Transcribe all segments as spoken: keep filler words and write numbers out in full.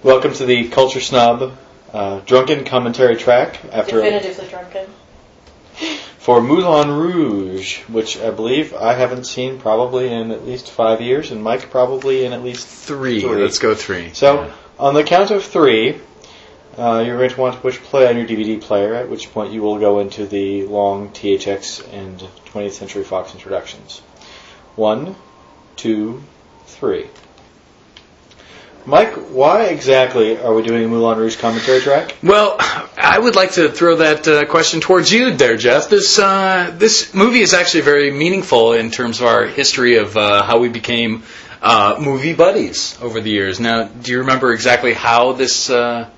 Welcome to the Culture Snob uh, Drunken Commentary track. After Definitively drunken. For Moulin Rouge, which I believe I haven't seen probably in at least five years, and Mike probably in at least three. three. Let's go three. So, yeah. on the count of three, uh, you're going to want to push play on your D V D player, at which point you will go into the long T H X and twentieth Century Fox introductions. One, two, three. Mike, why exactly are we doing a Moulin Rouge commentary track? Well, I would like to throw that uh, question towards you there, Jeff. This uh, this movie is actually very meaningful in terms of our history of uh, how we became uh, movie buddies over the years. Now, do you remember exactly how this uh,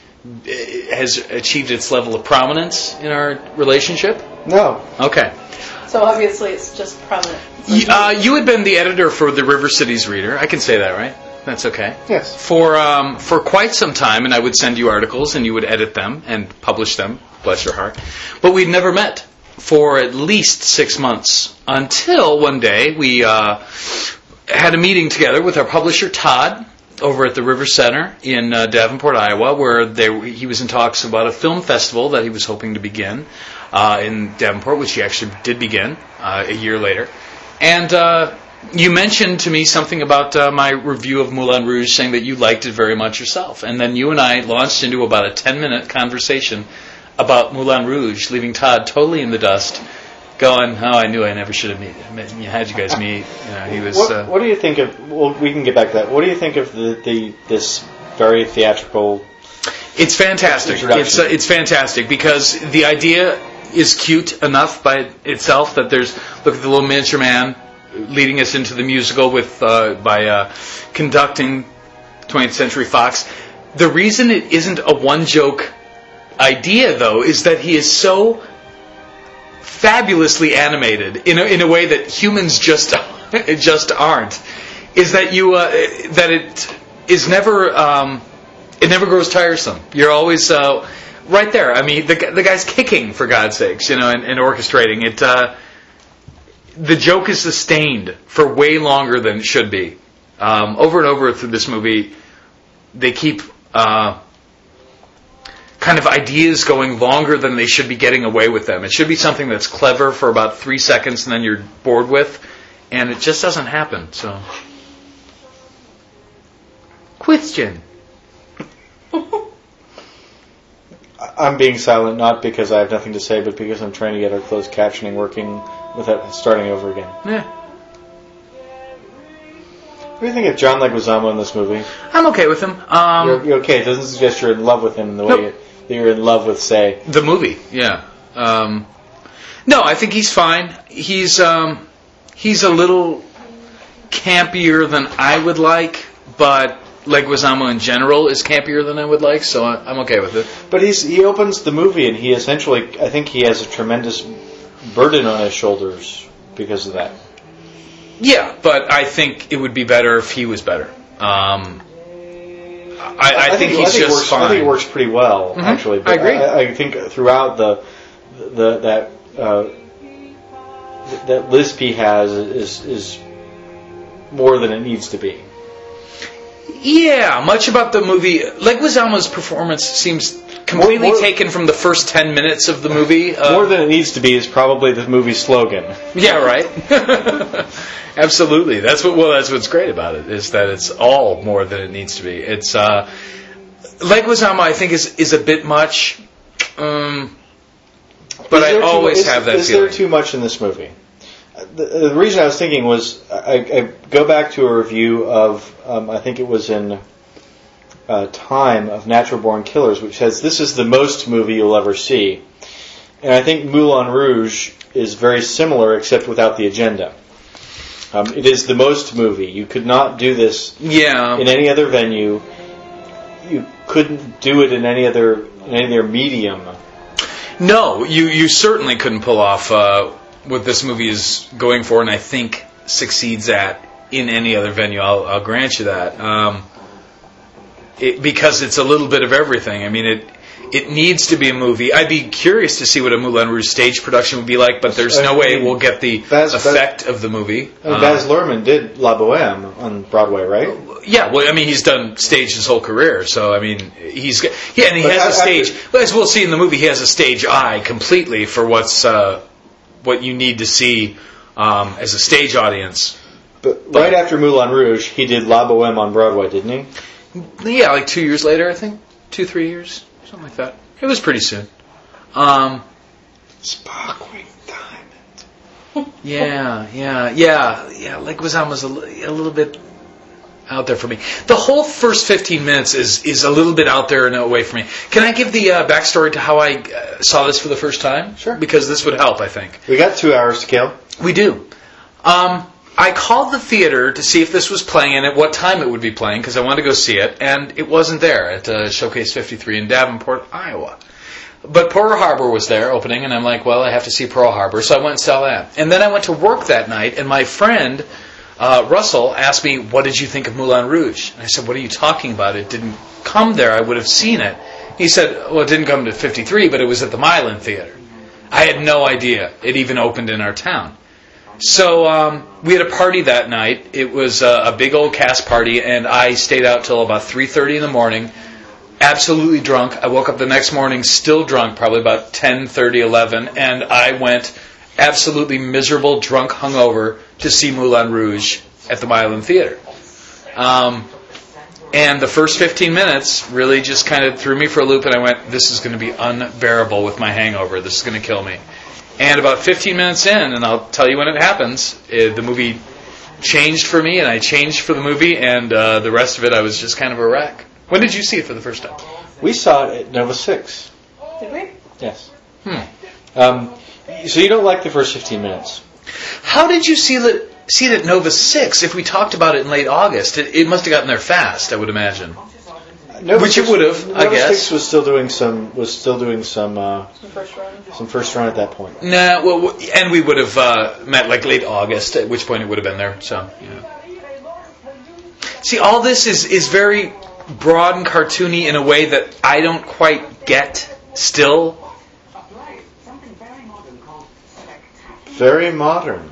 has achieved its level of prominence in our relationship? No. Okay. So obviously it's just prominent. You, uh, you had been the editor for the River Cities Reader. I can say that, right? That's okay. Yes. For um, for quite some time, and I would send you articles, and you would edit them and publish them. Bless your heart. But we'd never met for at least six months until one day we uh, had a meeting together with our publisher Todd over at the River Center in uh, Davenport, Iowa, where they, he was in talks about a film festival that he was hoping to begin uh, in Davenport, which he actually did begin uh, a year later, and. Uh, You mentioned to me something about uh, my review of Moulin Rouge, saying that you liked it very much yourself. And then you and I launched into about a ten-minute conversation about Moulin Rouge, leaving Todd totally in the dust, going, oh, I knew I never should have met, had you guys meet. You know, he was. What, uh, what do you think of, well, we can get back to that. What do you think of the, the this very theatrical It's fantastic. It's, uh, it's fantastic because the idea is cute enough by itself that there's, look at the little miniature man leading us into the musical with uh, by uh, conducting twentieth Century Fox. The reason it isn't a one-joke idea, though, is that he is so fabulously animated in a, in a way that humans just just aren't. Is that you uh, that it is never um, it never grows tiresome. You're always uh, right there. I mean, the the guy's kicking, for God's sakes, you know, and, and orchestrating it. Uh, The joke is sustained for way longer than it should be. Um, over and over through this movie, they keep uh, kind of ideas going longer than they should be getting away with them. It should be something that's clever for about three seconds and then you're bored with, and it just doesn't happen. So, question. I'm being silent not because I have nothing to say, but because I'm trying to get our closed captioning working without starting over again. Yeah. What do you think of John Leguizamo in this movie? I'm okay with him. Um, you're, you're okay. It doesn't suggest you're in love with him in the way nope. you, you're in love with, say, the movie. Yeah. Um, no, I think he's fine. He's um, he's a little campier than I would like, but Leguizamo in general is campier than I would like, so I'm okay with it. But he's he opens the movie and he essentially, I think he has a tremendous burden on his shoulders because of that. Yeah, but I think it would be better if he was better. Um, I, I, I think, think he's I think just works, fine. I think it works pretty well, mm-hmm. actually. But I agree. I, I think throughout the the that uh, that lisp he has is is more than it needs to be. Yeah, much about the movie. Leguizamo's performance seems completely more, more, taken from the first ten minutes of the movie. Uh, more than it needs to be is probably the movie's slogan. Yeah, right. Absolutely. That's what. Well, that's what's great about it is that it's all more than it needs to be. It's uh, Leguizamo, I think, is is a bit much, um, but I always too, is, have that is feeling. Is there too much in this movie? The, the reason I was thinking was I, I go back to a review of um, I think it was in uh, Time of Natural Born Killers, which says this is the most movie you'll ever see, and I think Moulin Rouge is very similar except without the agenda. Um, it is the most movie. You could not do this yeah. in any other venue. You couldn't do it in any other in any other medium. No, you you certainly couldn't pull off. Uh, what this movie is going for, and I think succeeds at in any other venue. I'll, I'll grant you that. Um, it, because it's a little bit of everything. I mean, it It needs to be a movie. I'd be curious to see what a Moulin Rouge stage production would be like, but there's no way we'll get the Baz- effect of the movie. I mean, Baz Luhrmann did La Boheme on Broadway, right? Yeah, well, I mean, he's done stage his whole career, so I mean, he's got, yeah, and he But has I- a stage. Well, as we'll see in the movie, he has a stage eye completely for what's uh, what you need to see um, as a stage audience. But right after Moulin Rouge, he did La Boheme on Broadway, didn't he? Yeah, like two years later, I think, two, three years, something like that. It was pretty soon. Um, Sparkling Diamond. yeah, yeah, yeah, yeah. Leguizamo was a, li- a little bit out there for me. The whole first fifteen minutes is is a little bit out there and away from me. Can I give the uh, backstory to how I uh, saw this for the first time? Sure. Because this would help, I think. We got two hours to kill. We do. Um, I called the theater to see if this was playing and at what time it would be playing because I wanted to go see it, and it wasn't there at uh, Showcase fifty-three in Davenport, Iowa. But Pearl Harbor was there opening, and I'm like, well, I have to see Pearl Harbor, so I went and saw that. And then I went to work that night, and my friend uh, Russell asked me, what did you think of Moulin Rouge? And I said, what are you talking about? It didn't come there. I would have seen it. He said, well, it didn't come to fifty-three, but it was at the Milan Theater. I had no idea it even opened in our town. So um, we had a party that night. It was uh, a big old cast party, and I stayed out till about three thirty in the morning, absolutely drunk. I woke up the next morning still drunk, probably about ten thirty, eleven, and I went absolutely miserable, drunk, hungover to see Moulin Rouge at the Milan Theater. Um, and the first fifteen minutes really just kind of threw me for a loop, and I went, this is going to be unbearable with my hangover. This is going to kill me. And about fifteen minutes in, and I'll tell you when it happens, it, the movie changed for me, and I changed for the movie, and uh, the rest of it, I was just kind of a wreck. When did you see it for the first time? We saw it at Nova six. Did we? Yes. Hmm. Um, so you don't like the first fifteen minutes? How did you see it, see it at Nova six if we talked about it in late August? It, it must have gotten there fast, I would imagine. Nova Which it six, would have, I Nova guess. six was still doing some was still doing some uh, The first run. some first run at that point. Nah, well, w- and we would have uh, met like late August, at which point it would have been there. So, yeah. See, all this is, is very broad and cartoony in a way that I don't quite get still. Very modern.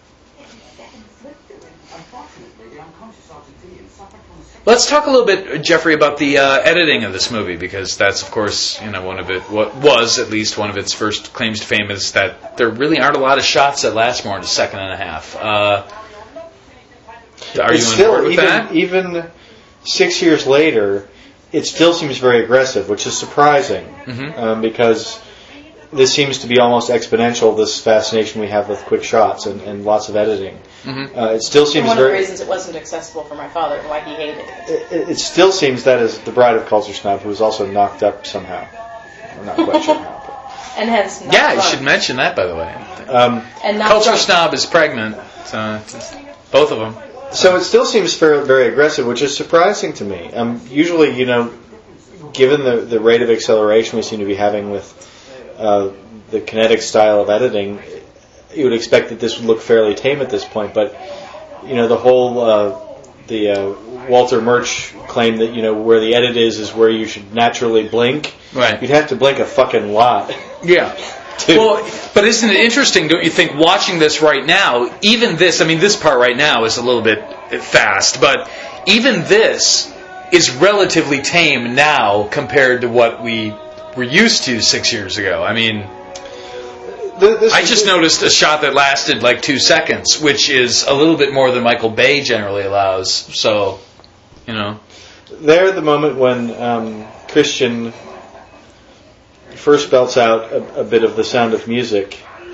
Let's talk a little bit, Jeffrey, about the uh, editing of this movie, because that's, of course, you know, one of it. What was at least one of its first claims to fame is that there really aren't a lot of shots that last more than a second and a half. Uh, are It's you on still, board with even, that? Even six years later, it still seems very aggressive, which is surprising Mm-hmm. um, because this seems to be almost exponential. This fascination we have with quick shots and, and lots of editing. Mm-hmm. Uh, it still seems One of the very. reasons it wasn't accessible for my father and why he hated it. It, it still seems that is the Bride of Culture Snob, who was also knocked up somehow. I'm not quite sure how. And has not Yeah, you drunk. should mention that, by the way. But, um, And not Culture drunk. Snob is pregnant, so it's just both of them. so it still seems very, very aggressive, which is surprising to me. Um, usually, you know, given the, the rate of acceleration we seem to be having with uh, the kinetic style of editing, you would expect that this would look fairly tame at this point. But, you know, the whole, uh, the uh, Walter Murch claim that, you know, where the edit is is where you should naturally blink. Right. You'd have to blink a fucking lot. Yeah. to- Well, but isn't it interesting, don't you think, watching this right now, even this, I mean, this part right now is a little bit fast, but even this is relatively tame now compared to what we were used to six years ago. I mean, Th- this I is- just noticed a shot that lasted like two seconds, which is a little bit more than Michael Bay generally allows, so, you know. There, the moment when um, Christian first belts out a, a bit of the Sound of Music.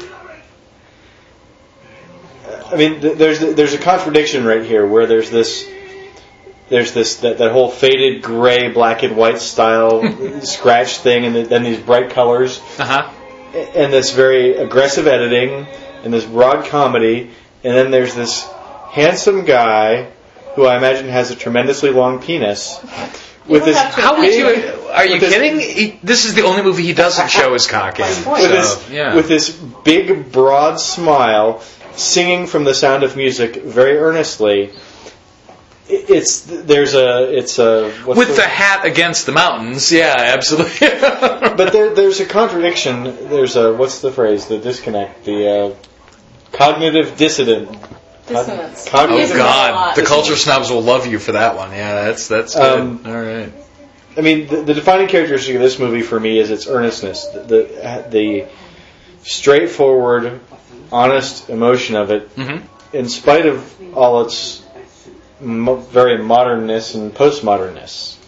I mean, th- there's there's a contradiction right here where there's this there's this that, that whole faded gray, black and white style scratch thing, and then these bright colors, Uh-huh. and this very aggressive editing, and this broad comedy, and then there's this handsome guy who I imagine has a tremendously long penis. With don't this have to How would big- you, are you with this- kidding? He, this is the only movie he doesn't show his cock in. With with so, this yeah. with this big broad smile, singing from The Sound of Music very earnestly, it, it's there's a it's a what's with the, the hat against the mountains. Yeah, absolutely. But there there's a contradiction. There's a what's the phrase? The disconnect. The uh, cognitive dissident. Dissonance. Cognitive. Oh God, the culture snobs will love you for that one. Yeah, that's that's good. Um, All right. I mean, the, the defining characteristic of this movie for me is its earnestness. The the, the straightforward, honest emotion of it, mm-hmm. in spite of all its mo- very modernness and postmodernness.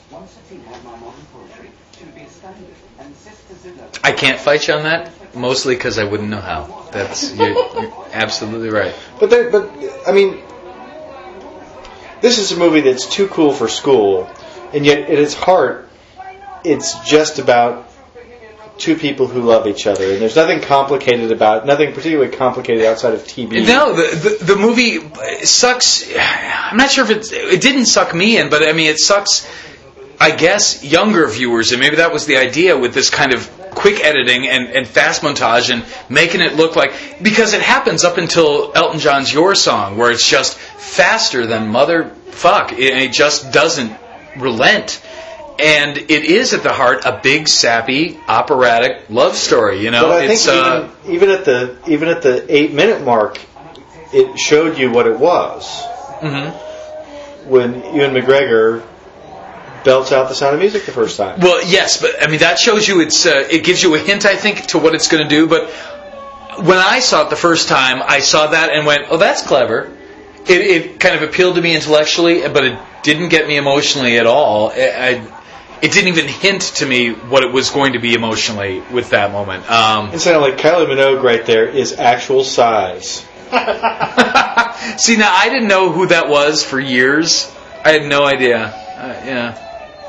I can't fight you on that, mostly because I wouldn't know how. That's you're, you're absolutely right. But there, but I mean, this is a movie that's too cool for school, and yet at its heart, it's just about two people who love each other, and there's nothing complicated about, nothing particularly complicated outside of T V. No, the, the the movie sucks. I'm not sure if it it didn't suck me in, but I mean it sucks. I guess younger viewers, and maybe that was the idea with this kind of quick editing and, and fast montage and making it look like, because it happens up until Elton John's Your Song, where it's just faster than motherfuck. It, it just doesn't relent. And it is at the heart a big, sappy, operatic love story. You know, but I it's think uh, even, even at the even at the eight minute mark, it showed you what it was. Mm-hmm. When Ewan McGregor belts out The Sound of Music the first time. Well, yes, but I mean that shows you it's uh, it gives you a hint, I think, to what it's going to do. But when I saw it the first time, I saw that and went, "Oh, that's clever." It, it kind of appealed to me intellectually, but it didn't get me emotionally at all. I, I, it didn't even hint to me what it was going to be emotionally with that moment. Um, it sounded like Kylie Minogue right there is actual size. See, now I didn't know who that was for years. I had no idea. Uh, yeah.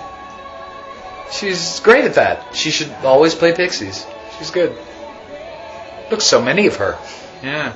She's great at that. She should always play Pixies. She's good. Look, so many of her. Yeah.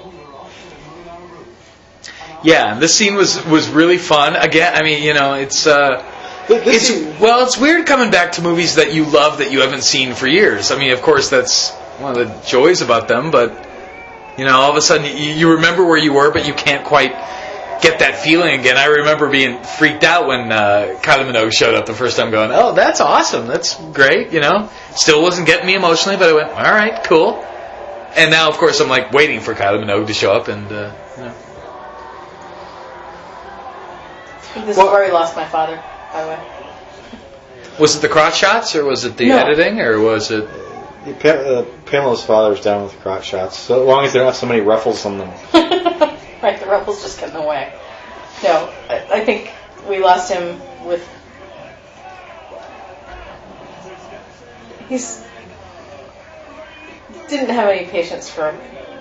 Yeah, this scene was, was really fun. Again, I mean, you know, it's uh, it's scene, well, it's weird coming back to movies that you love that you haven't seen for years. I mean, of course, that's one of the joys about them. But you know, all of a sudden, you, you remember where you were, but you can't quite get that feeling again. I remember being freaked out when uh, Kylie Minogue showed up the first time, going, "Oh, that's awesome, that's great." You know, still wasn't getting me emotionally, but I went, "All right, cool." And now, of course, I'm like waiting for Kylie Minogue to show up, and uh, you know. This well, is where we lost my father, by the way. Was it the crotch shots, or was it the no. editing, or was it? Uh, Pamela's father's down with crotch shots, so long as they don't have so many ruffles on them. Right, the ruffles just get in the way. No, I, I think we lost him with. He's didn't have any patience for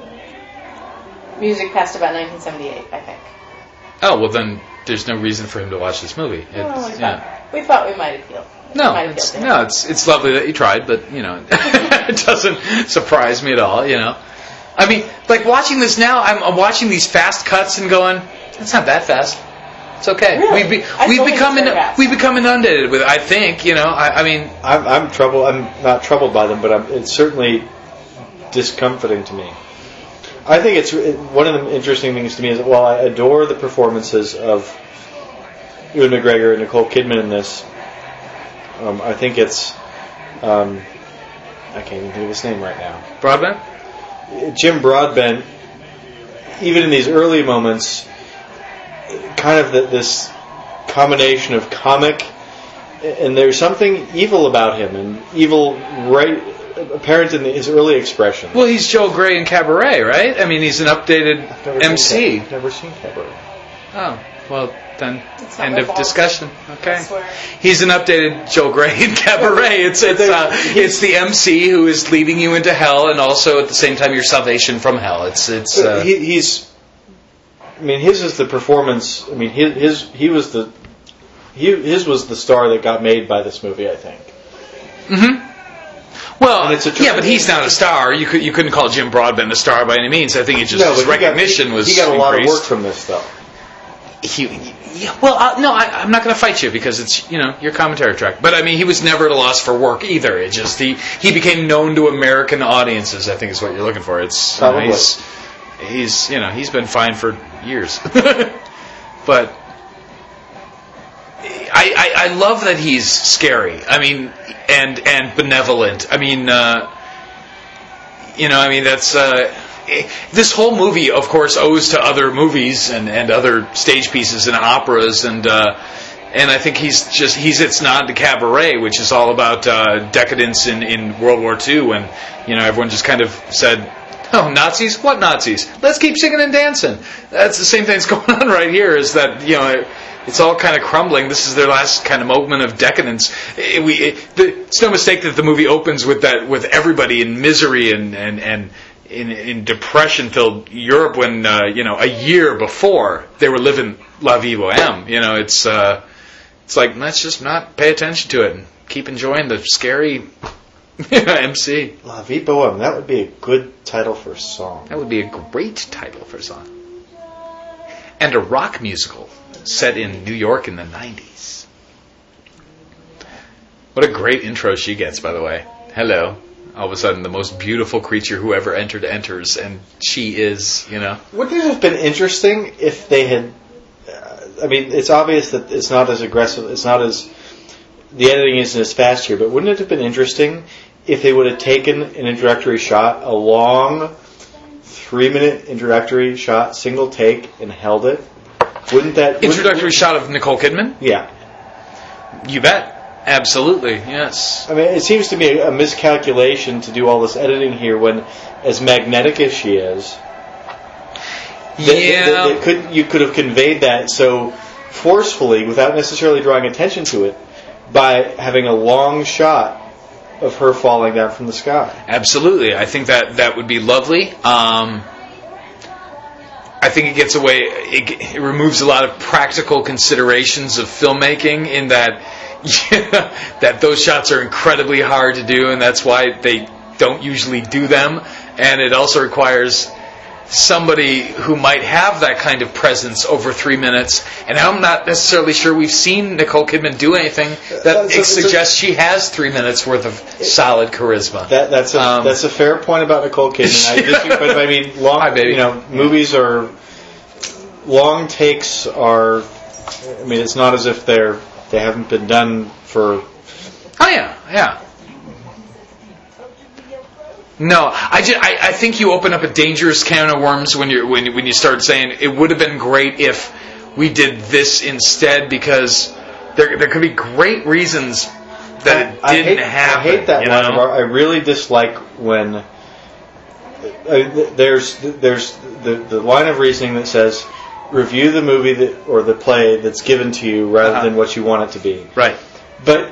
music past about nineteen seventy-eight, I think. Oh, well then there's no reason for him to watch this movie. It's, oh, we, yeah. thought, we thought we might appeal. No, it's, no, it's it's lovely that you tried, but you know, it doesn't surprise me at all. You know, I mean, like watching this now, I'm, I'm watching these fast cuts and going, "It's not that fast. It's okay." Really? We've be, we've become in, we've become inundated with it. I think you know. I, I mean, I'm I'm troubled. I'm not troubled by them, but I'm, it's certainly discomforting to me. I think it's it, one of the interesting things to me is that while I adore the performances of Ewan McGregor and Nicole Kidman in this, um, I think it's um, I can't even think of his name right now. Broadbent? Jim Broadbent. Even in these early moments, kind of the, this combination of comic, and there's something evil about him, and evil right apparent in his early expression. Well, he's Joel Grey in Cabaret, right? I mean, he's an updated M C. I've never seen Cabaret. Oh, well, then end of discussion. Okay. He's an updated Joel Grey in Cabaret. It's it's uh, it's the M C who is leading you into hell, and also at the same time your salvation from hell. It's it's. Uh, he, he's. I mean, his is the performance. I mean, his, his he was the. He, his was the star that got made by this movie, I think. Mm-hmm. Well, it's a yeah, but he's not a star. You could you couldn't call Jim Broadbent a star by any means. I think it just no, his recognition got, he, was. He got a increased. lot of work from this, though. He, yeah, well, uh, no, I, I'm not going to fight you because it's you know your commentary track. But I mean, he was never at a loss for work either. It just he he became known to American audiences. I think is what you're looking for. It's you know, he's he's you know he's been fine for years, but I, I, I love that he's scary. I mean, and and benevolent. I mean, uh, you know, I mean that's uh, this whole movie, of course, owes to other movies and, and other stage pieces and operas, and uh, and I think he's just he's its nod to Cabaret, which is all about uh, decadence in, in World War Two, and you know everyone just kind of said, "Oh, Nazis? What Nazis? Let's keep singing and dancing." That's the same thing that's going on right here. Is that you know. It's all kind of crumbling. This is their last kind of moment of decadence. It, we, it, the, it's no mistake that the movie opens with that, with everybody in misery and and, and in, in depression-filled Europe when uh, you know a year before they were living La Vie Boheme. You know, it's uh, it's like let's just not pay attention to it and keep enjoying the scary M C. La Vie Boheme. That would be a good title for a song. That would be a great title for a song. And a rock musical set in New York in the nineties. What a great intro she gets, by the way. Hello. All of a sudden, the most beautiful creature who ever entered enters, and she is, you know. Wouldn't it have been interesting if they had... Uh, I mean, it's obvious that it's not as aggressive, it's not as... The editing isn't as fast here, but wouldn't it have been interesting if they would have taken an introductory shot, a long three-minute introductory shot, single take, and held it? Wouldn't that... Introductory wouldn't, shot of Nicole Kidman? Yeah. You bet. Absolutely, yes. I mean, it seems to me a miscalculation to do all this editing here when, as magnetic as she is, yeah, that, that could, you could have conveyed that so forcefully without necessarily drawing attention to it by having a long shot of her falling down from the sky. Absolutely. I think that, that would be lovely. Um... I think it gets away, it, it removes a lot of practical considerations of filmmaking in that yeah, that those shots are incredibly hard to do, and that's why they don't usually do them. And it also requires somebody who might have that kind of presence over three minutes. And I'm not necessarily sure we've seen Nicole Kidman do anything that uh, so, suggests so, she has three minutes worth of solid charisma. That, that's a um, that's a fair point about Nicole Kidman. I, just, but I mean, long Hi, baby. you know, movies are long takes are. I mean, it's not as if they're they haven't been done for. Oh yeah, yeah. No, I, just, I, I think you open up a dangerous can of worms when you when when you start saying it would have been great if we did this instead, because there there could be great reasons that it I, didn't I hate, happen. I hate that you line. know? I really dislike when uh, there's there's the the line of reasoning that says review the movie that, or the play that's given to you rather uh-huh. than what you want it to be. Right. But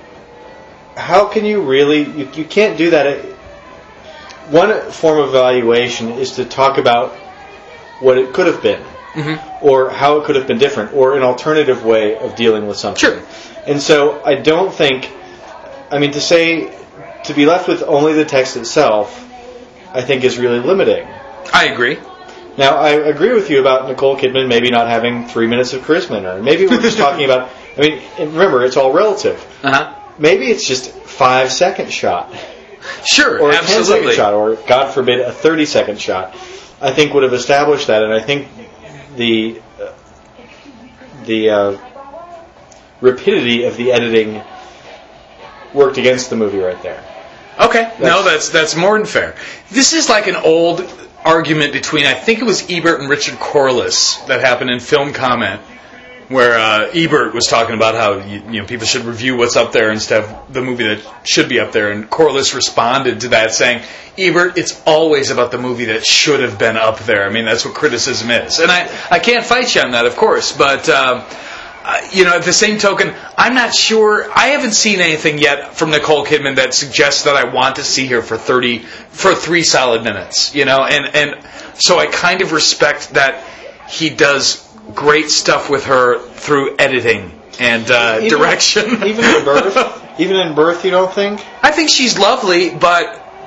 how can you really? You, you can't do that. At, One form of evaluation is to talk about what it could have been, mm-hmm. or how it could have been different, or an alternative way of dealing with something. Sure. And so I don't think, I mean, to say, to be left with only the text itself, I think is really limiting. I agree. Now, I agree with you about Nicole Kidman maybe not having three minutes of charisma in her. Maybe we're just talking about, I mean, remember, it's all relative. Uh-huh. Maybe it's just five second shot. Sure, or a absolutely. ten second shot, or God forbid, a thirty second shot, I think would have established that, and I think the uh, the uh, rapidity of the editing worked against the movie right there. Okay, that's, no, that's that's more than fair. This is like an old argument between, I think it was Ebert and Richard Corliss that happened in Film Comment, where uh, Ebert was talking about how you, you know people should review what's up there instead of the movie that should be up there, and Corliss responded to that saying, Ebert, it's always about the movie that should have been up there. I mean, that's what criticism is. And I, I can't fight you on that, of course, but um, uh, you know, at the same token, I'm not sure, I haven't seen anything yet from Nicole Kidman that suggests that I want to see her for thirty, for three solid minutes, you know, and, and so I kind of respect that he does great stuff with her through editing and uh, even, direction. Even in Birth? Even in Birth, you don't think? I think she's lovely, but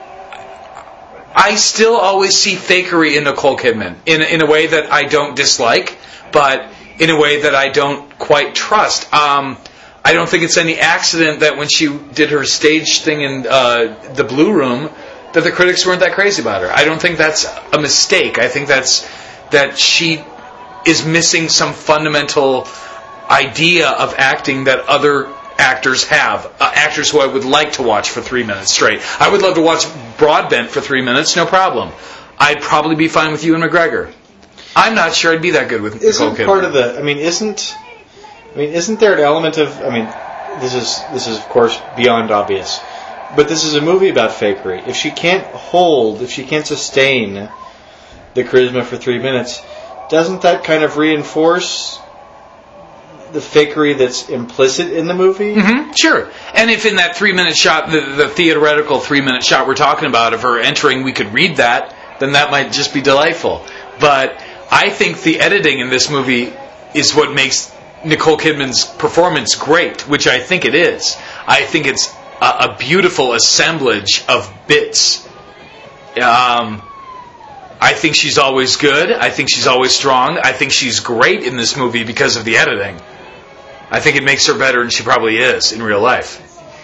I still always see fakery in Nicole Kidman in in a way that I don't dislike, but in a way that I don't quite trust. Um, I don't think it's any accident that when she did her stage thing in uh, the Blue Room, that the critics weren't that crazy about her. I don't think that's a mistake. I think that's that she is missing some fundamental idea of acting that other actors have. Uh, actors who I would like to watch for three minutes straight. I would love to watch Broadbent for three minutes, no problem. I'd probably be fine with Ewan McGregor. I'm not sure I'd be that good with Nicole Isn't Kidman. part of the? I mean, isn't? I mean, isn't there an element of? I mean, this is this is of course beyond obvious, but this is a movie about fakery. If she can't hold, if she can't sustain the charisma for three minutes, doesn't that kind of reinforce the fakery that's implicit in the movie? Mm-hmm, sure. And if in that three-minute shot, the, the theoretical three-minute shot we're talking about, of her entering, we could read that, then that might just be delightful. But I think the editing in this movie is what makes Nicole Kidman's performance great, which I think it is. I think it's a, a beautiful assemblage of bits. Um, I think she's always good. I think she's always strong. I think she's great in this movie because of the editing. I think it makes her better than she probably is in real life.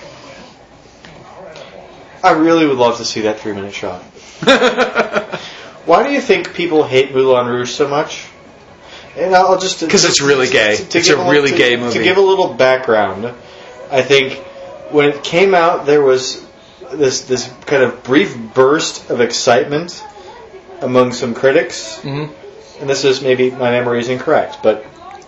I really would love to see that three-minute shot. Why do you think people hate Moulin Rouge so much? And I'll just because it's really gay. To, to it's a really to, gay movie. To give a little background, I think when it came out, there was this this kind of brief burst of excitement among some critics, mm-hmm. and this is maybe my memory is incorrect, but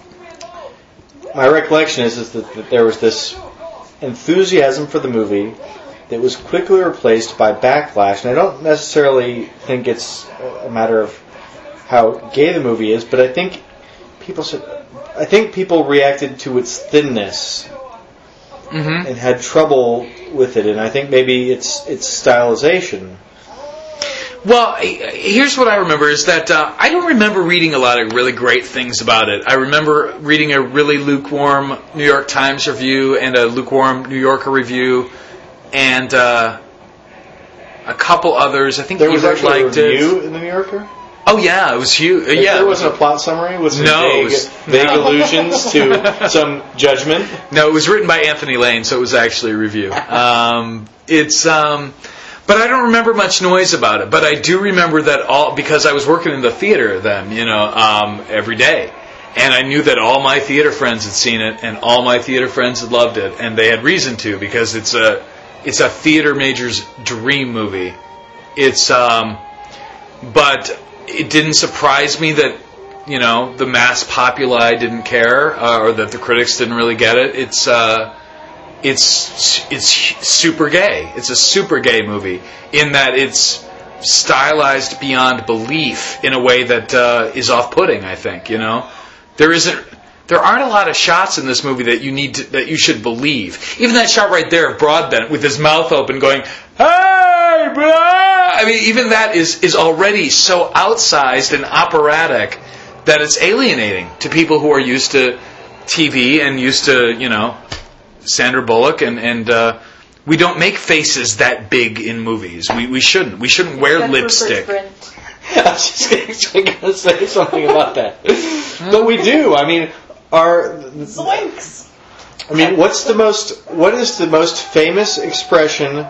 my recollection is, is that, that there was this enthusiasm for the movie that was quickly replaced by backlash, and I don't necessarily think it's a matter of how gay the movie is, but I think people said, I think people reacted to its thinness mm-hmm. and had trouble with it, and I think maybe it's it's stylization. Well, here's what I remember is that uh, I don't remember reading a lot of really great things about it. I remember reading a really lukewarm New York Times review and a lukewarm New Yorker review and uh, a couple others. I think there was Ebert actually liked a review it. in the New Yorker? Oh, yeah, it was huge. Uh, yeah. There wasn't a plot summary with some no, vague, was, vague no. allusions to some judgment? No, it was written by Anthony Lane, so it was actually a review. Um, it's... Um, But I don't remember much noise about it. But I do remember that all, because I was working in the theater then, you know, um, every day. And I knew that all my theater friends had seen it, and all my theater friends had loved it, and they had reason to, because it's a, it's a theater major's dream movie. It's, um, but it didn't surprise me that, you know, the mass populi didn't care, uh, or that the critics didn't really get it. It's, uh, It's it's super gay. It's a super gay movie in that it's stylized beyond belief in a way that uh, is off-putting. I think you know there isn't there aren't a lot of shots in this movie that you need to, that you should believe. Even that shot right there of Broadbent with his mouth open, going "Hey, blah!" I mean, even that is is already so outsized and operatic that it's alienating to people who are used to T V and used to you know. Sandra Bullock, and and uh, we don't make faces that big in movies. We we shouldn't. We shouldn't wear Except lipstick. I was just going to say something about that, but we do. I mean, our Zoinks. I mean, what's the most? What is the most famous expression?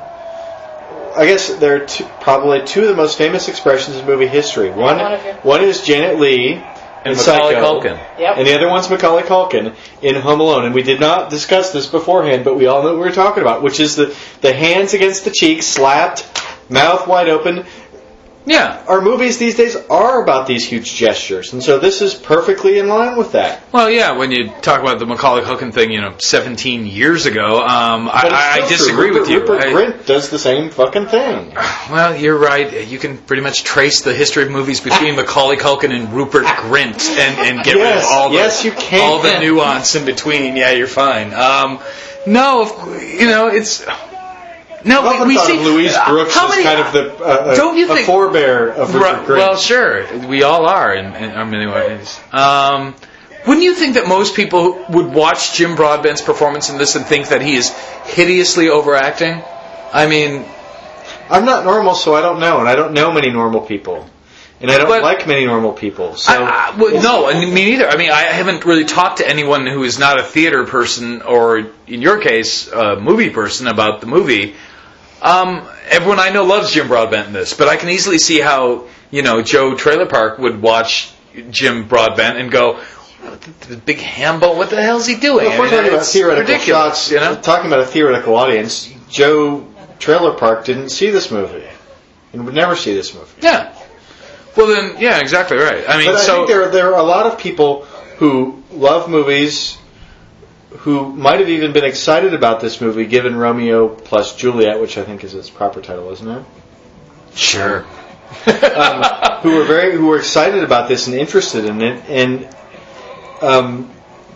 I guess there are two, probably two of the most famous expressions in movie history. One One of you. one is Janet Leigh. And in Macaulay Psycho, Culkin. Yep. And the other one's Macaulay Culkin in Home Alone. And we did not discuss this beforehand, but we all know what we were talking about, which is the, the hands against the cheeks, slapped, mouth wide open. Yeah. Our movies these days are about these huge gestures, and so this is perfectly in line with that. Well, yeah, when you talk about the Macaulay Culkin thing, you know, seventeen years ago, um, But I, I it's still disagree true. with you. Rupert I- Grint does the same fucking thing. Well, you're right. You can pretty much trace the history of movies between Macaulay Culkin and Rupert Grint, and, and get rid Yes, of all the yes, you can. all the nuance in between. Yeah, you're fine. Um, no, of- you know, it's. No, I we, we thought see of Louise Brooks how as many, kind of the uh, don't you a think, forebear of Rupert Right, Grint. well, sure, we all are in, in, in many ways. Um, wouldn't you think that most people would watch Jim Broadbent's performance in this and think that he is hideously overacting? I mean, I'm not normal, so I don't know, and I don't know many normal people. And I don't But- like many normal people. So I, I, well, no, and me neither. I mean, I haven't really talked to anyone who is not a theater person, or in your case, a movie person, about the movie. Um, everyone I know loves Jim Broadbent in this, but I can easily see how, you know, Joe Trailer Park would watch Jim Broadbent and go, the big Hambo. What the hell is he doing? Well, if we're I mean, talking about it's theoretical ridiculous, shots, you know? talking about a theoretical audience, Joe Trailer Park didn't see this movie and would never see this movie. Yeah. Well, then, yeah, exactly right. I mean, but I so think there there are a lot of people who love movies who might have even been excited about this movie given Romeo plus Juliet, which I think is its proper title, isn't it? Sure. um, who were very who were excited about this and interested in it, and um,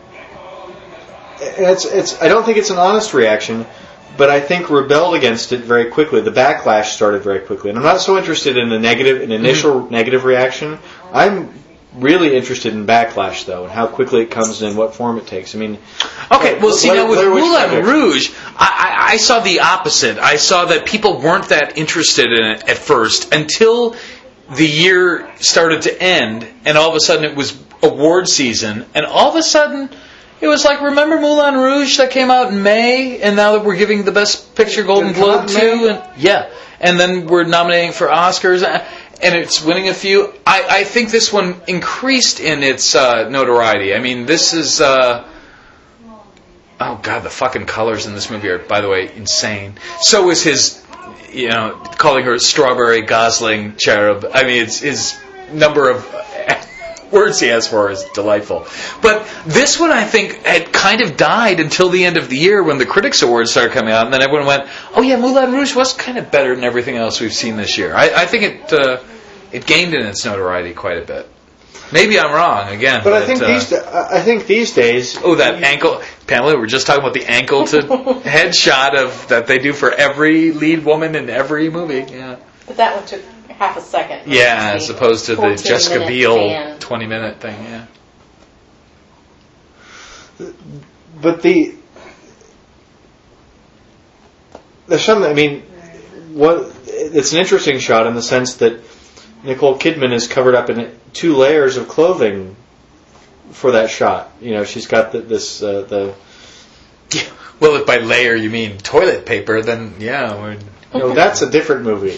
and it's it's I don't think it's an honest reaction, but I think rebelled against it very quickly. The backlash started very quickly, and I'm not so interested in the negative, an initial mm-hmm. negative reaction. I'm really interested in backlash, though, and how quickly it comes and in what form it takes. I mean, okay, well, see, now with Moulin Project. Rouge, I, I, I saw the opposite. I saw that people weren't that interested in it at first until the year started to end, and all of a sudden it was award season, and all of a sudden it was like, remember Moulin Rouge that came out in May, and now that we're giving the Best Picture Golden Globe too, and yeah, and then we're nominating for Oscars. And it's winning a few. I, I think this one increased in its uh, notoriety. I mean, this is... Uh, oh, God, the fucking colors in this movie are, by the way, insane. So is his, you know, calling her Strawberry Gosling Cherub. I mean, it's his number of words he has for her is delightful. But this one, I think, had kind of died until the end of the year when the Critics' Awards started coming out, and then everyone went, oh yeah, Moulin Rouge was kind of better than everything else we've seen this year. I, I think it uh, it gained in its notoriety quite a bit. Maybe I'm wrong, again. But, but I think uh, these I think these days... Oh, that ankle... Pamela, we were just talking about the ankle-to-head shot of that they do for every lead woman in every movie. Yeah. But that one took half a second. Yeah, as opposed to the Jessica Biel span. twenty-minute thing, yeah. But the... There's something... I mean, what? It's an interesting shot in the sense that Nicole Kidman is covered up in two layers of clothing for that shot. You know, she's got the, this uh, the. Well, if by layer you mean toilet paper, then yeah. We're... No, that's a different movie.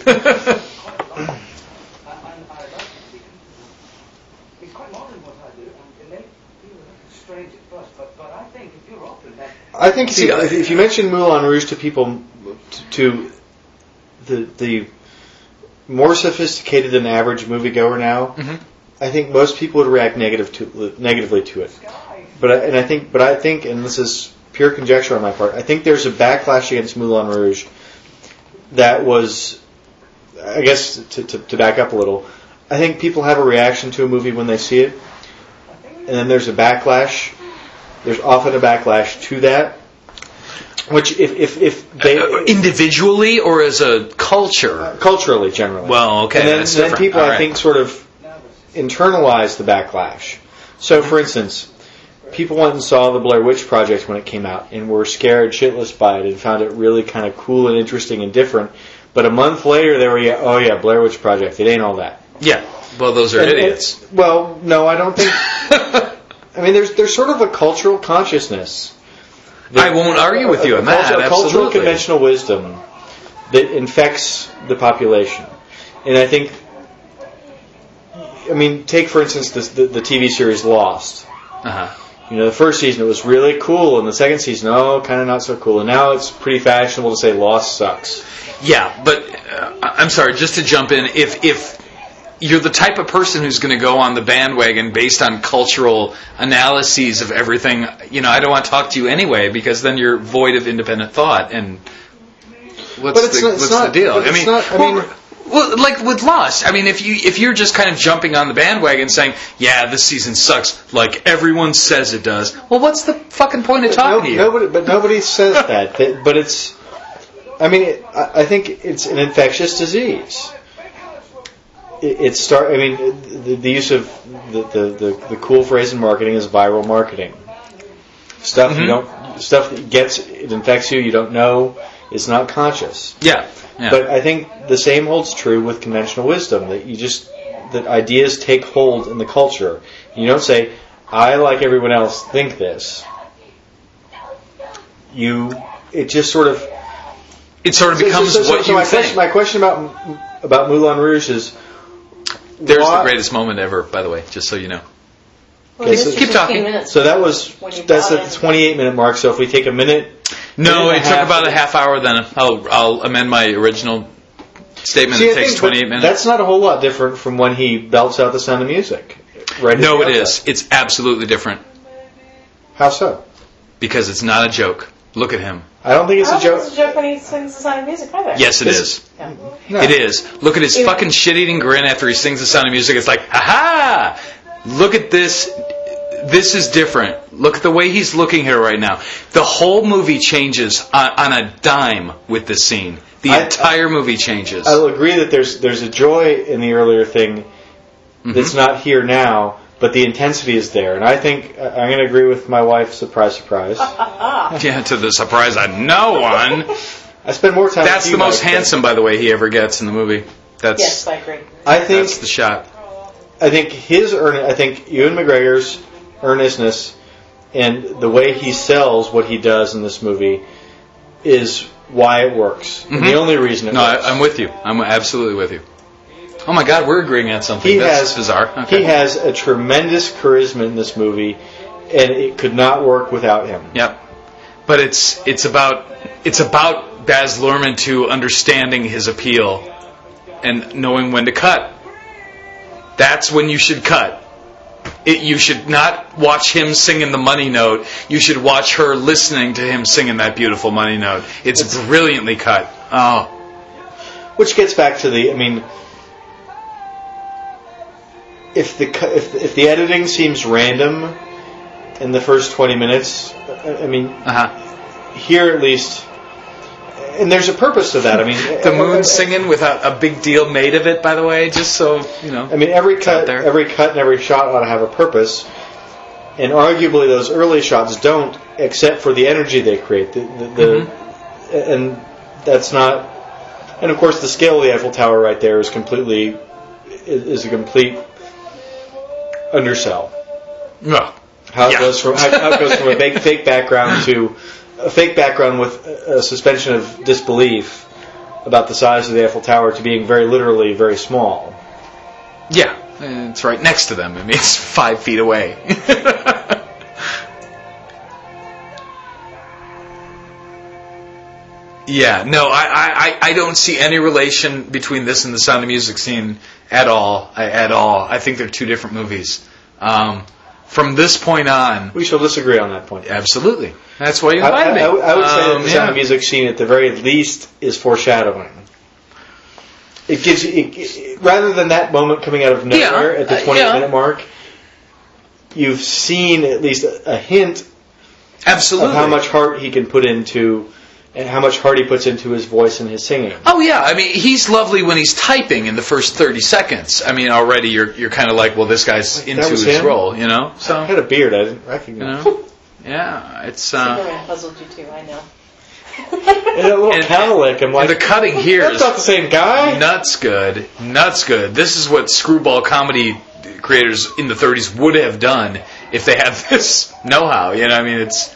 I think if you, if you mention Moulin Rouge to people, to the the more sophisticated than average moviegoer now, mm-hmm. I think most people would react negative to negatively to it. But I, and I think, but I think, and this is pure conjecture on my part, I think there's a backlash against Moulin Rouge that was, I guess, to, to, to back up a little, I think people have a reaction to a movie when they see it, and then there's a backlash. There's often a backlash to that, which if if, if they uh, individually or as a culture, uh, culturally generally. Well, okay, and then, that's then different. people All I right. think sort of internalize the backlash. So, for instance, people went and saw the Blair Witch Project when it came out and were scared shitless by it and found it really kind of cool and interesting and different. But a month later, they were, yeah, oh yeah, Blair Witch Project. It ain't all that. Yeah. Well, those are and, idiots. And, well, no, I don't think. I mean, there's there's sort of a cultural consciousness. I won't argue with you on that. A cultural Absolutely. conventional wisdom that infects the population, and I think. I mean, take for instance this, the the T V series Lost. Uh-huh. You know, the first season it was really cool, and the second season, oh, kind of not so cool, and now it's pretty fashionable to say Lost sucks. Yeah, but uh, I'm sorry, just to jump in, if if you're the type of person who's going to go on the bandwagon based on cultural analyses of everything, you know, I don't want to talk to you anyway, because then you're void of independent thought, and what's, but it's the, not, it's what's not, the deal? I mean, not, I well, mean, well, like with Lost, I mean, if you if you're just kind of jumping on the bandwagon saying, yeah, this season sucks, like everyone says it does, well, what's the fucking point of talking no, to you? Nobody, but nobody says that. But, but it's, I mean, it, I, I think it's an infectious disease. It, it start. I mean, the, the use of the, the, the, the cool phrase in marketing is viral marketing. Stuff mm-hmm. you don't, stuff that gets it infects you. You don't know. It's not conscious. Yeah. Yeah. But I think the same holds true with conventional wisdom, that you just, that ideas take hold in the culture. You don't say, I, like everyone else, think this. You, it just sort of... It sort of becomes so, so, so, what so you my think. Question, my question about about Moulin Rouge is... There's why, the greatest moment ever, by the way, just so you know. Well, Okay, this so- is Keep fifteen talking. minutes. So that was When you that's brought at the in- twenty-eight minute mark. So if we take a minute, No, minute it and took half about of a it. half hour. Then I'll I'll amend my original statement. See, It I takes think twenty-eight that- minutes. That's not a whole lot different from when he belts out the Sound of Music. Right. No, at it the is. outset. It's absolutely different How so? because it's not a joke. Look at him. I don't think it's I a don't joke. think it's a joke when he sings the Sound of Music either. Yes, it This- is. Yeah. No. It is. Look at his It- fucking shit-eating grin after he sings the Sound of Music. It's like, ha ha! Look at this. This is different. Look at the way he's looking here right now. The whole movie changes on, on a dime with this scene. The I- entire movie changes. I'll agree that there's there's a joy in the earlier thing that's Mhm. not here now, but the intensity is there, and I think uh, I'm going to agree with my wife. Surprise, surprise. Yeah, to the surprise of no one. I spend more time. That's with the you, most Mike, handsome, by the way, he ever gets in the movie. That's Yes, I agree. I think that's the shot. I think his earn. I think Ewan McGregor's earnestness and the way he sells what he does in this movie is why it works. And Mhm. the only reason it No, works. I, I'm with you. I'm absolutely with you. Oh my God, we're agreeing on something. He That's has bizarre. Okay. He has a tremendous charisma in this movie, and it could not work without him. Yep. But it's it's about it's about Baz Luhrmann too understanding his appeal and knowing when to cut. That's when you should cut. It, you should not watch him singing the money note. You should watch her listening to him singing that beautiful money note. It's, It's- brilliantly cut. Oh, Which gets back to the. I mean, if the cu- if if the editing seems random in the first twenty minutes, I I mean, uh-huh. here at least. And there's a purpose to that. I mean, The moon singing without a big deal made of it, by the way, just so you know. I mean, every out cut, there. every cut, and every shot ought to have a purpose. And arguably, those early shots don't, except for the energy they create. The, the, the Mm-hmm. and that's not. And of course, the scale of the Eiffel Tower right there is completely is, is a complete undersell. No. How it Yeah. goes from how, how it goes from a fake fake background to a fake background with a, a suspension of disbelief about the size of the Eiffel Tower to being very literally very small. Yeah, it's right next to them. I mean, it's five feet away. Yeah, no, I, I, I don't see any relation between this and the Sound of Music scene at all. I, at all. I think they're two different movies. Um, from this point on, We shall disagree on that point. absolutely. That's why you I, invited I, me. I would I would say that Um, the Sound yeah. of Music scene, at the very least, is foreshadowing. It gives you, it, it, rather than that moment coming out of nowhere Yeah, at the uh, twenty yeah. minute mark, you've seen at least a, a hint Absolutely. of how much heart he can put into, and how much heart he puts into his voice and his singing. Oh yeah, I mean he's lovely when he's typing in the first thirty seconds. I mean already you're you're kind of like, well, this guy's That into was his him? role, you know. I So had a beard, I didn't you recognize. know, yeah, it's uh, Superman puzzled you too, I know. And a little And- Cadillac, I'm like, and the cutting here that's is not the same guy. nuts good, nuts good. This is what screwball comedy creators in the thirties would have done if they had this know-how. You know, I mean it's.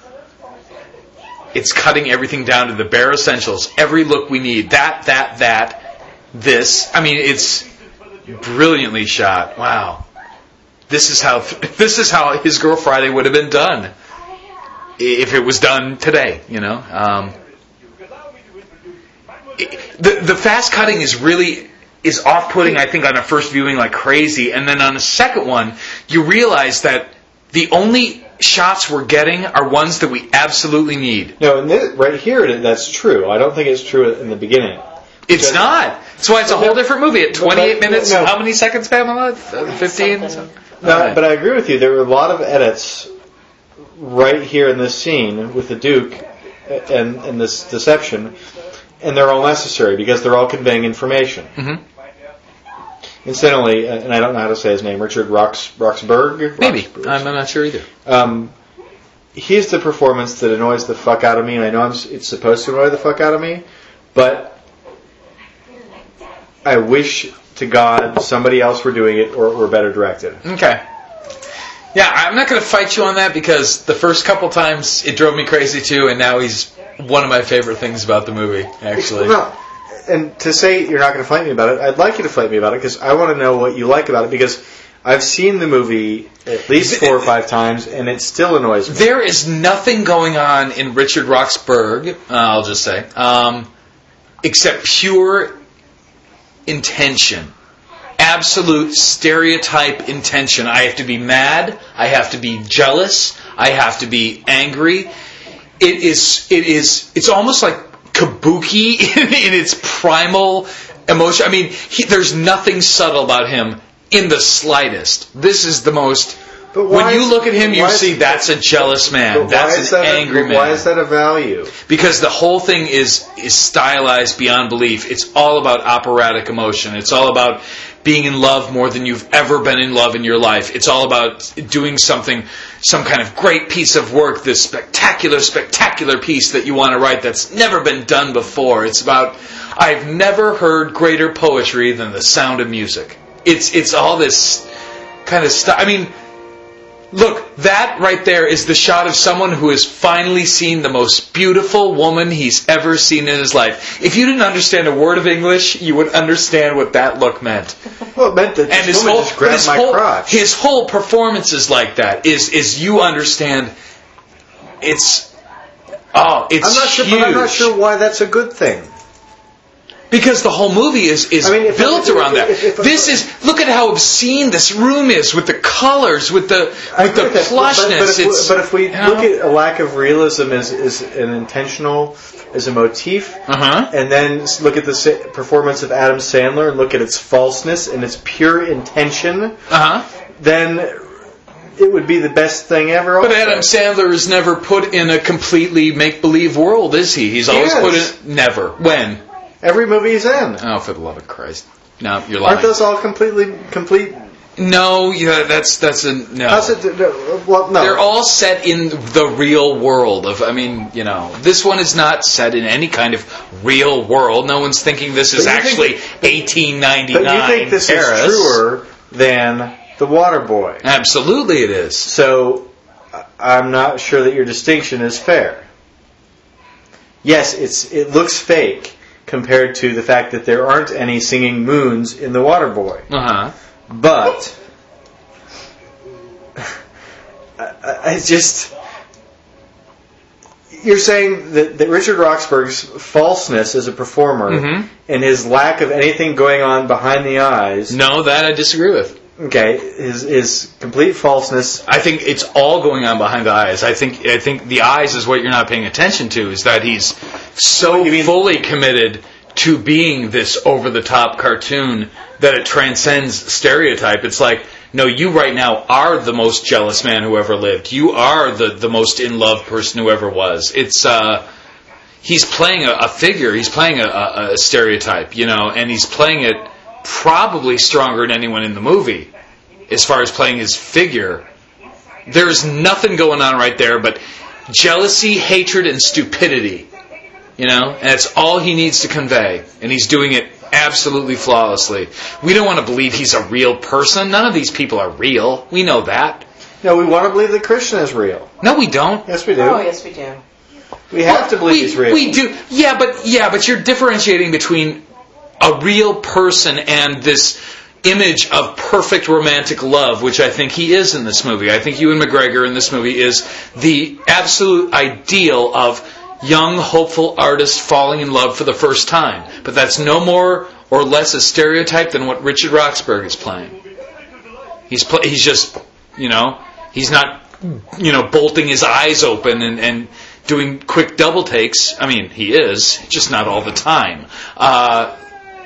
It's cutting everything down to the bare essentials. Every look we need. That, that, that, this. I mean, it's brilliantly shot. Wow. This is how this is how His Girl Friday would have been done if it was done today. You know, um, it, the the fast cutting is really is off-putting. I think on a first viewing like crazy, and then on a second one, you realize that the only shots we're getting are ones that we absolutely need. No, and this, right here, it- that's true. I don't think it's true in the beginning. It's Because- not. That's why it's a whole different movie. At twenty-eight but- minutes, no. how many seconds, Pamela? Uh, fifteen? Something. No, Okay. but I agree with you. There were a lot of edits right here in this scene with the Duke and, and this deception, and they're all necessary because they're all conveying information. Mhm. Incidentally, uh, and I don't know how to say his name, Richard Rox, Roxburgh? Maybe. Roxburgh. I'm not sure either. Um, he's the performance that annoys the fuck out of me, and I know I'm, s- it's supposed to annoy the fuck out of me, but I wish to God somebody else were doing it or were better directed. Okay. Yeah, I'm not going to fight you on that because the first couple times it drove me crazy too, and now he's one of my favorite things about the movie, actually. Well, and to say you're not going to fight me about it, I'd like you to fight me about it because I want to know what you like about it because I've seen the movie at least four or five times, and it still annoys me. There is nothing going on in Richard Roxburgh, uh, I'll just say, um, except pure intention. Absolute stereotype intention. I have to be mad. I have to be jealous. I have to be angry. It is. It is. It's almost like kabuki in, in its primal emotion. I mean, he, there's nothing subtle about him in the slightest. This is the most. But why when you is, look at him, you see is, that's a jealous man. That's an that angry a, man. Why is that a value? Because the whole thing is is stylized beyond belief. It's all about operatic emotion. It's all about being in love more than you've ever been in love in your life. It's all about doing something, some kind of great piece of work, this spectacular, spectacular piece that you want to write that's never been done before. It's about, I've never heard greater poetry than the sound of music. It's it's all this kind of stuff. I mean, look, that right there is the shot of someone who has finally seen the most beautiful woman he's ever seen in his life. If you didn't understand a word of English, you would understand what that look meant. Well, it meant that and this his woman whole, just grabbed his my whole, crotch. His whole performance is like that. Is is you understand? It's oh, it's I'm not sure, huge. but I'm not sure why that's a good thing. Because the whole movie is, is I mean, if built I, if, around that. If, if, if, this is look at how obscene this room is with the colors, with the with the that, plushness. But, but, if, it's, but if we you know? look at a lack of realism as, as an intentional, as a motif, uh-huh. and then look at the sa- performance of Adam Sandler and look at its falseness and its pure intention, uh-huh. then it would be the best thing ever. But also. Adam Sandler is never put in a completely make-believe world, is he? He's always He put is. in... Never. When? Every movie he's in. Oh, for the love of Christ. No, you're lying. Aren't those all completely complete? No, yeah, that's that's a no. How's it? Well, no. They're all set in the real world of. I mean, you know, this one is not set in any kind of real world. No one's thinking this is But you actually think- eighteen ninety-nine. But you think this Paris. is truer than The Waterboy? Absolutely, it is. So I'm not sure that your distinction is fair. Yes, it's it looks fake compared to the fact that there aren't any singing moons in The Waterboy. Uh huh. But I, I just you're saying that, that Richard Roxburgh's falseness as a performer Mhm. and his lack of anything going on behind the eyes. No, that I disagree with. Okay, his his complete falseness. I think it's all going on behind the eyes. I think I think the eyes is what you're not paying attention to. Is that he's so You mean- fully committed to being this over-the-top cartoon that it transcends stereotype. It's like, no, you right now are the most jealous man who ever lived. You are the, the most in-love person who ever was. It's uh, he's playing a, a figure. He's playing a, a, a stereotype, you know, and he's playing it probably stronger than anyone in the movie as far as playing his figure. There's nothing going on right there but jealousy, hatred, and stupidity. You know, and it's all he needs to convey, and he's doing it absolutely flawlessly. We don't want to believe he's a real person. None of these people are real. We know that. No, we want to believe that Krishna is real. No, we don't. Yes, we do. Oh, yes, we do. We have Well, to believe we, he's real. We do. Yeah, but yeah, but you're differentiating between a real person and this image of perfect romantic love, which I think he is in this movie. I think Ewan McGregor in this movie is the absolute ideal of young, hopeful artist falling in love for the first time. But that's no more or less a stereotype than what Richard Roxburgh is playing. He's pl- he's just, you know, he's not, you know, bolting his eyes open and, and doing quick double takes. I mean, he is, just not all the time. Uh,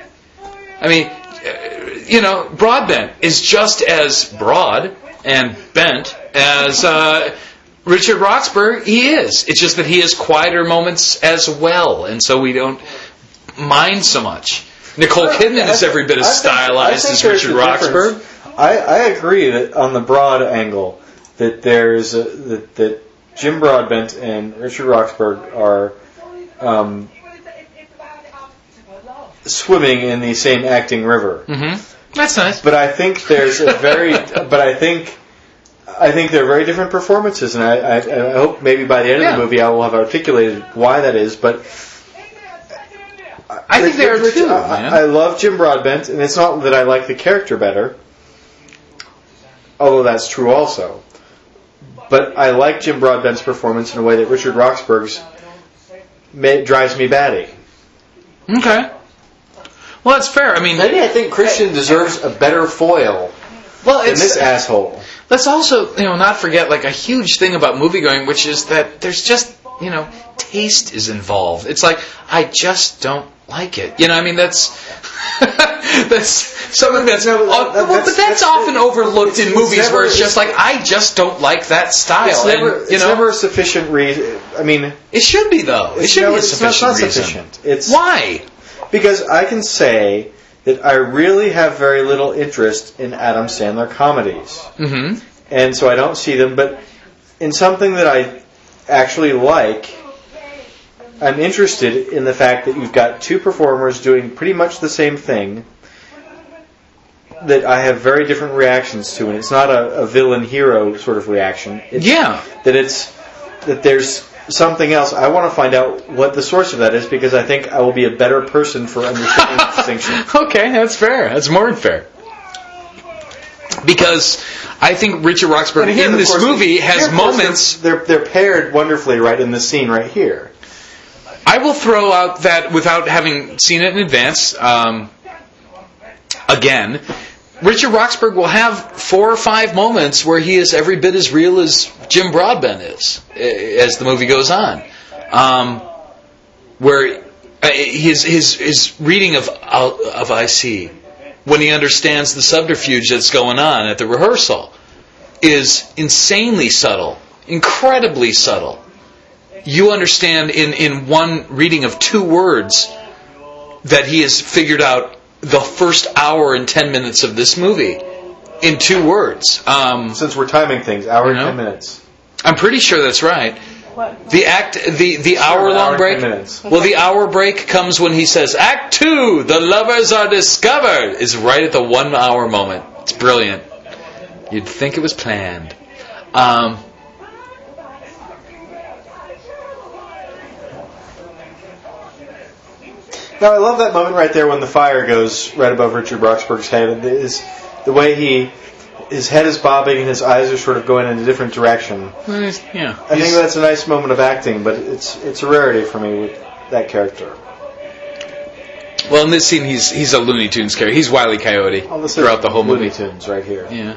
I mean, you know, Broadbent is just as broad and bent as uh, Richard Roxburgh. He is. It's just that he has quieter moments as well, and so we don't mind so much. Nicole Kidman is every bit as I think- stylized I think as there's Richard a Roxburgh. difference. I, I agree that on the broad angle that there's a, that, that Jim Broadbent and Richard Roxburgh are um, swimming in the same acting river. Mm-hmm. That's nice. But I think there's a very, but I think, I think they're very different performances, and I, I, I hope maybe by the end Yeah. of the movie I will have articulated why that is. But I think they are too. I, man. I love Jim Broadbent, and it's not that I like the character better. although that's true also. But I like Jim Broadbent's performance in a way that Richard Roxburgh's may, drives me batty. Okay. Well, that's fair. I mean, maybe I think Christian deserves a better foil well, than it's, this asshole. Let's also, you know, not forget like a huge thing about moviegoing, which is that there's just, you know, taste is involved. It's like I just don't like it. You know, I mean, that's that's something that's no, well, that, but that's, that's often overlooked in movies never, where it's just like I just don't like that style. It's never, and, you it's know, never a sufficient reason. I mean, it should be though. It should no, be a it's sufficient not, not reason. Sufficient. It's why? Because I can say that I really have very little interest in Adam Sandler comedies, mm-hmm. and so I don't see them. But in something that I actually like, I'm interested in the fact that you've got two performers doing pretty much the same thing that I have very different reactions to, and it's not a, a villain-hero sort of reaction. It's yeah. That it's that there's something else. I want to find out what the source of that is because I think I will be a better person for understanding the distinction. Okay, that's fair. That's more than fair. Because I think Richard Roxburgh here, in this course, movie here, has of course, moments. They're, they're they're paired wonderfully right in this scene right here. I will throw out that without having seen it in advance. Um, again, Richard Roxburgh will have four or five moments where he is every bit as real as Jim Broadbent is as the movie goes on. Um, where his his his reading of of I C, when he understands the subterfuge that's going on at the rehearsal, is insanely subtle, incredibly subtle. You understand in, in one reading of two words that he has figured out the first hour and ten minutes of this movie in two words. Um, Since we're timing things, hour you and know? ten minutes. I'm pretty sure that's right. What? The act, the, the Sure, hour long hour and break. ten minutes. Well, the hour break comes when he says, "Act two, the lovers are discovered." Is right at the one hour moment. It's brilliant. You'd think it was planned. Um, Now I love that moment right there when the fire goes right above Richard Roxburgh's head. And his, the way he, his head is bobbing and his eyes are sort of going in a different direction. yeah, I think that's a nice moment of acting, but it's it's a rarity for me with that character. Well, in this scene, he's he's a Looney Tunes character. He's Wile E. Coyote Oh, this is throughout the whole Looney movie. Tunes right here. Yeah.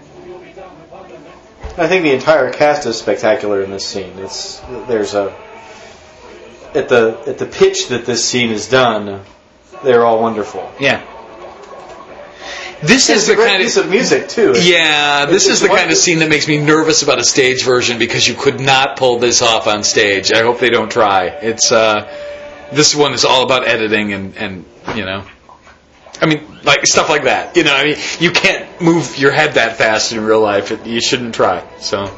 I think the entire cast is spectacular in this scene. It's there's a at the at the pitch that this scene is done, they're all wonderful. Yeah. This It's is a the great kind piece of of music too. It's, yeah. This it's is the kind wonderful. of scene that makes me nervous about a stage version because you could not pull this off on stage. I hope they don't try. It's uh, this one is all about editing and and you know. I mean, like stuff like that. You know, I mean, you can't move your head that fast in real life. It, you shouldn't try. So,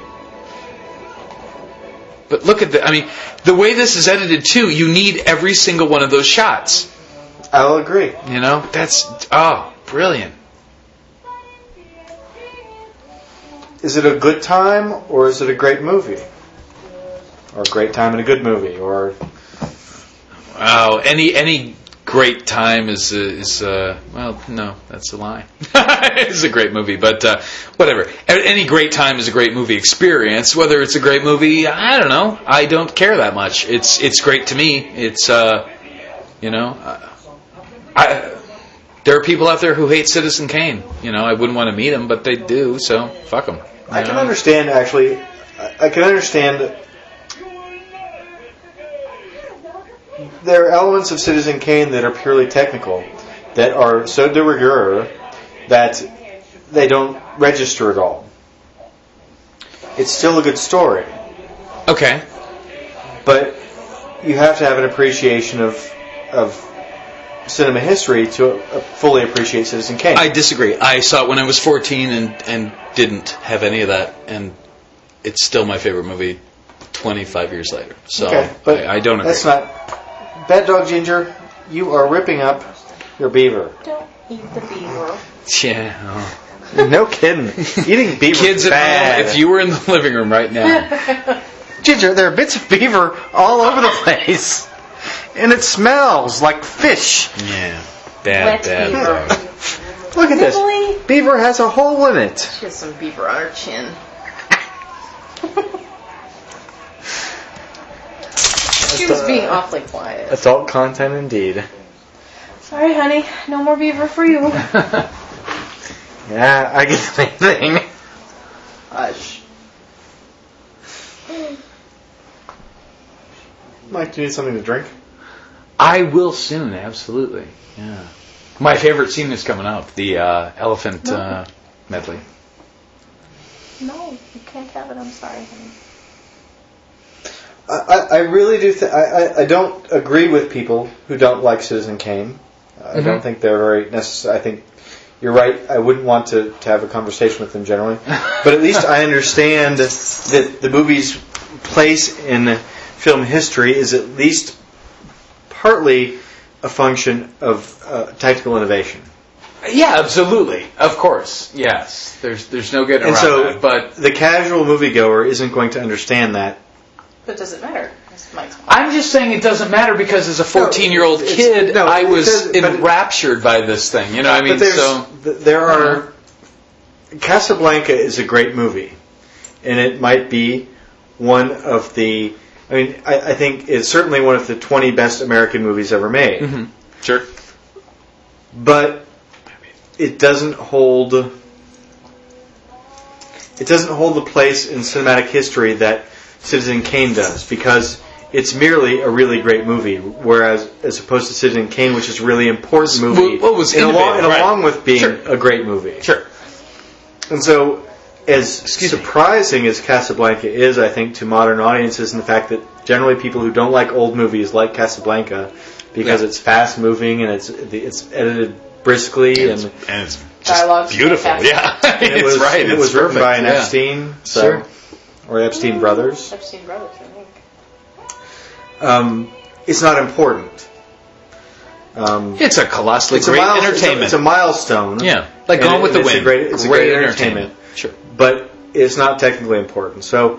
but look at the. I mean, the way this is edited too. You need every single one of those shots. I'll agree. You know, that's oh, brilliant. Is it a good time or is it a great movie? Or a great time and a good movie? Or Oh, any any great time is uh, is uh, well, no, that's a lie. It's a great movie, but uh, whatever. Any great time is a great movie experience. Whether it's a great movie, I don't know. I don't care that much. It's it's great to me. It's uh, you know, uh, I. There are people out there who hate Citizen Kane. You know, I wouldn't want to meet them, but they do. So fuck them. I can understand actually. I can understand. There are elements of Citizen Kane that are purely technical, that are so de rigueur that they don't register at all. It's still a good story, Okay. but you have to have an appreciation of of cinema history to uh, fully appreciate Citizen Kane. I disagree. I saw it when I was fourteen and and didn't have any of that, and it's still my favorite movie twenty-five years later. So okay, but I, I don't agree. That's not Bad Dog Ginger. You are ripping up your beaver. Don't eat the beaver. Yeah. Oh. No kidding. Eating beaver Kids is at bad. home, if you were in the living room right now, Ginger, there are bits of beaver all over the place, and it smells like fish. yeah, bad, Wet bad. beaver. bad. Look at Nibbly. this. Beaver has a hole in it. She has some beaver on her chin. She was being awfully quiet. Adult content indeed. Sorry, honey. No more beaver for you. Yeah, I get the same thing. Hush. Mike, do you need something to drink? I will soon, absolutely. Yeah. My favorite scene is coming up, the uh, elephant No. uh, medley. No, you can't have it. I'm sorry, honey. I, I really do. Th- I, I I don't agree with people who don't like Citizen Kane. I Mm-hmm. don't think they're very necessary. I think you're right. I wouldn't want to, to have a conversation with them generally, but at least I understand that the movie's place in film history is at least partly a function of uh, technical innovation. Yeah, absolutely. Of course. Yes. There's there's no getting And around so that. But the casual moviegoer isn't going to understand that. But does it matter? That's Mike's point. I'm just saying it doesn't matter because as a fourteen-year-old it's- kid, no, I it was does- but- enraptured by this thing. You know what I mean? But there's, So th- there are... Casablanca is a great movie. And it might be one of the... I mean, I, I think it's certainly one of the twenty best American movies ever made. Mhm. Sure. But it doesn't hold... It doesn't hold the place in cinematic history that Citizen Kane does, because it's merely a really great movie, whereas as opposed to Citizen Kane, which is a really important movie, What was and, along, innovative, and right. along with being Sure. a great movie. Sure. And so, as surprising as Casablanca is, I think, to modern audiences, and the fact that generally people who don't like old movies like Casablanca because Yeah. it's fast moving and it's it's edited briskly and, And it's Dialogue's beautiful. fantastic. Yeah. and it it's was right. it it's was written perfect. by an Yeah. Epstein, so Sure. or Epstein brothers. Epstein brothers, I think. Um, it's not important. Um, It's a colossally it's a great miles- it's a- entertainment. It's a, milestone. yeah. Like And Gone it- with the it's a Wind. great- it's a great entertainment. Sure. But it's not technically important. So,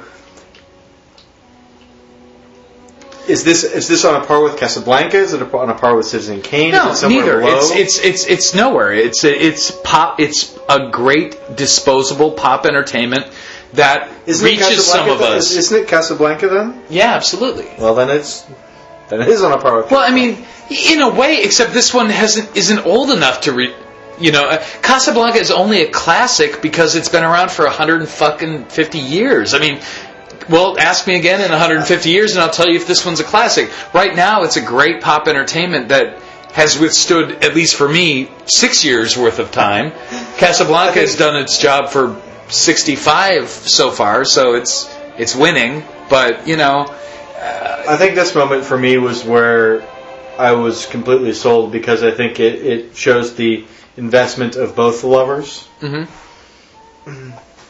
is this is this on a par with Casablanca? Is it on a par with Citizen Kane? No, is it somewhere neither. below? It's it's it's it's nowhere. It's it's pop. It's a great disposable pop entertainment that Isn't it reaches some Casablanca of then? us. Isn't it Casablanca then? Yeah, absolutely. Well, then it's then it is on a par with. Well, I mean, in a way, except this one hasn't isn't old enough to re. You know, uh, Casablanca is only a classic because it's been around for a hundred fucking fifty years. I mean, well, ask me again in a hundred and fifty years, and I'll tell you if this one's a classic. Right now, it's a great pop entertainment that has withstood, at least for me, six years worth of time. Casablanca has done its job for sixty-five so far, so it's it's winning. But you know, I think this moment for me was where I was completely sold because I think it, it shows the investment of both the lovers. Mm-hmm.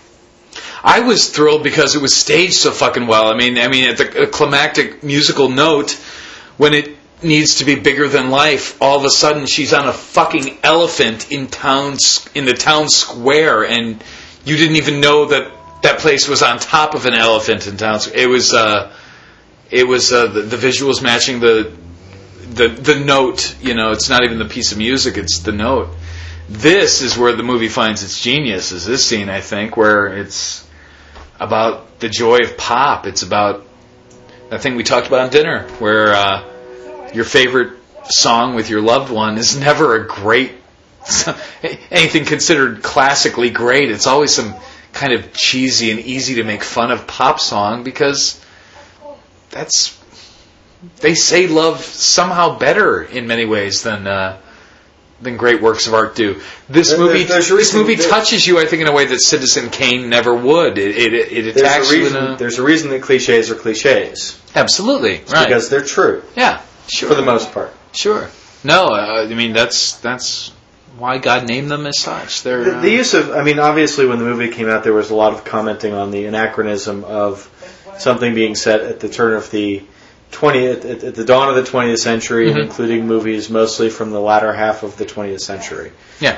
I was thrilled because it was staged so fucking well. I mean, I mean, at the climactic musical note, when it needs to be bigger than life, all of a sudden she's on a fucking elephant in town, in the town square, and you didn't even know that that place was on top of an elephant in town. It was, uh, it was uh, the, the visuals matching the the the note. You know, it's not even the piece of music; it's the note. This is where the movie finds its genius, is this scene, I think, where it's about the joy of pop. It's about that thing we talked about on dinner, where uh, your favorite song with your loved one is never a great, anything considered classically great. It's always some kind of cheesy and easy to make fun of pop song because that's, they say love somehow better in many ways than uh, than great works of art do. This There- movie, there's a this reason- movie there- touches you, I think, in a way that Citizen Kane never would. It it, it attacks There's a you reason. in a There's a reason that cliches are cliches. absolutely It's right because they're true yeah sure for the most part. sure no uh, I mean that's that's why God named them as such. They're The, uh, the use of, I mean, obviously when the movie came out, there was a lot of commenting on the anachronism of something being set at the turn of the twentieth, at, at the dawn of the twentieth century, Mhm. including movies mostly from the latter half of the twentieth century. yeah.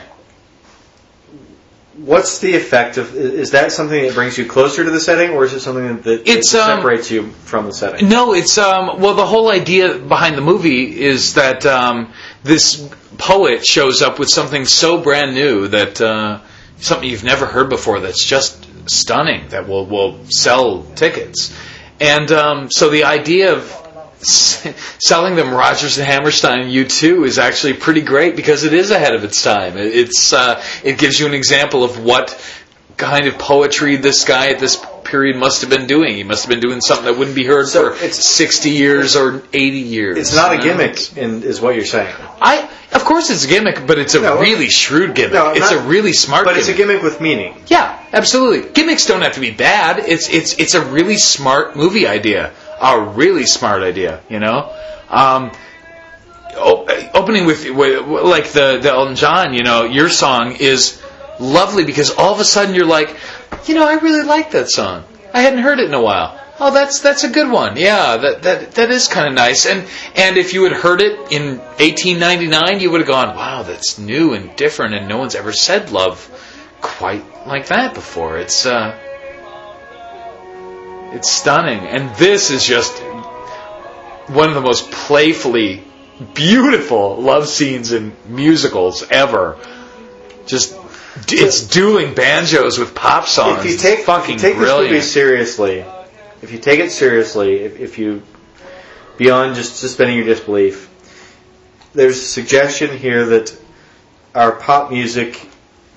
What's the effect of? Is that something that brings you closer to the setting, or is it something that It's, um, separates you from the setting? No, it's um, well, the whole idea behind the movie is that um, this poet shows up with something so brand new that uh, something you've never heard before that's just stunning, that will will sell tickets. And um, so the idea of s- selling them Rodgers and Hammerstein U two is actually pretty great because it is ahead of its time. It, it's uh, it gives you an example of what kind of poetry this guy at this period must have been doing. He must have been doing something that wouldn't be heard So for it's- sixty years or eighty years. It's not a you know? gimmick, in, is what you're saying. I, of course, it's a gimmick, but it's a No, really shrewd gimmick. no, it's not- a really smart. But gimmick. it's a gimmick with meaning. Yeah, absolutely. Gimmicks don't have to be bad. It's it's it's a really smart movie idea. A really smart idea. You know, um, op- opening with, with like the the Elton John. You know, your song is lovely because all of a sudden you're like, you know, I really like that song. I hadn't heard it in a while. Oh, that's that's a good one. Yeah, that that that is kind of nice. And and if you had heard it in eighteen ninety-nine, you would have gone, wow, that's new and different, and no one's ever said love quite like that before. It's uh, it's stunning. And this is just one of the most playfully beautiful love scenes in musicals ever. Just it's dueling banjos with pop songs. If you take, it's fucking if you take this brilliant. movie seriously, if you take it seriously, if, if you, beyond just suspending your disbelief, there's a suggestion here that our pop music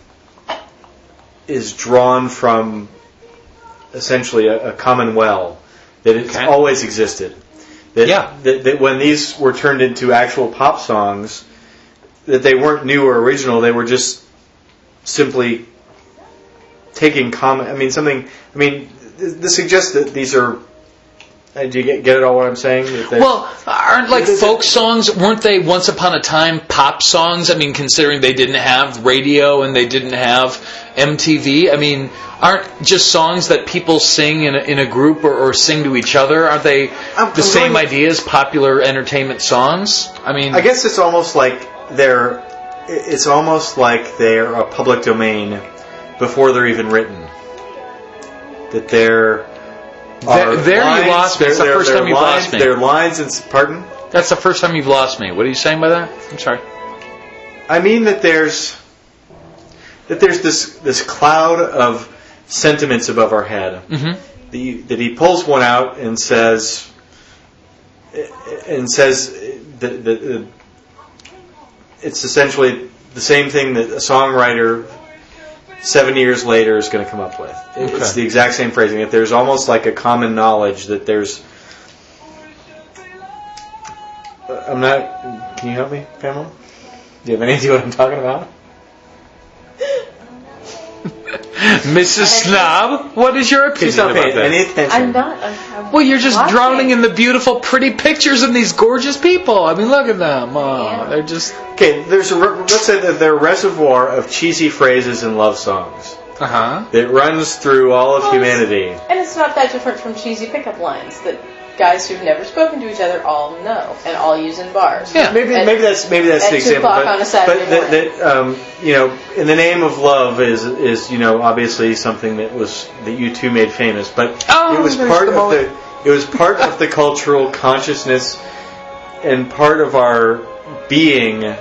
is drawn from essentially a, a common well, that it's Okay. always existed. That, Yeah. that, that when these were turned into actual pop songs, that they weren't new or original, they were just simply taking common. I mean, something. I mean, th- this suggests that these are. Uh, do you get, get it all? What I'm saying? That they- Well, aren't like Is it- folk songs? Weren't they once upon a time pop songs? I mean, considering they didn't have radio and they didn't have M T V. I mean, aren't just songs that people sing in a, in a group or, or sing to each other? Aren't they I'm- the I'm same going- idea as popular entertainment songs? I mean, I guess it's almost like they're. It's almost like they're a public domain before they're even written. That they're. There- there you lost me. It's the first time you've lines, lost me. They're lines and s- pardon. that's the first time you've lost me. What are you saying by that? I'm sorry. I mean that there's that there's this this cloud of sentiments above our head. Mm-hmm. The, that he pulls one out and says and says that, that uh, it's essentially the same thing that a songwriter seventy years later is going to come up with. It's Okay. the exact same phrasing. That there's almost like a common knowledge that there's. I'm not. Can you help me, Pamela? Do you have any idea what I'm talking about? Missus Snob, what is your opinion She's not about paying that? any attention. I'm not. I'm, I'm Well, you're just watching. drowning in the beautiful, pretty pictures of these gorgeous people. I mean, look at them. Oh, Yeah. they're just. Okay, there's a re- let's say that there are a reservoir of cheesy phrases in love songs Uh huh. that runs through all of Well, it's- humanity. And it's not that different from cheesy pickup lines that guys who've never spoken to each other all know and all use in bars. Yeah. Maybe At- maybe that's maybe that's at the two example. o'clock But, on a Saturday but that, morning. that um, you know, in the name of love is is you know obviously something that was that you two made famous. But Oh, it was there's part the of bullet. the it was part of the cultural consciousness and part of our being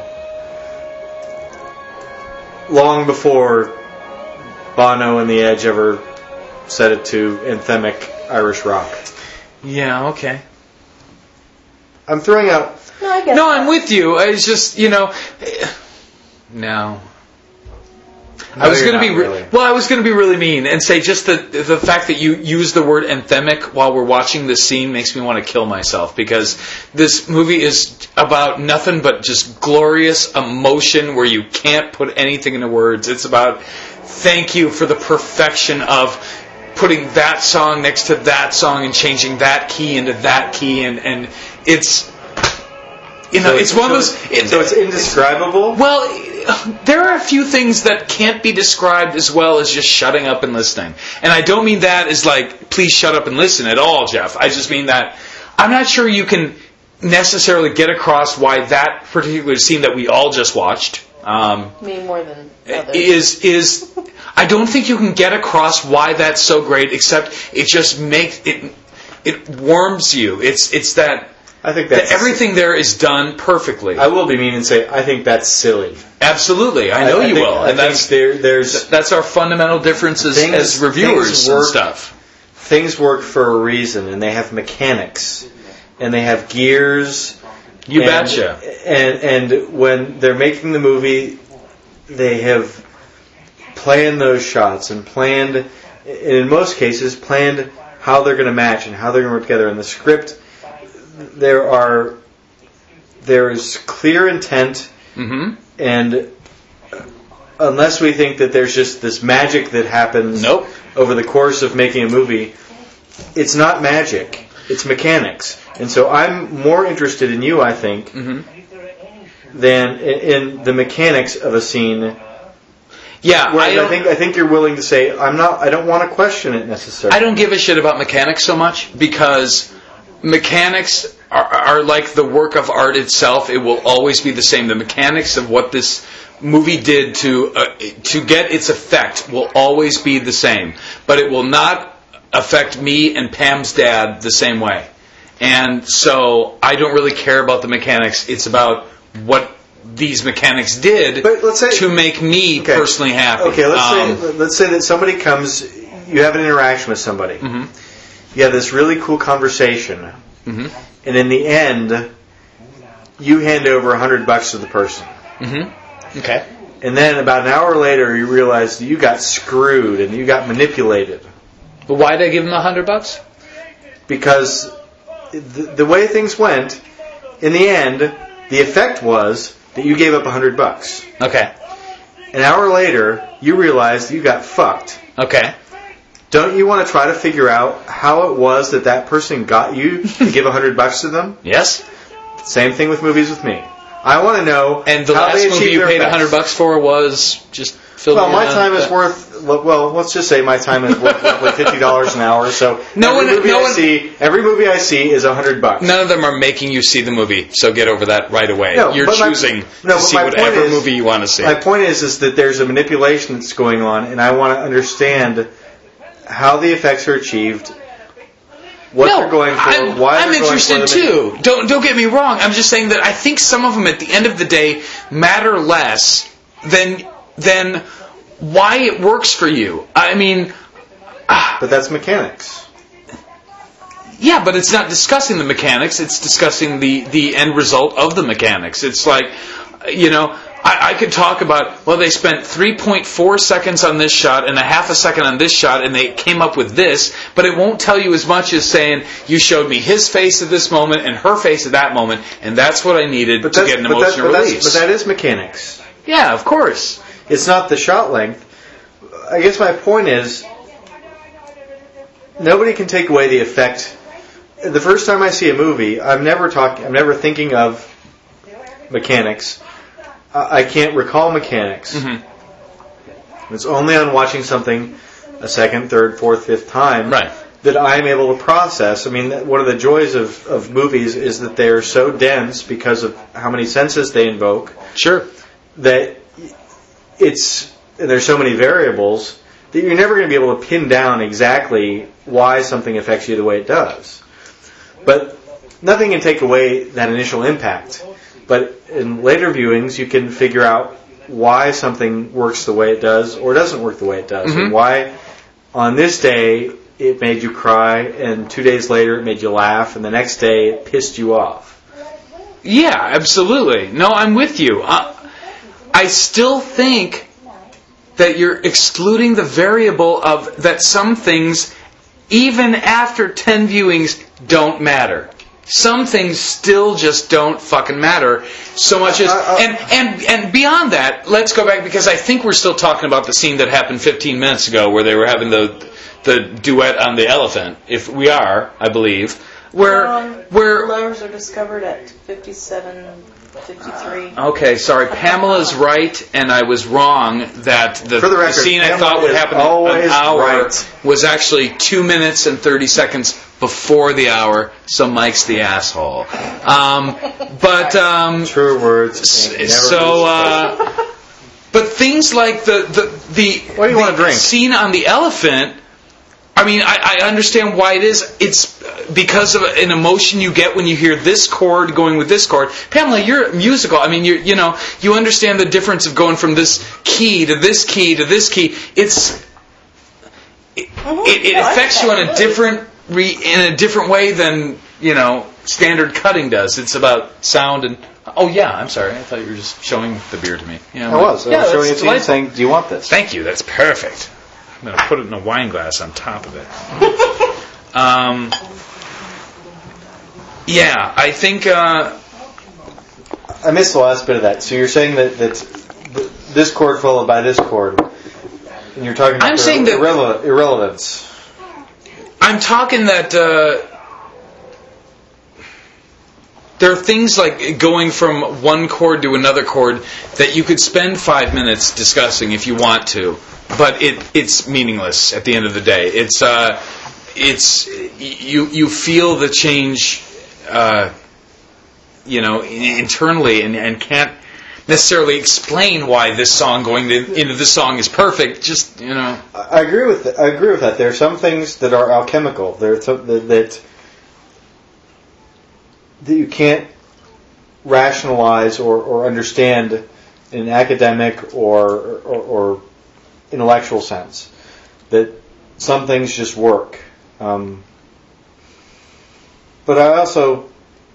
long before Bono and the Edge ever set it to anthemic Irish rock. Yeah. Okay. I'm throwing out. No, I guess No, not. I'm with you. It's just you know. eh, No. No, I was you're going to be not re- really. well. I was going to be really mean and say just the the fact that you use the word anthemic while we're watching this scene makes me want to kill myself because this movie is about nothing but just glorious emotion where you can't put anything into words. It's about thank you for the perfection of putting that song next to that song and changing that key into that key and and it's you know So it's one of so those. it's- so it's indescribable. Well, there are a few things that can't be described as well as just shutting up and listening. And I don't mean that as like, please shut up and listen at all, Jeff. I just mean that I'm not sure you can necessarily get across why that particular scene that we all just watched um, Me more than others. is is. I don't think you can get across why that's so great, except it just makes it. It warms you. It's it's that. I think that's that everything there is done perfectly. I will be mean and say I think that's silly. Absolutely, I know I, I you think, will, I and that's there, there's that's our fundamental differences things, as reviewers things work, and stuff. Things work for a reason, and they have mechanics, and they have gears. You and, betcha. And and when they're making the movie, they have planned those shots and planned, in most cases, planned how they're going to match and how they're going to work together. In the script, there are there is clear intent, Mm-hmm. and unless we think that there's just this magic that happens Nope. over the course of making a movie, it's not magic. It's mechanics. And so I'm more interested in you, I think, Mm-hmm. than in, in the mechanics of a scene. Yeah, Whereas I, I, don't, think I think you're willing to say I'm not. I don't want to question it necessarily. I don't give a shit about mechanics so much because mechanics are, are like the work of art itself. It will always be the same. The mechanics of what this movie did to uh, to get its effect will always be the same, but it will not affect me and Pam's dad the same way. And so I don't really care about the mechanics. It's about what these mechanics did But let's say, to make me okay. personally happy. Okay, let's Um, say let's say that somebody comes. You have an interaction with somebody. Mhm. You have this really cool conversation, Mhm. and in the end, you hand over a hundred bucks to the person. Mhm. Okay. And then about an hour later, you realize that you got screwed and you got manipulated. But why did I give him a hundred bucks? Because the, the way things went, in the end, the effect was that you gave up a hundred bucks. Okay. An hour later, you realized that you got fucked. Okay. Don't you want to try to figure out how it was that that person got you to give a hundred bucks to them? Yes. Same thing with movies with me. I want to know And the how last they movie achieve you their paid a effects. hundred bucks for was just filled Well, in my on time is the- worth. Well, let's just say my time is worth roughly fifty dollars an hour. So No every one- movie no I one- see, every movie I see is a hundred bucks. None of them are making you see the movie, so get over that right away. No, You're but my- choosing no, to but see my point whatever is- movie you want to see. My point is, is that there's a manipulation that's going on, and I want to understand how the effects are achieved, what no, they're going for, I'm, why I'm they're interested going for them. too. Don't don't get me wrong. I'm just saying that I think some of them, at the end of the day, matter less than than why it works for you. I mean, But that's mechanics. yeah, but it's not discussing the mechanics. It's discussing the the end result of the mechanics. It's like, you know, I, I could talk about, well, they spent three point four seconds on this shot and a half a second on this shot, and they came up with this, but it won't tell you as much as saying, you showed me his face at this moment and her face at that moment, and that's what I needed But to that's, get an but that's, emotional but that's, release. but that is mechanics. Yeah, of course. It's not the shot length. I guess my point is, nobody can take away the effect. The first time I see a movie, I'm never talking. I'm never thinking of mechanics. I I can't recall mechanics. Mm-hmm. It's only on watching something a second, third, fourth, fifth time Right. that I'm able to process. I mean, one of the joys of, of movies is that they are so dense because of how many senses they invoke Sure. that it's there's so many variables that you're never going to be able to pin down exactly why something affects you the way it does. But nothing can take away that initial impact. But in later viewings, you can figure out why something works the way it does or doesn't work the way it does. Mm-hmm. And why on this day it made you cry, and two days later it made you laugh, and the next day it pissed you off. Yeah, absolutely. No, I'm with you. I, I still think that you're excluding the variable of that some things, even after ten viewings, don't matter. Some things still just don't fucking matter so much as... Uh, uh, and, and, and beyond that, let's go back, because I think we're still talking about the scene that happened fifteen minutes ago where they were having the the duet on the elephant. If we are, I believe. Where... Um, where Flowers are discovered at fifty-seven, fifty-three. Okay, sorry. Pamela's right, and I was wrong that the, For the record, the scene I Pamela thought would is happen in always an hour right. was actually two minutes and thirty seconds before the hour, so Mike's the asshole. Um, but, um, Truer words. ain't never so, been uh, but things like the, the, the, What do you the want to drink? scene on the elephant I mean, I, I understand why it is. It's because of an emotion you get when you hear this chord going with this chord. Pamela, you're musical. I mean, you you know, you understand the difference of going from this key to this key to this key. It's it, Mm-hmm. it, it No, affects you in a really. different re, in a different way than you know standard cutting does. It's about sound and. Oh yeah, I'm sorry. I thought you were just showing the beer to me. Yeah, I was. I yeah, was showing that's it to you, delightful. saying, "Do you want this?" Thank you. That's perfect. I'm going to put it in a wine glass on top of it. um, yeah, I think. Uh, I missed the last bit of that. So you're saying that that th- this chord followed by this chord, and you're talking about I'm the saying that- irrele- irrelevance. I'm talking that uh, there are things like going from one chord to another chord that you could spend five minutes discussing if you want to, but it it's meaningless at the end of the day. It's uh, it's you you feel the change, uh, you know, internally, and, and can't necessarily explain why this song going to, into this song is perfect. Just you know, I I agree with th- I agree with that. There are some things that are alchemical. There are some that, that that you can't rationalize or, or understand in an academic or, or or intellectual sense. That some things just work. Um, but I also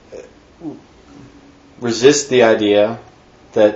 resist the idea that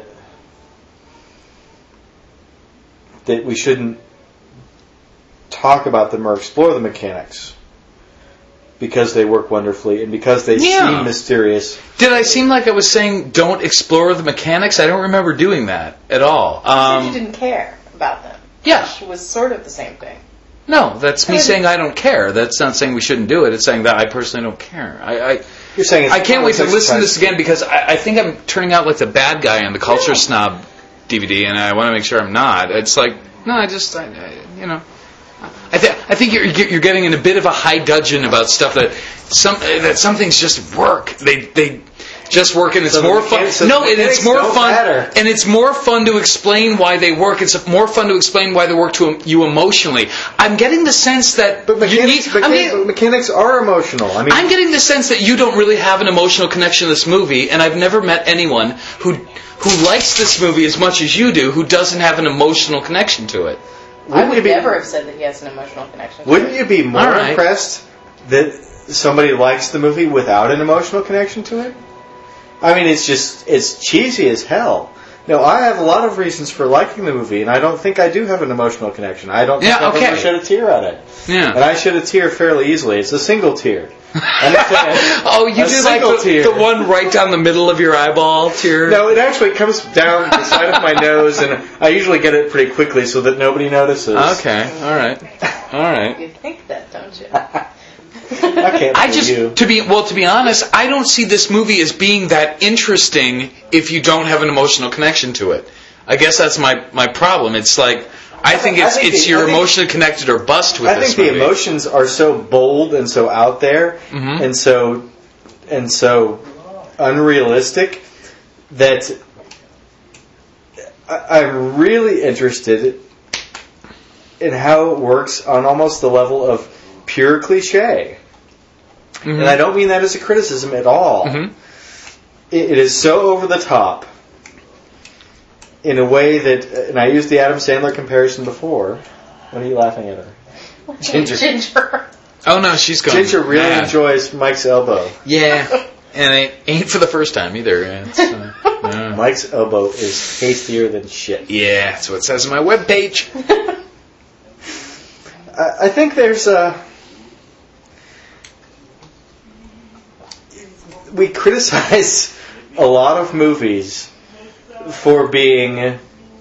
that we shouldn't talk about them or explore the mechanics because they work wonderfully and because they Yeah. seem mysterious. did I seem like I was saying don't explore the mechanics? I don't remember doing that at all. You said you Um, didn't care about them. yeah. Which was sort of the same thing. No, that's me I mean- saying I don't care. That's not saying we shouldn't do it. It's saying that I personally don't care. I, I, You're saying it's I can't wait to it's listen to this exercise. again because I, I think I'm turning out like the bad guy on the Culture Snob D V D, and I want to make sure I'm not. It's like, no, I just, I, I, you know, I, th- I think you're you're getting in a bit of a high dudgeon about stuff that some that some things just work. They they just work, and it's So the more fun. mechanics- so the No, and it's mechanics more don't fun, matter. and it's more fun to explain why they work. It's more fun to explain why they work to you emotionally. I'm getting the sense that But you mechanics, need. I'm mechanics, getting- but mechanics are emotional. I mean, I'm getting the sense that you don't really have an emotional connection to this movie, and I've never met anyone who who likes this movie as much as you do who doesn't have an emotional connection to it. I wouldn't you would be, never have said that he has an emotional connection. to wouldn't it. you be more All right. impressed that somebody likes the movie without an emotional connection to it? I mean, it's just, it's cheesy as hell. No, I have a lot of reasons for liking the movie, and I don't think I do have an emotional connection. I don't think Yeah, I've okay. ever shed a tear at it. Yeah. And I shed a tear fairly easily. It's a single tear. Understand? Oh, you A do like single the, tear. the one right down the middle of your eyeball tear? No, it actually comes down the side of my nose, and I usually get it pretty quickly so that nobody notices. Okay, all right, all right. You think that, don't you? I can't I for just you. to be well to be honest, I don't see this movie as being that interesting if you don't have an emotional connection to it. I guess that's my, my problem. It's like I think I it's think it's the- you're I think- emotionally connected or bust with I this think the movie. emotions are so bold and so out there, Mhm. and so and so unrealistic that I, I'm really interested in how it works on almost the level of pure cliche. Mhm. And I don't mean that as a criticism at all. Mhm. It, it is so over the top in a way that, and I used the Adam Sandler comparison before. What are you laughing at her? Ginger. Ginger. Oh no, she's gone. Ginger really mad. enjoys Mike's elbow. Yeah, and it ain't for the first time either. It's, uh, yeah. Mike's elbow is tastier than shit. Yeah, that's what it says on my webpage. I, I think there's a. We criticize a lot of movies for being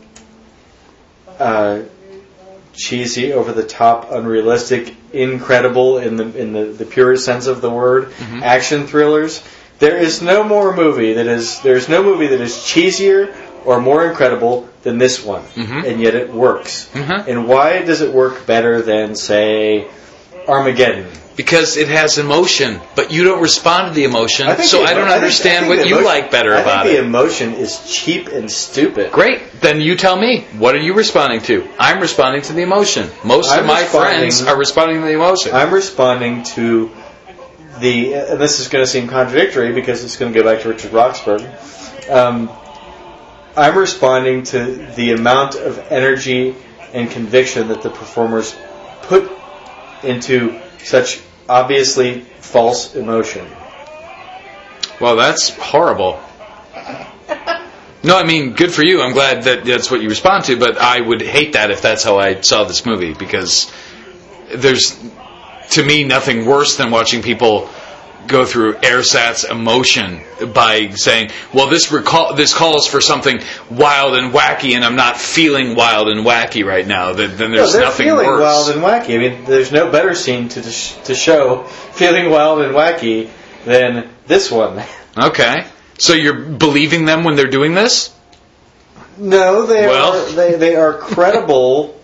uh, cheesy, over the top, unrealistic, incredible in the in the, the purest sense of the word. Mhm. Action thrillers. There is no more movie that is. There's no movie that is cheesier or more incredible than this one, Mhm. and yet it works. Mhm. And why does it work better than, say, Armageddon because it has emotion, but you don't respond to the emotion, I think so the, I don't I think, understand I think what you emotion, like better I about think it. the emotion is cheap and stupid. Great. Then you tell me. What are you responding to? I'm responding to the emotion. Most I'm of my responding- friends are responding to the emotion. I'm responding to the, and this is going to seem contradictory because it's going to go back to Richard Roxburgh. Um, I'm responding to the amount of energy and conviction that the performers put into such obviously false emotion. Well, that's horrible. No, I mean, good for you. I'm glad that that's what you respond to, but I would hate that if that's how I saw this movie, because there's, to me, nothing worse than watching people go through ersatz emotion by saying, well, this recall, this calls for something wild and wacky, and I'm not feeling wild and wacky right now. Then, then there's no, they're nothing feeling worse. wild and wacky. I mean, there's no better scene to to show feeling wild and wacky than this one. Okay. So you're believing them when they're doing this? No, they Well. are they they are credible.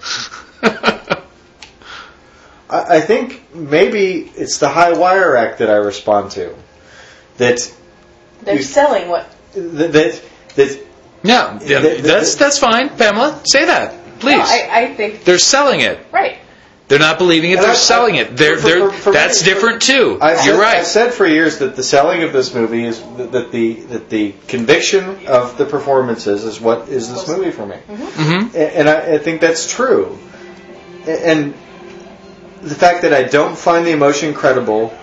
I, I think maybe it's the high wire act that I respond to. That They're you- selling what? that that, that Yeah, yeah The- the- that's that's fine, Pamela. Say that, please. No, I, I think They're selling it. right. They're not believing it. And They're I- selling I- it. They're for- they're for- for that's me- different too. I've You're said, right. I've said for years that the selling of this movie is that that the that the conviction of the performances is what is this movie for me, Mm-hmm. A- and I, I think that's true. A- And the fact that I don't find the emotion credible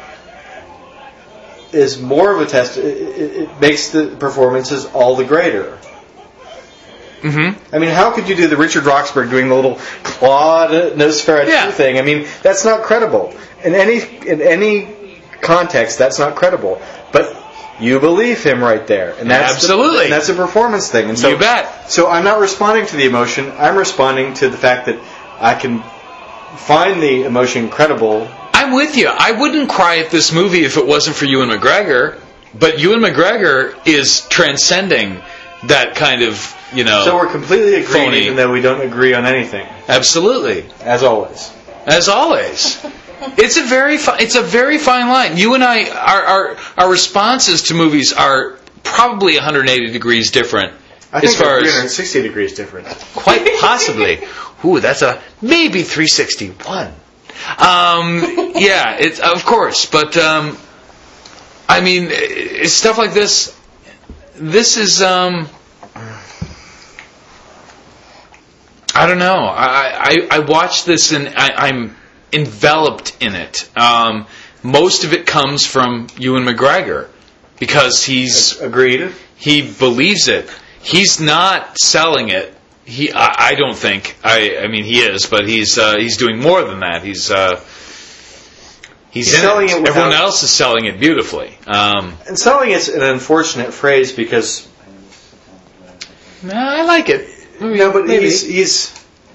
is more of a test. It, it, it makes the performances all the greater. Mm-hmm. I mean, how could you do the Richard Roxburgh doing the little clawed Nosferatu Yeah. thing? I mean, that's not credible. In any in any context, that's not credible. But you believe him right there, and that's Absolutely. the, and that's a performance thing. And so, You bet. So I'm not responding to the emotion. I'm responding to the fact that I can find the emotion credible. I'm with you. I wouldn't cry at this movie if it wasn't for Ewan McGregor, but Ewan McGregor is transcending that kind of, you know. So we're completely agreed, Phony. even though we don't agree on anything, Absolutely. as always. As always. It's a very fi- it's a very fine line. You and I, our our, our responses to movies are probably one hundred eighty degrees different. I think as far we're as three hundred sixty degrees different. quite possibly. Ooh, that's a maybe three sixty-one. Um, yeah, it's of course, but um, I mean, it's stuff like this. This is um, I don't know. I I, I watch this and I, I'm enveloped in it. Um, most of it comes from Ewan McGregor because he's Agreed. he believes it. He's not selling it. He, I, I don't think. I, I mean, he is, but he's uh, he's doing more than that. He's uh, he's, He's in selling it. it without- Everyone else is selling it beautifully. Um, And selling is an unfortunate phrase because no, I like it. no, but Maybe. he's he's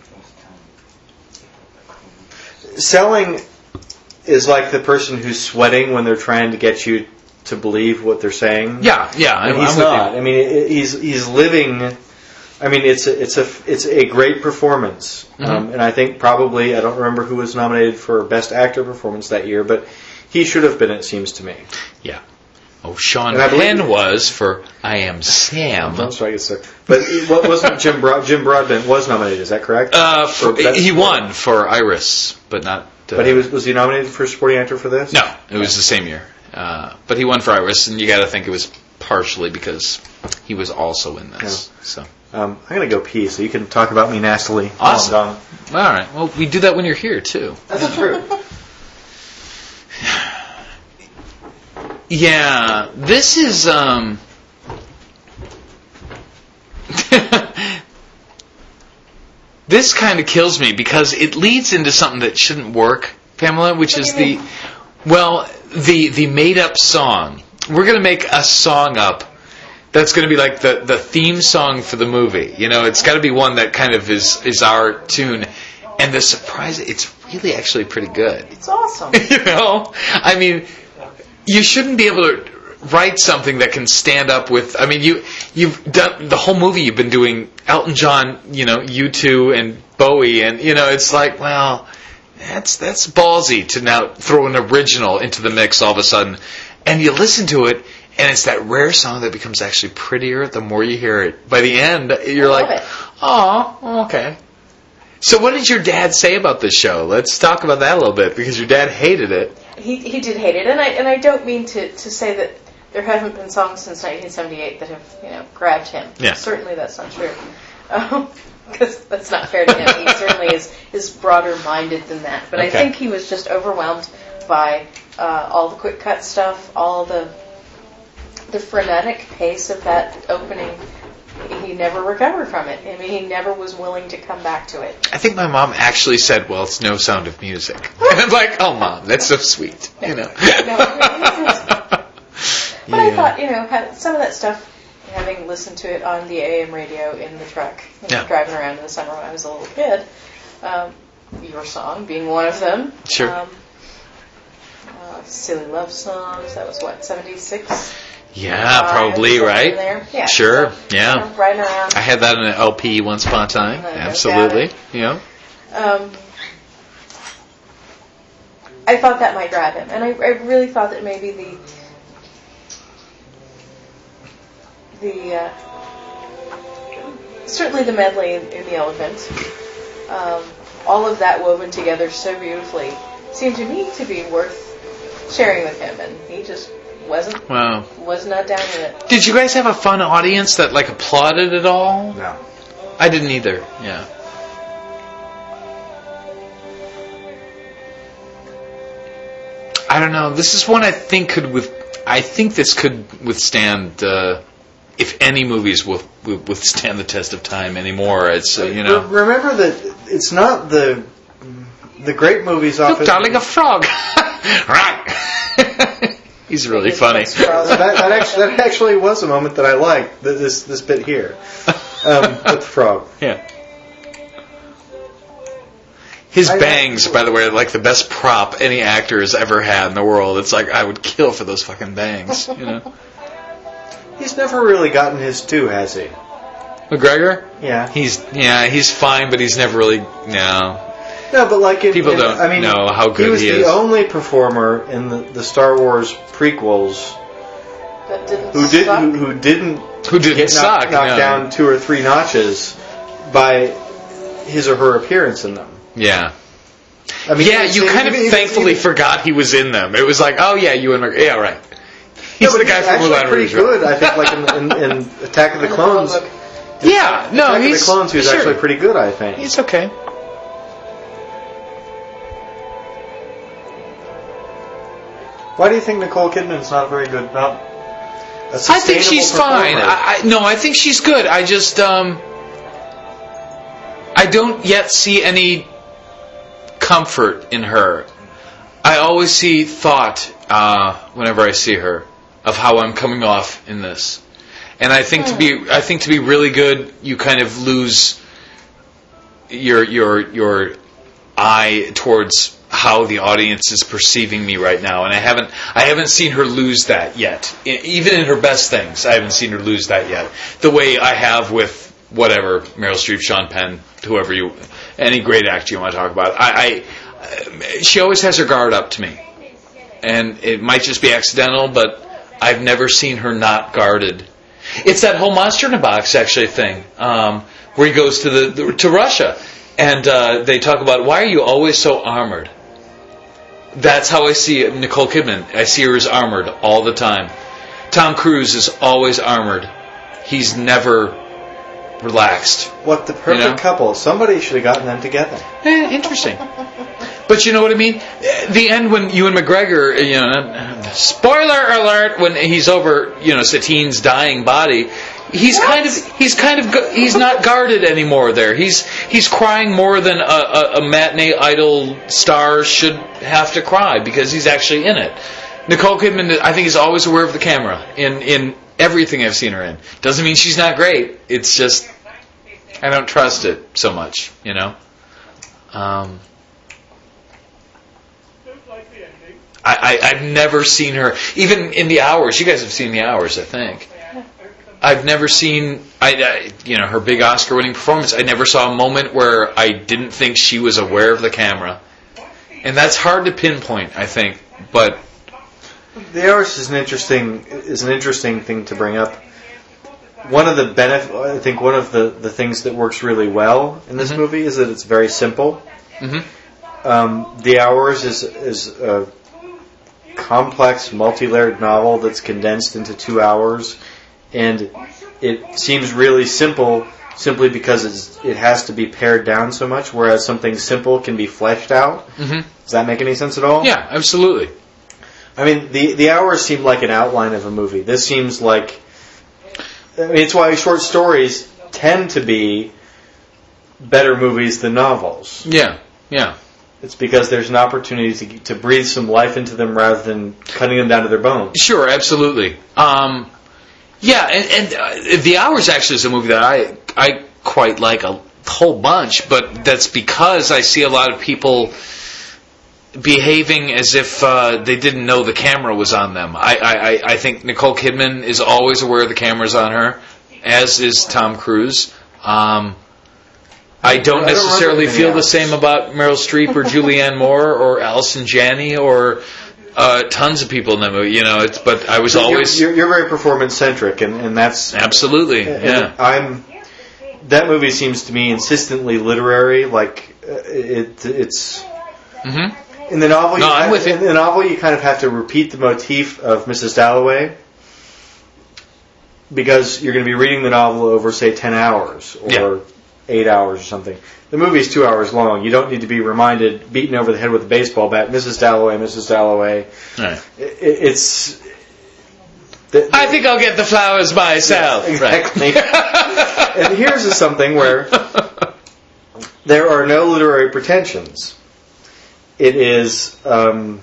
selling is like the person who's sweating when they're trying to get you to believe what they're saying. Yeah, yeah. And I'm, he's I'm with not. you. I mean, it- he's he's living. I mean, it's a, it's a it's a great performance, Mm-hmm. um, and I think probably I don't remember who was nominated for Best Actor performance that year, but he should have been. It seems to me. Yeah. Oh, Sean And I believe- Penn was for I Am Sam. I'm sorry, yes, sir. But it wa- wasn't Jim Broad, Jim Broadbent was nominated? Is that correct? Uh, For for, best- he won for Iris, but not. Uh, But he was was he nominated for supporting actor for this? No, it was the same year. Uh, but he won for Iris, and you got to think it was partially because he was also in this. So. Um, I'm gonna go pee, so you can talk about me nastily. Awesome. while I'm gone. All right. Well, we do that when you're here too. That's true. Yeah, this is um. This kind of kills me because it leads into something that shouldn't work, Pamela, which What is do the you mean? well, the the made up song. We're going to make a song up that's going to be like the, the theme song for the movie. You know, it's got to be one that kind of is is our tune. And the surprise, it's really actually pretty good. It's awesome. You know, I mean, you shouldn't be able to write something that can stand up with. I mean, you you've done the whole movie. You've been doing Elton John, you know, U two and Bowie, and you know, it's like, well, that's that's ballsy to now throw an original into the mix all of a sudden. And you listen to it, and it's that rare song that becomes actually prettier the more you hear it. By the end, you're I like, oh, okay. So what did your dad say about this show? Let's talk about that a little bit, because your dad hated it. He he did hate it, and I and I don't mean to, to say that there haven't been songs since nineteen seventy-eight that have, you know, grabbed him. Yeah. Certainly that's not true. Because um, that's not fair to him. He certainly is, is broader minded than that. But Okay. I think he was just overwhelmed by uh, all the quick cut stuff, all the the frenetic pace of that opening. He never recovered from it. I mean, he never was willing to come back to it. I think my mom actually said, well, it's no Sound of Music. And I'm like, oh, Mom, that's so sweet. No, You know. no, it really isn't. But I Yeah. thought, you know, ha- some of that stuff, having listened to it on the A M radio in the truck, you know, Yeah. driving around in the summer when I was a little kid, um, your song being one of them. Sure. Um, uh, Silly Love Songs, that was what, seventy-six? Yeah, probably, Somewhere right? in there. Yeah, Sure, so, yeah. you know, riding around. I had that in an L P once upon a time. No doubt Absolutely. it. Yeah. Um, I thought that might grab him, and I, I really thought that maybe the the uh, certainly the medley in, in the Elephant, um, all of that woven together so beautifully, seemed to me to be worth sharing with him, and he just wasn't Wow. was not down with it. Did you guys have a fun audience that like applauded it all? No. I didn't either. Yeah. I don't know. This is one I think could with. I think this could withstand. Uh, if any movies will, will withstand the test of time anymore, it's uh, you know. Re- Remember that it's not the the great movies Look, often. darling, a frog. Right. He's really funny. Uh, that, that actually that actually was a moment that I liked. th- This this bit here um, with the frog. Yeah. His I- bangs, by the way, are like the best prop any actor has ever had in the world. It's like I would kill for those fucking bangs, you know. He's never really gotten his due, has he? McGregor? Yeah. He's yeah, he's fine, but he's never really no. No, but like in, People in- don't I mean, know how good he was he the is. only performer in the, the Star Wars prequels That didn't who did suck. who, who didn't Who didn't get knocked, suck? knocked no. down two or three notches by his or her appearance in them. Yeah. I mean, Yeah, even- you kind of even- thankfully even- forgot he was in them. It was like, oh yeah, you and McGregor. Yeah, right. He's No, but the guy from actually Moulin pretty Rouge. good, I think. Like in, in, in Attack of the In the Clones. Clone Book. Yeah, no, Attack he's of the Clones. He was sure. actually pretty good, I think. He's okay. Why do you think Nicole Kidman's not very good? Not a I think she's sustainable fine. performer? I, I, no, I think she's good. I just, um, I don't yet see any comfort in her. I always see thought uh, whenever I see her of how I'm coming off in this, and I think to be, I think to be really good, you kind of lose your your your eye towards how the audience is perceiving me right now, and I haven't I haven't seen her lose that yet. I, even in her best things, I haven't seen her lose that yet. The way I have with whatever Meryl Streep, Sean Penn, whoever you, any great actor you want to talk about. I, I she always has her guard up to me, and it might just be accidental, but I've never seen her not guarded. It's that whole Monster in a Box actually thing, um, where he goes to the, the to Russia, and uh, they talk about why are you always so armored. That's how I see Nicole Kidman. I see her as armored all the time. Tom Cruise is always armored. He's never relaxed. What the perfect You know? couple. Somebody should have gotten them together. Eh, interesting. But you know what I mean? The end when Ewan McGregor, you know, spoiler alert, when he's over, you know, Satine's dying body, he's What? kind of, he's kind of, gu- he's not guarded anymore there. He's, he's crying more than a, a, a matinee idol star should have to cry because he's actually in it. Nicole Kidman, I think, is always aware of the camera in, in everything I've seen her in. Doesn't mean she's not great. It's just, I don't trust it so much, you know? Um, I, I, I've never seen her, even in The Hours. You guys have seen The Hours, I think. I've never seen, I, I, you know, her big Oscar-winning performance. I never saw a moment where I didn't think she was aware of the camera. and that's hard to pinpoint, I think. But The Hours is an interesting is an interesting thing to bring up. One of the benefit, I think, one of the, the things that works really well in this mm-hmm. movie is that it's very simple. Mm-hmm. Um, The Hours is is a complex, multi-layered novel that's condensed into two hours, and it seems really simple simply because it's, it has to be pared down so much, whereas something simple can be fleshed out. Mm-hmm. Does that make any sense at all? Yeah, absolutely. I mean, the the Hours seem like an outline of a movie. This seems like... I mean, it's why short stories tend to be better movies than novels. Yeah, yeah. It's because there's an opportunity to to breathe some life into them rather than cutting them down to their bones. Sure, absolutely. Um, yeah, and, and uh, The Hours actually is a movie that I I quite like a whole bunch, but that's because I see a lot of people behaving as if uh, they didn't know the camera was on them. I, I, I think Nicole Kidman is always aware the camera's on her, as is Tom Cruise. Um, I don't necessarily feel the same about Meryl Streep or Julianne Moore or Allison Janney or uh, tons of people in that movie. You know, it's, but I was always you're, you're, you're very performance centric, and, and that's absolutely and yeah. I'm that movie seems to me insistently literary. Like uh, it, it's. Mm-hmm. In the novel, no, you, I'm with you. In the novel, you kind of have to repeat the motif of Missus Dalloway because you're going to be reading the novel over, say, ten hours or yeah. eight hours or something. The movie's two hours long. You don't need to be reminded, beaten over the head with a baseball bat, Missus Dalloway, Missus Dalloway. Right. It, it's. The, the, I think I'll get the flowers myself. Yeah, exactly. Right. And here's something where there are no literary pretensions. It is um,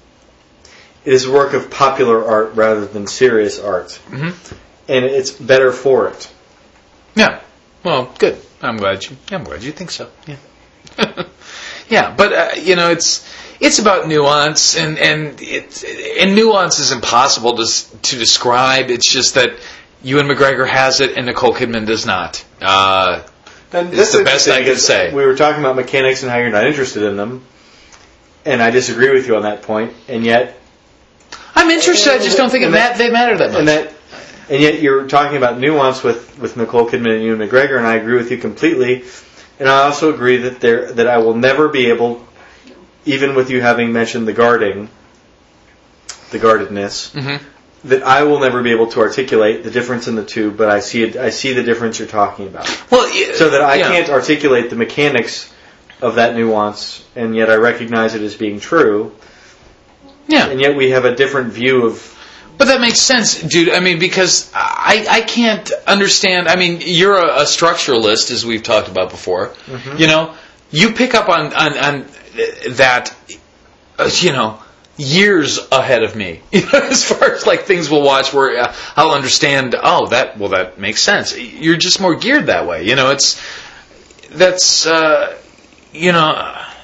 it is a work of popular art rather than serious art, mm-hmm. and it's better for it. Yeah. Well, good. I'm glad you. I'm glad you think so. Yeah. Yeah, but uh, you know, it's it's about nuance, and and it and nuance is impossible to to describe. It's just that Ewan McGregor has it, and Nicole Kidman does not. Uh, and it's the best I can say. We were talking about mechanics and how you're not interested in them. And I disagree with you on that point, and yet I'm interested. I just don't think it that, they matter that much. And, that, and yet you're talking about nuance with, with Nicole Kidman and Ewan McGregor, and I agree with you completely. And I also agree that there that I will never be able, even with you having mentioned the guarding, the guardedness, mm-hmm. that I will never be able to articulate the difference in the two. But I see it, I see the difference you're talking about. Well, so that I yeah. can't articulate the mechanics of that nuance, and yet I recognize it as being true. Yeah. And yet we have a different view of... But that makes sense, dude. I mean, because I, I can't understand... I mean, you're a, a structuralist, as we've talked about before. Mm-hmm. You know, you pick up on, on, on that, uh, you know, years ahead of me. As far as, like, things we'll watch where uh, I'll understand, oh, that, well, that makes sense. You're just more geared that way. You know, it's... That's... Uh, You know,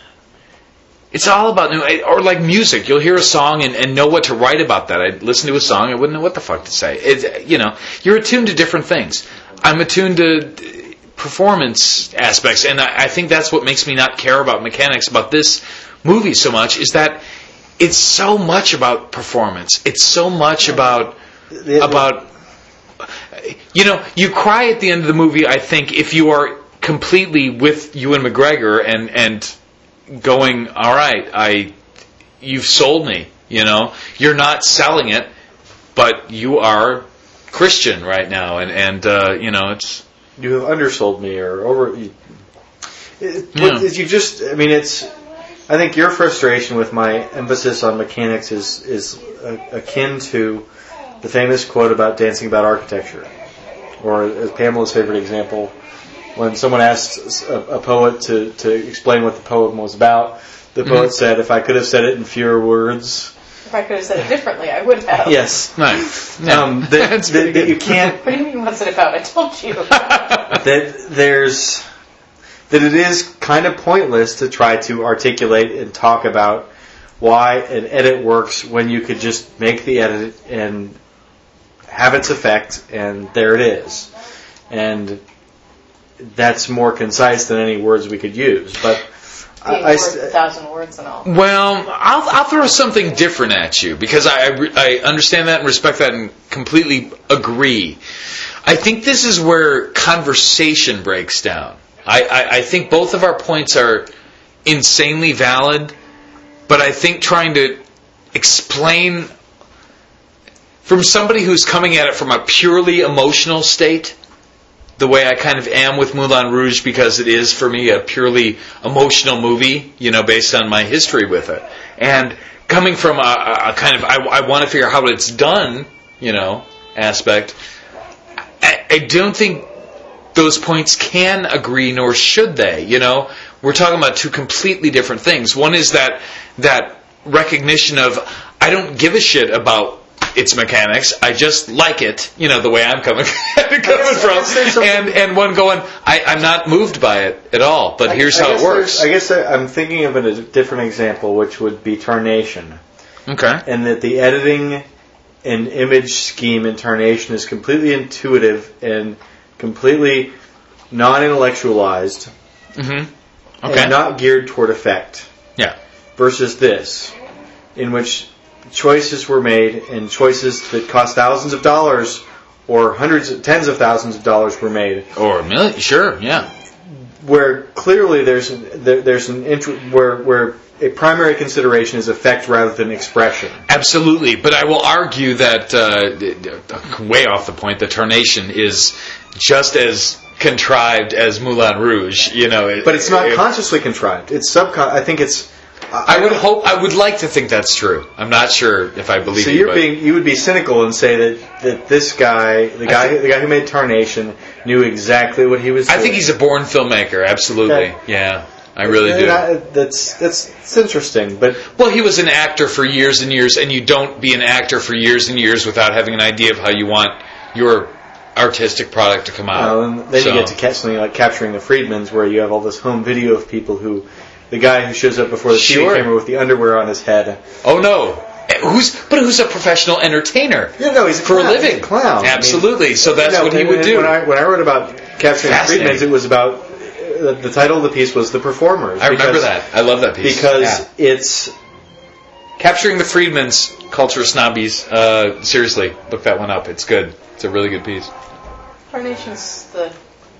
it's all about new, or like music. You'll hear a song and, and know what to write about that. I'd listen to a song, I wouldn't know what the fuck to say. It, you know, you're attuned to different things. I'm attuned to performance aspects, and I, I think that's what makes me not care about mechanics about this movie so much, is that it's so much about performance. It's so much about, about, you know, you cry at the end of the movie, I think, if you are completely with Ewan McGregor and and going, all right, I, you've sold me. You know, you're not selling it, but you are Christian right now, and and uh, you know, it's you have undersold me or over. You, it, yeah. you just, I mean, it's. I think your frustration with my emphasis on mechanics is is akin to the famous quote about Dancing About Architecture, or as Pamela's favorite example. When someone asked a, a poet to, to explain what the poem was about, the poet mm-hmm. said, if I could have said it in fewer words... If I could have said it differently, I would have. Yes. Nice. Yeah. Um, that, that, that you can't... What do you mean, what's it about? I told you. that there's... That it is kind of pointless to try to articulate and talk about why an edit works when you could just make the edit and have its effect, and there it is. And... that's more concise than any words we could use. But being I, I, worth a thousand words and all. Well, I'll, I'll throw something different at you because I, I, I understand that and respect that and completely agree. I think this is where conversation breaks down. I, I, I think both of our points are insanely valid, but I think trying to explain from somebody who's coming at it from a purely emotional state, the way I kind of am with Moulin Rouge, because it is for me a purely emotional movie, you know, based on my history with it. And coming from a, a kind of, I, I want to figure out how it's done, you know, aspect, I, I don't think those points can agree, nor should they, you know. We're talking about two completely different things. One is that that recognition of, I don't give a shit about its mechanics, I just like it, you know, the way I'm coming, coming from, and and one going, I, I'm not moved by it at all, but I, here's I how it works. I guess I, I'm thinking of a different example, which would be Tarnation. Okay. And that the editing and image scheme in Tarnation is completely intuitive and completely non-intellectualized, Mm-hmm. Okay. and not geared toward effect. Yeah. Versus this, in which choices were made, and choices that cost thousands of dollars or hundreds, tens of thousands of dollars were made. Or a million, sure, yeah. Where clearly there's there, there's an int- where where a primary consideration is effect rather than expression. Absolutely, but I will argue that uh, way off the point, that Tarnation is just as contrived as Moulin Rouge. You know, it, but it's not it, consciously contrived. It's subcon. I think it's. I, I would hope. I would like to think that's true. I'm not sure if I believe. So you, you're but being you would be cynical and say that, that this guy, the guy, think, the guy who made Tarnation, knew exactly what he was doing. I think he's a born filmmaker. Absolutely, okay. Yeah. I really do. I, that's that's it's interesting, but well, he was an actor for years and years, and you don't be an actor for years and years without having an idea of how you want your artistic product to come out. Uh, and then so. you get to catch something like Capturing the Freedmans, where you have all this home video of people who, the guy who shows up before the sure. T V camera with the underwear on his head. Oh no. Who's but who's a professional entertainer? Yeah, no, he's a for clown. a living. He's a clown. Absolutely. I mean, so that's you know, what he and, would and do. When I, when I wread about Capturing the Freedmans, it was about the, the title of the piece was The Performers. I because, remember that. I love that piece because yeah. it's Capturing the Freedmans, Culture Snobbies. Uh, seriously, look that one up. It's good. It's a really good piece. Tarnation's the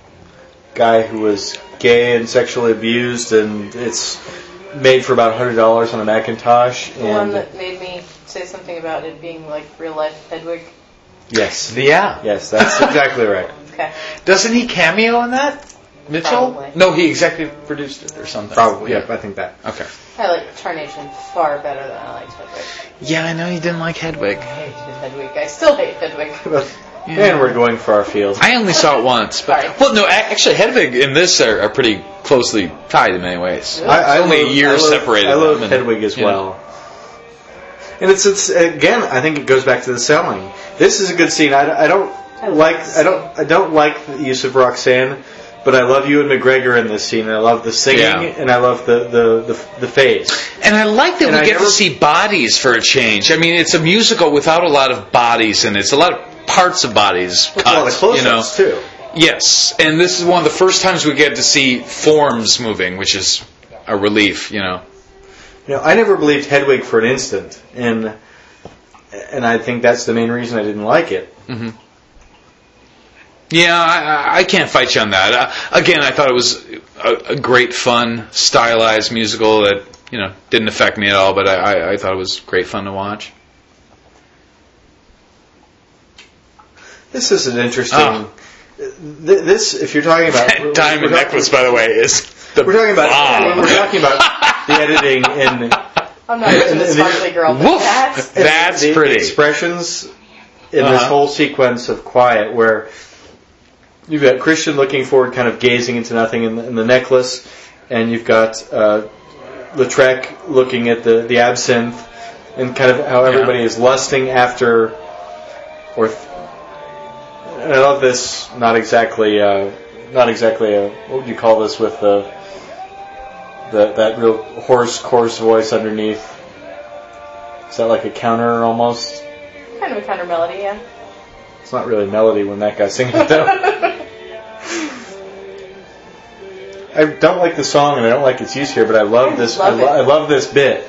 guy who was gay and sexually abused, and it's made for about one hundred dollars on a Macintosh. the and one that made me say something about it being like real life Hedwig. Yes. Yeah. Yes, that's exactly right. Okay. Doesn't he cameo in that? Mitchell? Probably. No, he executive produced it or something. Probably, yeah, I think that. Okay. I like Tarnation far better than I liked Hedwig. Yeah, I know you didn't like Hedwig. I hated Hedwig. I still hate Hedwig. Yeah. And we're going far afield. I only saw it once. But, Sorry. well, no, actually, Hedwig and this are, are pretty closely tied in many ways. I, I only love, a year I love, separated I love them and, Hedwig as you know. well. And it's, it's again, I think it goes back to the selling. This is a good scene. I, I don't I like love I don't I don't like the use of Roxanne, but I love Ewan McGregor in this scene. And I love the singing, Yeah. and I love the the the, the phase. And I like that And we I get never- to see bodies for a change. I mean, it's a musical without a lot of bodies in it. It's a lot of parts of bodies cut, A lot of close-ups you know. too. Yes, and this is one of the first times we get to see forms moving, which is a relief, you know. You know, I never believed Hedwig for an instant, and and I think that's the main reason I didn't like it. Mm-hmm. Yeah, I, I can't fight you on that. Uh, again, I thought it was a, a great, fun, stylized musical that, you know, didn't affect me at all, but I, I, I thought it was great fun to watch. This is an interesting. Oh. Th- this, if you're talking about That diamond we're talking- necklace, by the way, is the We're talking about bomb. we're talking about the editing and I'm not even a the- sparkly girl, but Woof. that's That's the, pretty. The expressions in this Uh-huh. whole sequence of quiet, where you've got Christian looking forward, kind of gazing into nothing in the, in the necklace, and you've got uh, Lautrec looking at the, the absinthe, and kind of how everybody Yeah. is lusting after. Or, th- and I love this. Not exactly. Uh, not exactly. A, what would you call this with the, the that real hoarse, coarse voice underneath? Is that like a counter almost? kind of a counter melody, yeah. It's not really melody when that guy's singing it though. I don't like the song and I don't like its use here, but I love I this. love I, lo- it. I love this bit.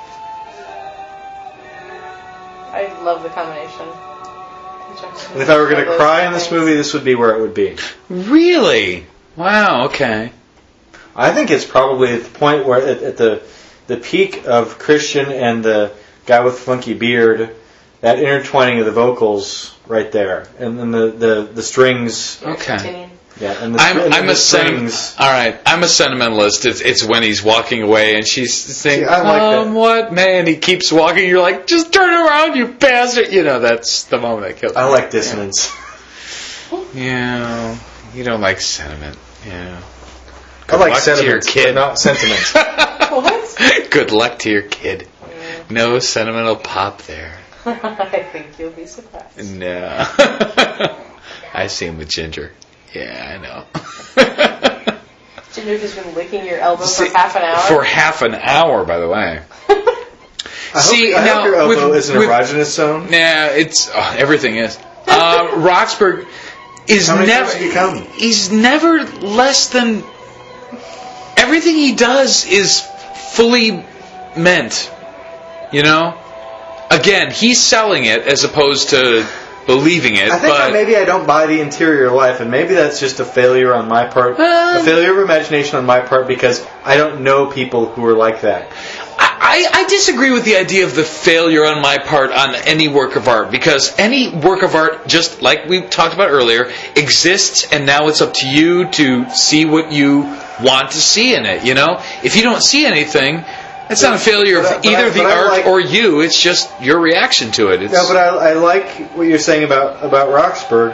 I love the combination. And if I were going to cry in this movie, this would be where it would be. Really? Wow. Okay. I think it's probably at the point where at, at the the peak of Christian and the guy with the funky beard, that intertwining of the vocals right there, and then the, the, the strings. Okay. Yeah, and the, I'm and I'm the a sentiment. strings. All right, I'm a sentimentalist. It's it's when he's walking away and she's saying, See, I like "Um, that. what man?" He keeps walking. You're like, "Just turn around, you bastard!" You know, that's the moment I killed. I like dissonance. Yeah, you don't like sentiment. Yeah. I like luck to sentiment, your kid. but not sentiment. What? Good luck to your kid. No sentimental pop there. I think you'll be surprised. No. I see him with Ginger. Yeah, I know. Ginger's just been licking your elbow See, for half an hour. For half an hour, by the way. I See, hope, I now, hope your elbow with- is an with- erogenous zone. Nah, it's oh, everything is. Uh, Roxburgh is How many never. times have you come? He's never less than. Everything he does is fully meant. You know. Again, he's selling it as opposed to believing it. I think but that maybe I don't buy the interior life, and maybe that's just a failure on my part, Uh, a failure of imagination on my part, because I don't know people who are like that. I, I disagree with the idea of the failure on my part on any work of art, because any work of art, just like we talked about earlier, exists, and now it's up to you to see what you want to see in it. You know, if you don't see anything, it's not a failure of But I- but I- either the but I art like- or you. It's just your reaction to it. It's, No, but I, I like what you're saying about, about Roxburgh,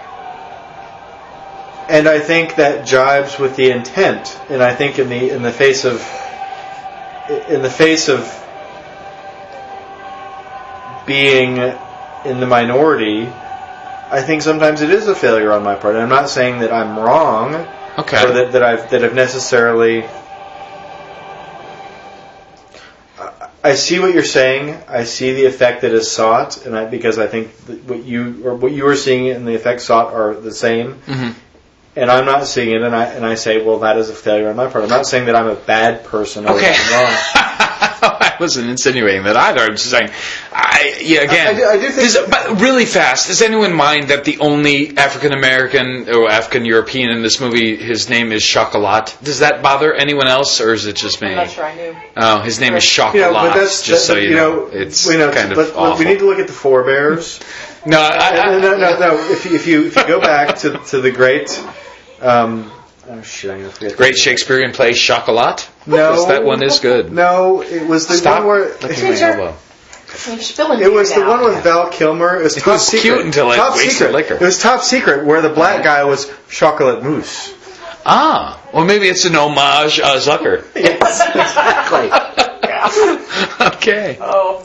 and I think that jibes with the intent. And I think in the in the face of in the face of being in the minority, I think sometimes it is a failure on my part. And I'm not saying that I'm wrong, okay. or that, that I've that I've necessarily. I see what you're saying. I see the effect that is sought, and I, because I think that what you or what you are seeing and the effect sought are the same. Mm-hmm. And I'm not seeing it, and I and I say, well, that is a failure on my part. I'm not saying that I'm a bad person or Okay. that I'm wrong. I wasn't insinuating that either. I'm just saying, I yeah. Again, I, I do, I do think. Does, but really fast, does anyone mind that the only African American or African European in this movie, his name is Chocolat? Does that bother anyone else, or is it just me? I'm not sure I knew. Oh, his name is Chocolat. you know, but that's just so that, you, you know, know, it's you know, kind of but, but awful. we need to look at the forebears. no, I, I, no, no, no, no. If you, if you if you go back to to the great. Um, oh shit! I'm gonna forget. great Shakespearean play Chocolat. No, Yes, that one is good. No, it was the Stop one where licking my Ginger. elbow. You're spilling it was beer the now. one with Val Kilmer. It was It top was secret. cute until I top wasted secret. liquor. It was top secret where the black guy was chocolate mousse. Ah, well, maybe it's an homage, uh, Zucker. Yes, exactly. Okay. Oh.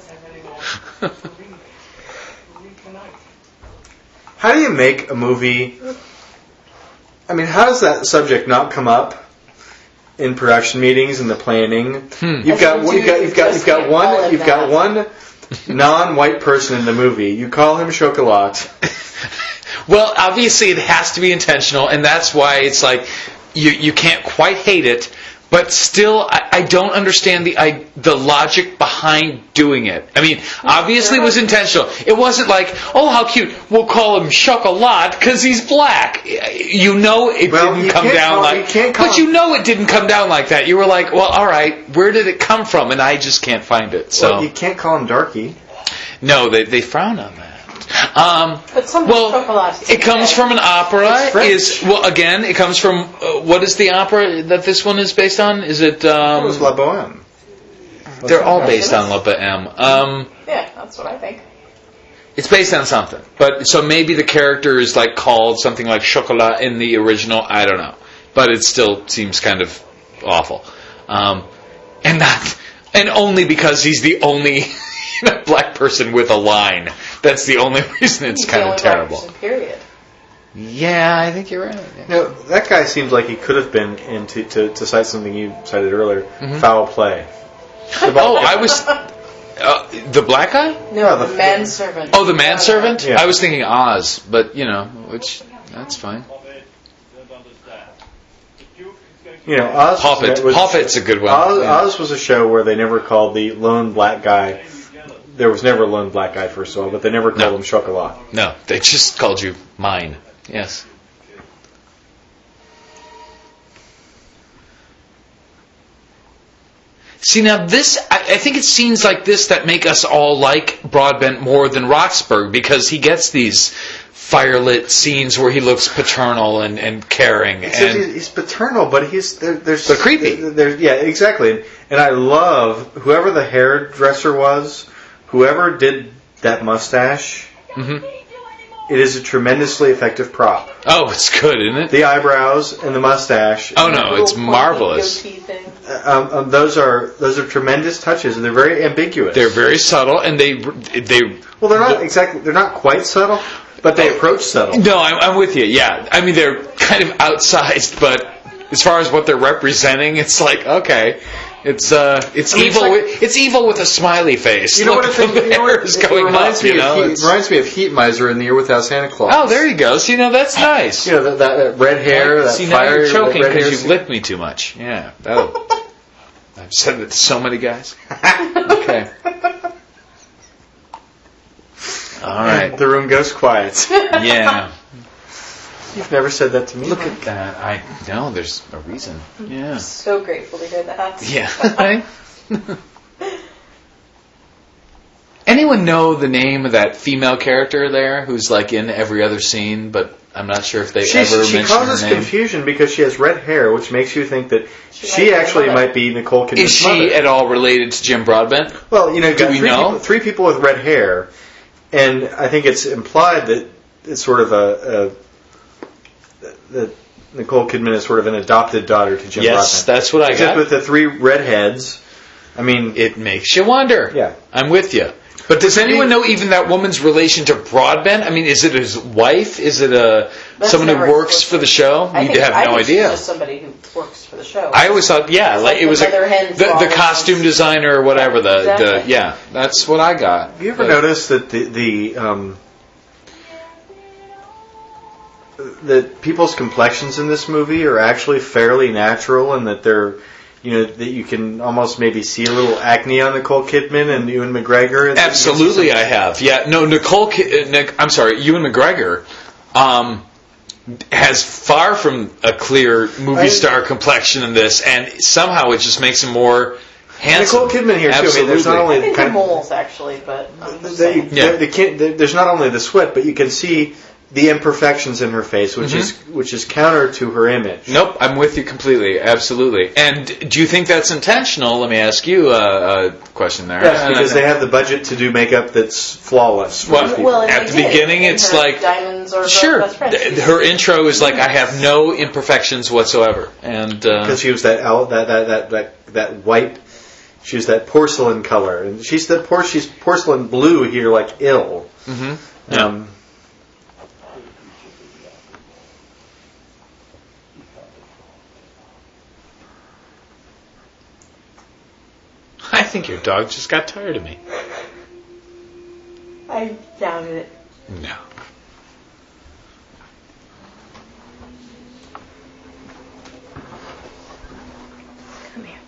How do you make a movie? I mean, how does that subject not come up in production meetings and the planning? Hmm. You've got As in, you've got you've got you've got just call one it you've got that. one non-white person in the movie. You call him Chocolat. Well, obviously it has to be intentional, and that's why it's like you you can't quite hate it, but still I, I don't understand the I, the logic behind doing it. I mean, obviously it was intentional. It wasn't like, oh, how cute, we'll call him Chocolat because he's black. You know it Well, didn't you come can't down call- like you can't call but him- you know it didn't come down like that. You were like, well, all right, where did it come from? And I just can't find it. So Well, you can't call him Darky. no, they they frown on that. Um, But some well, chocolate. it comes from an opera. It's French. Is well again, it comes from uh, what is the opera that this one is based on? Is it? It Um, was La Boheme. they're all based on La Boheme. Um, Yeah, that's what I think. it's based on something, but so maybe the character is like called something like Chocolat in the original. I don't know, but it still seems kind of awful, um, and not and only because he's the only black person with a line. That's the only reason it's He's the kind of only black terrible. person, period. Yeah, I think you're right. Yeah. You know, that guy seems like he could have been into to, to cite something you cited earlier. Mhm. Foul play. Oh, I was uh, the black guy. No, No, the, the- manservant. Oh, the manservant. Yeah. I was thinking Oz, but you know, which that's fine. You know, Oz Hobbit. was, Hobbit's a good one. Oz, Yeah. Oz was a show where they never called the lone black guy. There was never a lone black guy, first of all, but they never called No. him Chocolat. No, they just called you mine. Yes. See, now this, I, I think it's scenes like this that make us all like Broadbent more than Roxburgh, because he gets these firelit scenes where he looks paternal and, and caring. It's and he's, he's paternal, but he's there, there's But creepy. There, there's, yeah, exactly. And I love whoever the hairdresser was, whoever did that mustache. Mhm. It is a tremendously effective prop. Oh, it's good, isn't it? The eyebrows and the mustache. Oh no, it's Little pointy marvelous. goatee thing. Um, um, those are those are tremendous touches, and they're very ambiguous. They're very subtle, and they they. well, they're not exactly. They're not quite subtle, but they approach subtle. No, I'm, I'm with you. Yeah, I mean they're kind of outsized, but as far as what they're representing, it's like okay, it's uh, it's I mean, evil. it's like- with, it's evil with a smiley face. You know Look, what I think? the You know hair what is it, going it reminds up. me You know, of Heat, It's- reminds me of Heat Miser in The Year Without Santa Claus. oh, there you go. See, now that's nice. You know that, that, that red hair, that See, now fire. you're choking red hair. because you've licked me too much. Yeah, that'll- I've said it to so many guys. Okay. All right. The room goes quiet. Yeah. You've never said that to me. Look at that. I know there's a reason. Yeah. So grateful to hear that. Yeah. Anyone know the name of that female character there who's like in every other scene, but I'm not sure if they She, ever she mention her causes name. confusion because she has red hair, which makes you think that She she, might be actually the mother. might be Nicole Kidman's Is she mother. at all related to Jim Broadbent? Well, you know, you've Do got we three, know? People, three people with red hair, and I think it's implied that it's sort of a, a that Nicole Kidman is sort of an adopted daughter to Jim Yes, Broadbent. that's what I Except got. with the three redheads. I mean, It makes you wonder. Yeah. I'm with you. But does anyone know even that woman's relation to Broadbent? I mean, is it his wife? Is it a That's someone who never works explicit. for the show? I You think, have I no think idea. She's just somebody who works for the show. I always thought, yeah, It's like, like it was the like mother hen the, the for all costume those- designer or whatever. The, the Exactly. yeah, that's what I got. have you ever But- noticed that the the um, that people's complexions in this movie are actually fairly natural, and that they're you know that you can almost maybe see a little acne on Nicole Kidman and Ewan McGregor. And Absolutely, I have. Yeah, no, Nicole. Ki- uh, Nic- I'm sorry, Ewan McGregor um, has far from a clear movie I- star complexion in this, and somehow it just makes him more handsome. Nicole Kidman here too. I mean, Absolutely. there's not only I think the kind of, moles, actually, but I'm just they, saying. Yeah. they, they can't, they, there's not only the sweat, but you can see the imperfections in her face, which Mhm. is which is counter to her image. Nope, I'm with you completely. Absolutely. And do you think that's intentional? Let me ask you a, a question there. Yes, because they have the budget to do makeup that's flawless. for Well, these people. Well, and At they the did. beginning, And it's her like- diamonds are her Sure. best friend. Th- Her intro is like, I have no imperfections whatsoever. And uh, Because she was that, al- that that that that that white. She was that porcelain color, and she's the por- she's porcelain blue here, like ill. mhm. Yeah. Um, I think your dog just got tired of me. I doubted it. No. Come here.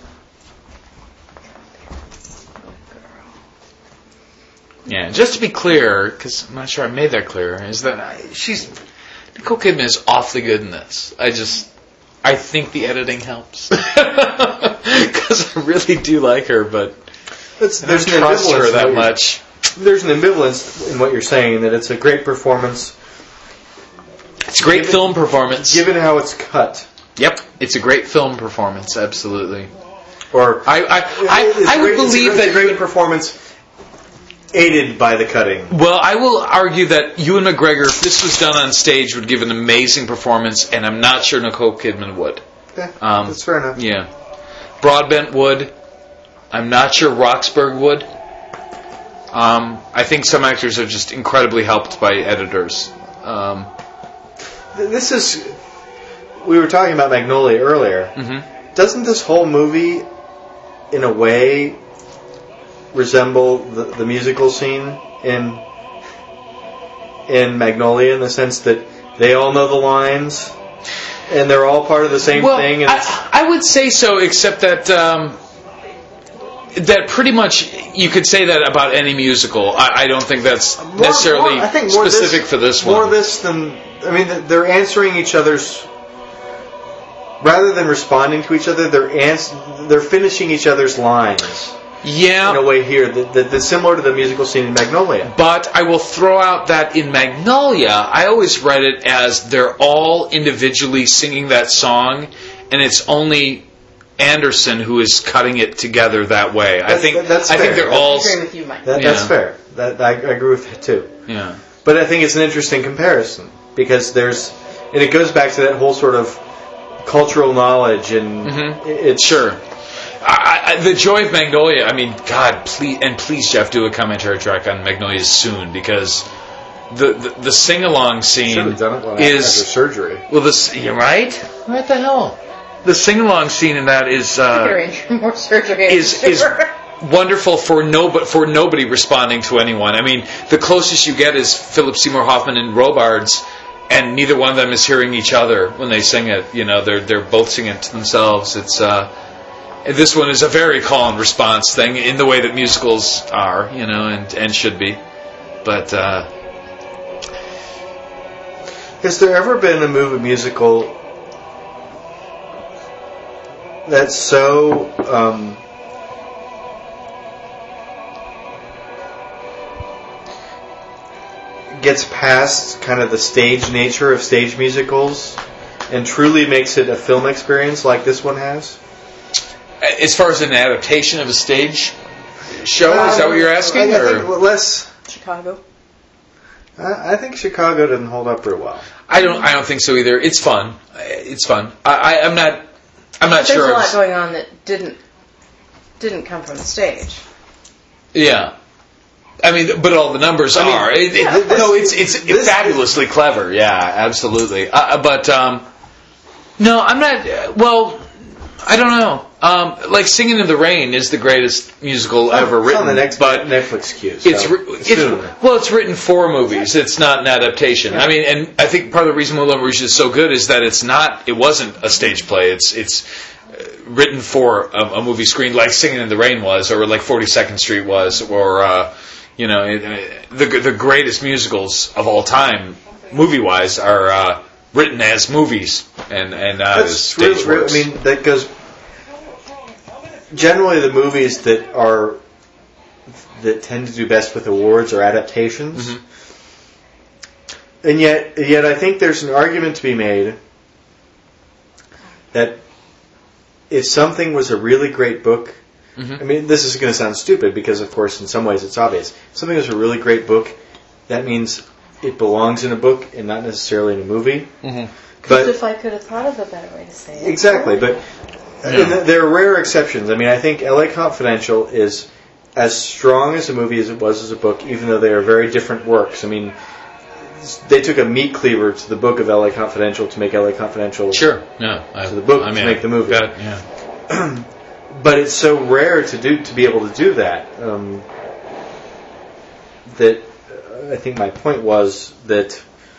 Yeah, just to be clear, because I'm not sure I made that clear, is that I, she's Nicole Kidman is awfully good in this. I just, I think the editing helps because I really do like her, but It's, I there's don't an trust ambivalence her in that what you're- much. There's an ambivalence in what you're saying, that it's a great performance, It's a great Given- film performance. given how it's cut. Yep, it's a great film performance. Absolutely. Or I, I, I, It's I would great- it's a believe great- it's a that. great performance, aided by the cutting. Well, I will argue that Ewan McGregor, if this was done on stage, would give an amazing performance, and I'm not sure Nicole Kidman would. Yeah, Um, that's fair enough. Yeah. Broadbent would. I'm not sure Roxburgh would. Um, I think some actors are just incredibly helped by editors. Um, Th- This is. We were talking about Magnolia earlier. mhm. Doesn't this whole movie, in a way, resemble the, the musical scene in in Magnolia, in the sense that they all know the lines? and they're all part of the same well, thing. And I, I would say so, except that um, that pretty much you could say that about any musical. I, I don't think that's more, necessarily more, I think more specific this, for this one. More this than I mean, they're answering each other's. Rather than responding to each other, they're ans- they're finishing each other's lines. Yeah. In a way here, that, that, that's similar to the musical scene in Magnolia. But I will throw out that in Magnolia, I always read it as they're all individually singing that song, and it's only Anderson who is cutting it together that way. That's, I think that's I fair. think they're that's, all. I agree with you, Mike. That, Yeah. That's fair. That, I, I agree with it too. Yeah. But I think it's an interesting comparison because there's, and it goes back to that whole sort of cultural knowledge and Mm-hmm. it's Sure. I, I, the joy of Magnolia. I mean, God, please and please, Jeff, do a commentary track on Magnolia soon because the the, the sing along scene should have done it when is after surgery. well. This you're right. What the hell? The sing along scene in that is uh, Arrange for more surgery. is is wonderful for no but for nobody responding to anyone. I mean, the closest you get is Philip Seymour Hoffman and Robards. And neither one of them is hearing each other when they sing it. You know, they're they're both singing it to themselves. It's uh, this one is a very call and response thing in the way that musicals are, you know, and, and should be. But uh, has there ever been a movie musical that's so um, gets past kind of the stage nature of stage musicals and truly makes it a film experience like this one has? as far as an adaptation of a stage show, Uh, is that what you're asking? I, I or? think less. Chicago. I, I think Chicago doesn't hold up very well. I don't. I don't think so either. It's fun. It's fun. I, I, I'm not. I'm not There's sure. a I lot was- going on that didn't didn't come from the stage. Yeah. I mean, but all the numbers I mean, are. It, it, yeah, this- no, it's it's this- fabulously clever. Yeah, absolutely. Uh, but um, no, I'm not. Uh, well, I don't know. Um, like Singing in the Rain is the greatest musical ever It's written. on the next but Netflix queue. So it's, ri- it's soon. well, it's written for movies. It's not an adaptation. I mean, and I think part of the reason Moulin Rouge is so good is that it's not. It wasn't a stage play. It's it's uh, written for a, a movie screen, like Singing in the Rain was, or like forty-second Street was, or uh, you know, it, it, the the greatest musicals of all time, movie wise, are uh, written as movies and and not as That's stage really, works. I mean, that goes. Generally, the movies that are that tend to do best with awards are adaptations, Mm-hmm. and yet, yet I think there's an argument to be made that if something was a really great book, Mhm. I mean, this is going to sound stupid because, of course, in some ways it's obvious. If something was a really great book, that means it belongs in a book and not necessarily in a movie. Mhm. Because But if I could have thought of a better way to say it. exactly, but and th- there are rare exceptions. I mean, I think L A Confidential is as strong as a movie as it was as a book, even though they are very different works. I mean, they took a meat cleaver to the book of L A Confidential to make L A Confidential. Sure, yeah. I, To the book I to mean, make the movie. Got it, yeah. But it's so rare to do to be able to do that. Um, that uh, I think my point was that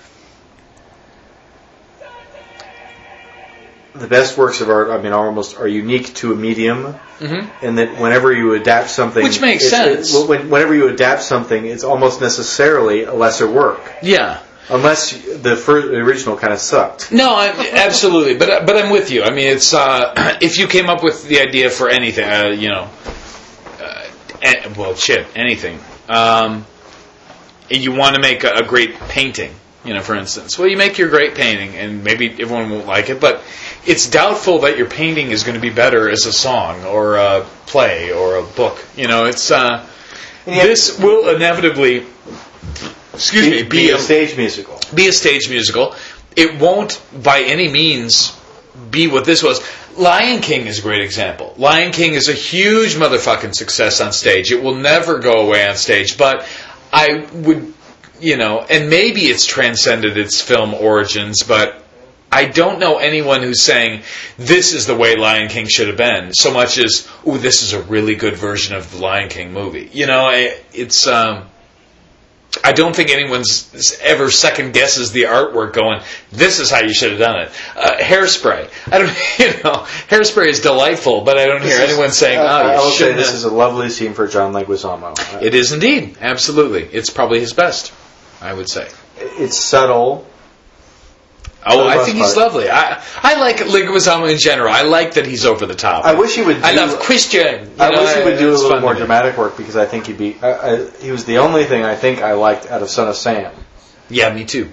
the best works of art, I mean, almost are unique to a medium, Mm-hmm. and that whenever you adapt something, Which makes it's- sense. it- when- whenever you adapt something, it's almost necessarily a lesser work, Yeah. unless the, first, the original kind of sucked. No, I, absolutely, but but I'm with you. I mean, it's uh, if you came up with the idea for anything, uh, you know, uh, eh, well, shit, anything, um, and you want to make a, a great painting, you know, for instance, well, you make your great painting, and maybe everyone won't like it, but it's doubtful that your painting is going to be better as a song or a play or a book. You know, it's uh, And yet- this will inevitably, excuse me, be, be a a stage musical. be a stage musical. It won't by any means be what this was. Lion King is a great example. Lion King is a huge motherfucking success on stage. It will never go away on stage, but I would, you know, and maybe it's transcended its film origins, but I don't know anyone who's saying this is the way Lion King should have been, so much as, ooh, this is a really good version of the Lion King movie. You know, I- it's, um, I don't think anyone's ever second guesses the artwork going, this is how you should have done it. Uh, Hairspray. I don't, you know, Hairspray is delightful, but I don't This hear is, anyone saying, uh, oh, you I will say shouldn't this have. is a lovely scene for John Leguizamo. It is indeed. Absolutely. It's probably his best, I would say. It's subtle. Oh, the I most think he's part. lovely. I I like Leguizamo in general. I like that he's over the top. I wish he would. Do, I love Christian. I You know, wish he would do a it's little fun more to me. dramatic work because I think he'd be. I, I, he was the only thing I think I liked out of Son of Sam. Yeah, me too.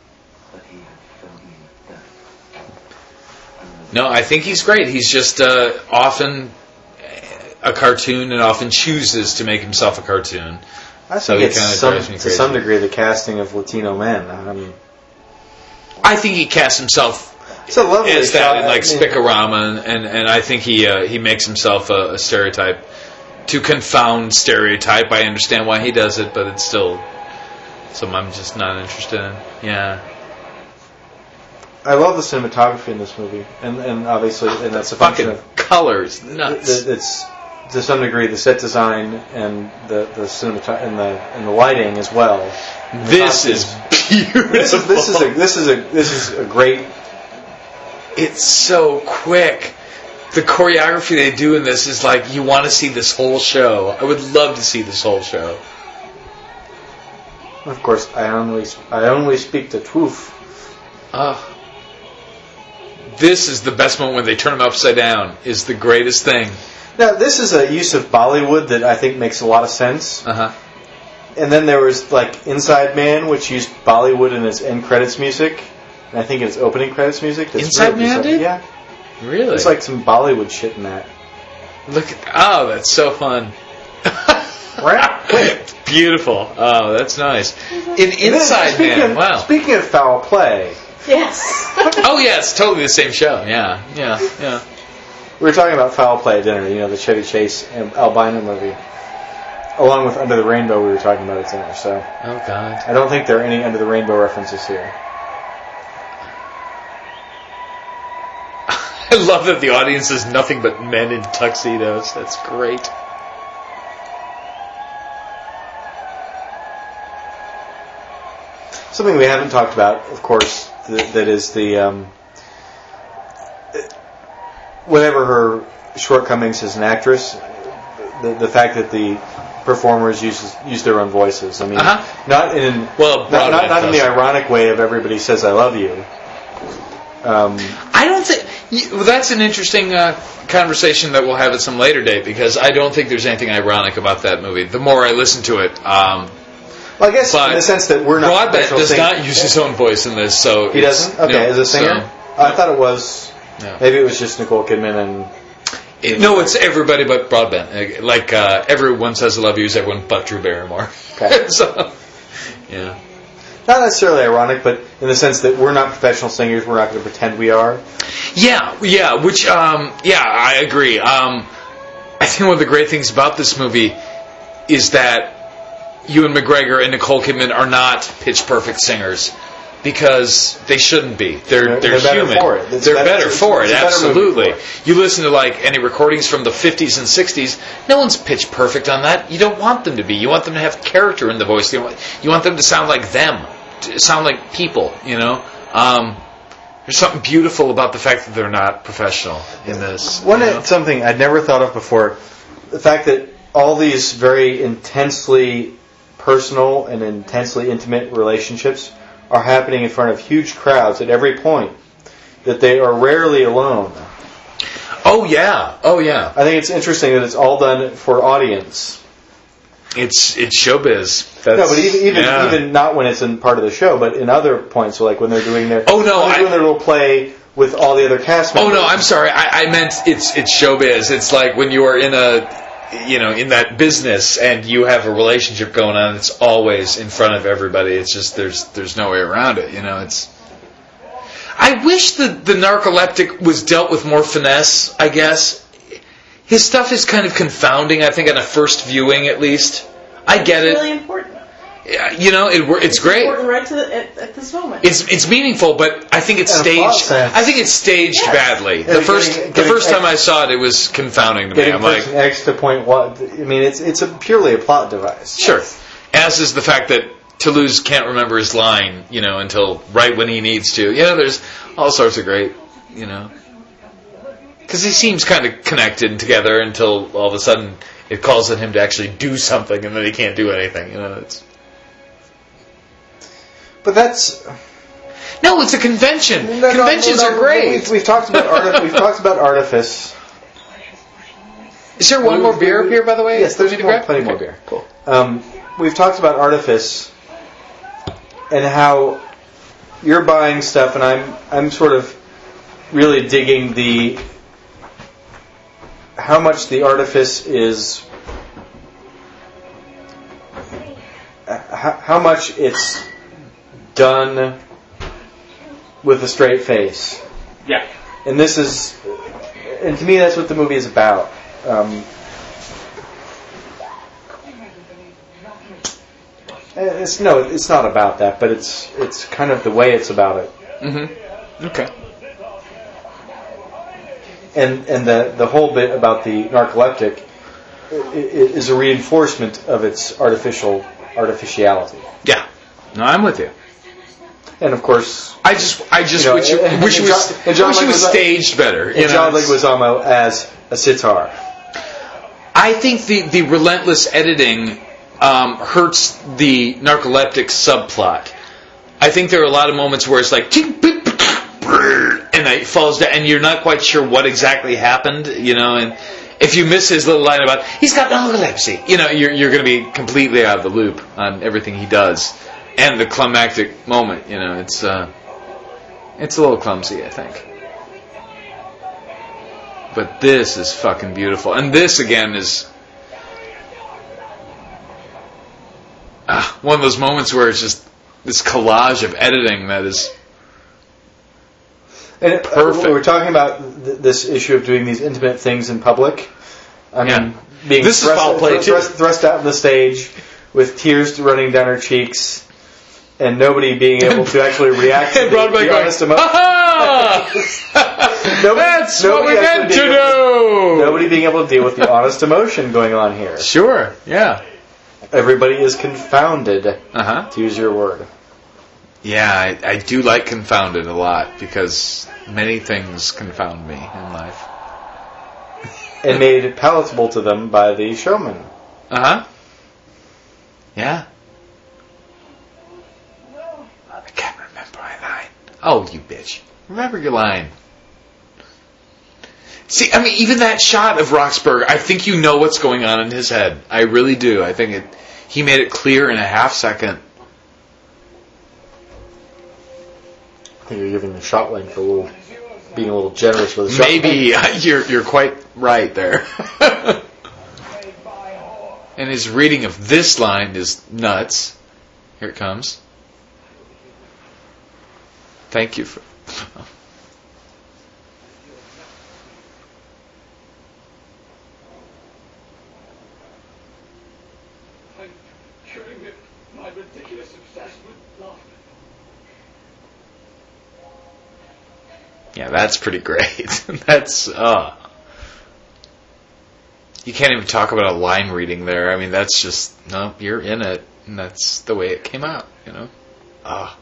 No, I think he's great. He's just uh, often a cartoon and often chooses to make himself a cartoon. I So think he it's kinda some, drives me to crazy. some degree the casting of Latino men. Um, I think he casts himself it's a lovely as shot. that in like I mean, Spicorama, and, and I think he uh, he makes himself a, a stereotype to confound stereotype. I understand why he does it, but it's still something I'm just not interested in. Yeah. I love the cinematography in this movie, and and obviously, and that's a function Fucking of colors, nuts. the- it's to some degree the set design and the the cinemat and the and the lighting as well. This is beautiful. This is this is a this is a this is a great. It's so quick. The choreography they do in this is like you want to see this whole show. I would love to see this whole show. Of course, I only I only speak the truth. Uh, this is the best moment when they turn him upside down. Is the greatest thing. Now, this is a use of Bollywood that I think makes a lot of sense. Uh huh. And then there was like Inside Man, which used Bollywood in its end credits music, and I think in its opening credits music. That's Inside really Man something- did? Yeah, Really? there's like some Bollywood shit in that. Look at oh, that's so fun. Right? Beautiful. Oh, that's nice. In And then, Inside speaking Man, of, wow. Speaking of foul play, Yes. Oh yeah, it's totally the same show. Yeah, yeah, yeah. we were talking about foul play at dinner. You know, the Chevy Chase and albino movie, along with Under the Rainbow. We were talking about at dinner. So Oh God. I don't think there are any Under the Rainbow references here. I love that the audience is nothing but men in tuxedos. That's great. Something we haven't talked about, of course, th- that is the um, whatever her shortcomings as an actress, the, the fact that the performers use use their own voices. I mean, Uh-huh. not in Well, not, not, Broadbent not in the does. ironic way of everybody says I love you. Um, I don't think y- well, that's an interesting uh, conversation that we'll have at some later date because I don't think there's anything ironic about that movie. The more I listen to it, um, well, I guess But in the sense that we're not Broadbent professional does sing- not use his own voice in this, so He it's- doesn't. Okay, no, as a singer, so- I thought it was. No. Maybe it was just Nicole Kidman and. It- no, it's everybody but Broadbent. Like uh, everyone says I love you is everyone but Drew Barrymore. Okay. So, yeah. Not necessarily ironic, but in the sense that we're not professional singers, we're not going to pretend we are. Yeah, yeah, which, um, yeah, I agree. Um, I think one of the great things about this movie is that Ewan McGregor and Nicole Kidman are not pitch perfect singers because they shouldn't be. They're They're- they're, they're better human. for it. It's They're better- better it's- for it's it. a better movie Absolutely. for You listen to like any recordings from the fifties and sixties. No one's pitch perfect on that. You don't want them to be. You want them to have character in the voice. You want, you want them to sound like them, to sound like people. You know. Um, there's something beautiful about the fact that they're not professional in this. One you know? something I'd never thought of before, the fact that all these very intensely personal and intensely intimate relationships are happening in front of huge crowds at every point, that they are rarely alone. Oh yeah, oh yeah. I think it's interesting that it's all done for audience. It's it's showbiz. That's, No, but even even, yeah. even not when it's in part of the show, but in other points, so like when they're doing their Oh, no, when they're I- doing their little play with all the other cast Oh members. no, I'm sorry. I, I meant it's it's showbiz. It's like when you are in a you know in that business and you have a relationship going on. It's always in front of everybody. It's just there's there's no way around it. You know, it's. I wish the the narcoleptic was dealt with more finesse. I guess his stuff is kind of confounding. I think on a first viewing, at least, I get It's it. really important. Yeah, you know, it wor- it's great. Important right to the, at, at this moment. It's it's meaningful, but I think it's In a plot staged. sense. I think it's staged Yes. badly. Yeah, The first getting- the getting first time ex- I saw it, it was confounding to me. Getting I'm like, person X to point what? I mean, it's it's a purely a plot device. sure. As is the fact that Toulouse can't remember his line, you know, until right when he needs to. You know, there's all sorts of great, you know. Because he seems kind of connected and together until all of a sudden it calls on him to actually do something, and then he can't do anything. You know, it's. But that's no, it's a convention. no, no, Conventions no, no, are great. We've, we've talked about arti- we've talked about artifice. Is there one we, more beer we, up here, by the way? Yes, there's more, more, plenty okay. more beer. Cool. Um, we've talked about artifice and how you're buying stuff, and I'm I'm sort of really digging the how much the artifice is. How, how much it's done with a straight face. Yeah. And this is, and to me, that's what the movie is about. Um, it's no, it's not about that, but it's it's kind of the way it's about it. Mm-hmm. Okay. And and the the whole bit about the narcoleptic is a reinforcement of its artificial artificiality. Yeah. No, I'm with you. And of course, I just, I just you know, wish, it, and, wish, and it was, John, and John wish it was Leguizamo- staged better. You and know, John it's- Leguizamo as a sitar. I think the, the relentless editing um, hurts the narcoleptic subplot. I think there are a lot of moments where it's like, and it falls down, and you're not quite sure what exactly happened, you know, and if you miss his little line about, he's got narcolepsy, you know, you're, you're going to be completely out of the loop on everything he does. And the climactic moment, you know, it's uh, it's a little clumsy, I think. But this is fucking beautiful. And this, again, is uh, one of those moments where it's just this collage of editing that is and perfect. Uh, we're talking about th- this issue of doing these intimate things in public. I mean, Yeah. being This is thrust, foul play, too. thrust, thrust out on the stage with tears running down her cheeks. And nobody being able to actually react to And the, Broadway the going, honest emotion. nobody, That's what nobody we meant actually to being able- do! Nobody being able to deal with the honest emotion going on here. Sure, yeah. Everybody is confounded, Uh-huh. to use your word. Yeah, I, I do like confounded a lot, because many things confound me in life. And made palatable to them by the showman. Uh-huh. Yeah. I can't remember my line. Oh, you bitch. Remember your line. See, I mean, even that shot of Roxburgh, I think you know what's going on in his head. I really do. I think it. He made it clear in a half second. I think you're giving the shot length a little, being a little generous with the shot Maybe length. you're you're quite right there. And his reading of this line is nuts. Here it comes. Thank you for. I'm curing it. My ridiculous obsession with laughter. Yeah, that's pretty great. That's uh you can't even talk about a line reading there. I mean, that's just no, you're in it, and that's the way it came out, you know. Ah.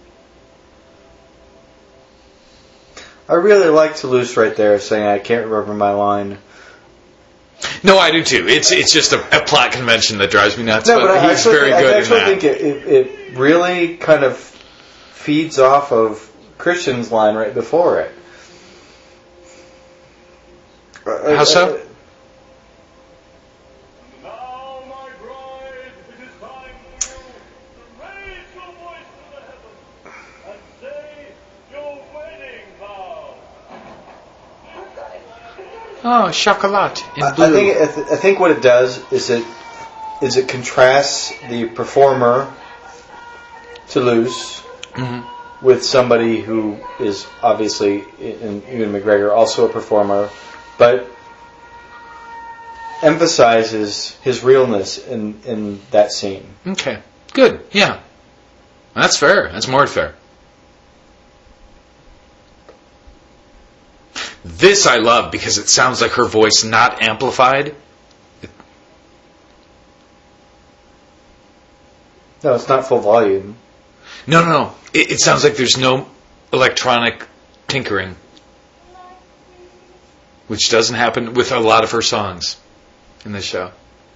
I really like Toulouse right there saying, I can't remember my line. No, I do too. It's it's just a, a plot convention that drives me nuts. No, but, but I he's actually, very I good actually in that. think it, it, it really kind of feeds off of Christian's line right before it. How so? Now, my bride, it is time for you to raise your voice to the heavens and say your wedding vow. Oh, chocolat in I, blue. I think I, th- I think what it does is it is it contrasts the performer Toulouse Mm-hmm. with somebody who is obviously in Ewan McGregor also a performer, but emphasizes his realness in, in that scene. Okay, good. Yeah, that's fair. That's more fair. This I love because it sounds like her voice not amplified. It- No, it's not full volume. No, no, no. It, it sounds like there's no electronic tinkering, which doesn't happen with a lot of her songs in this show.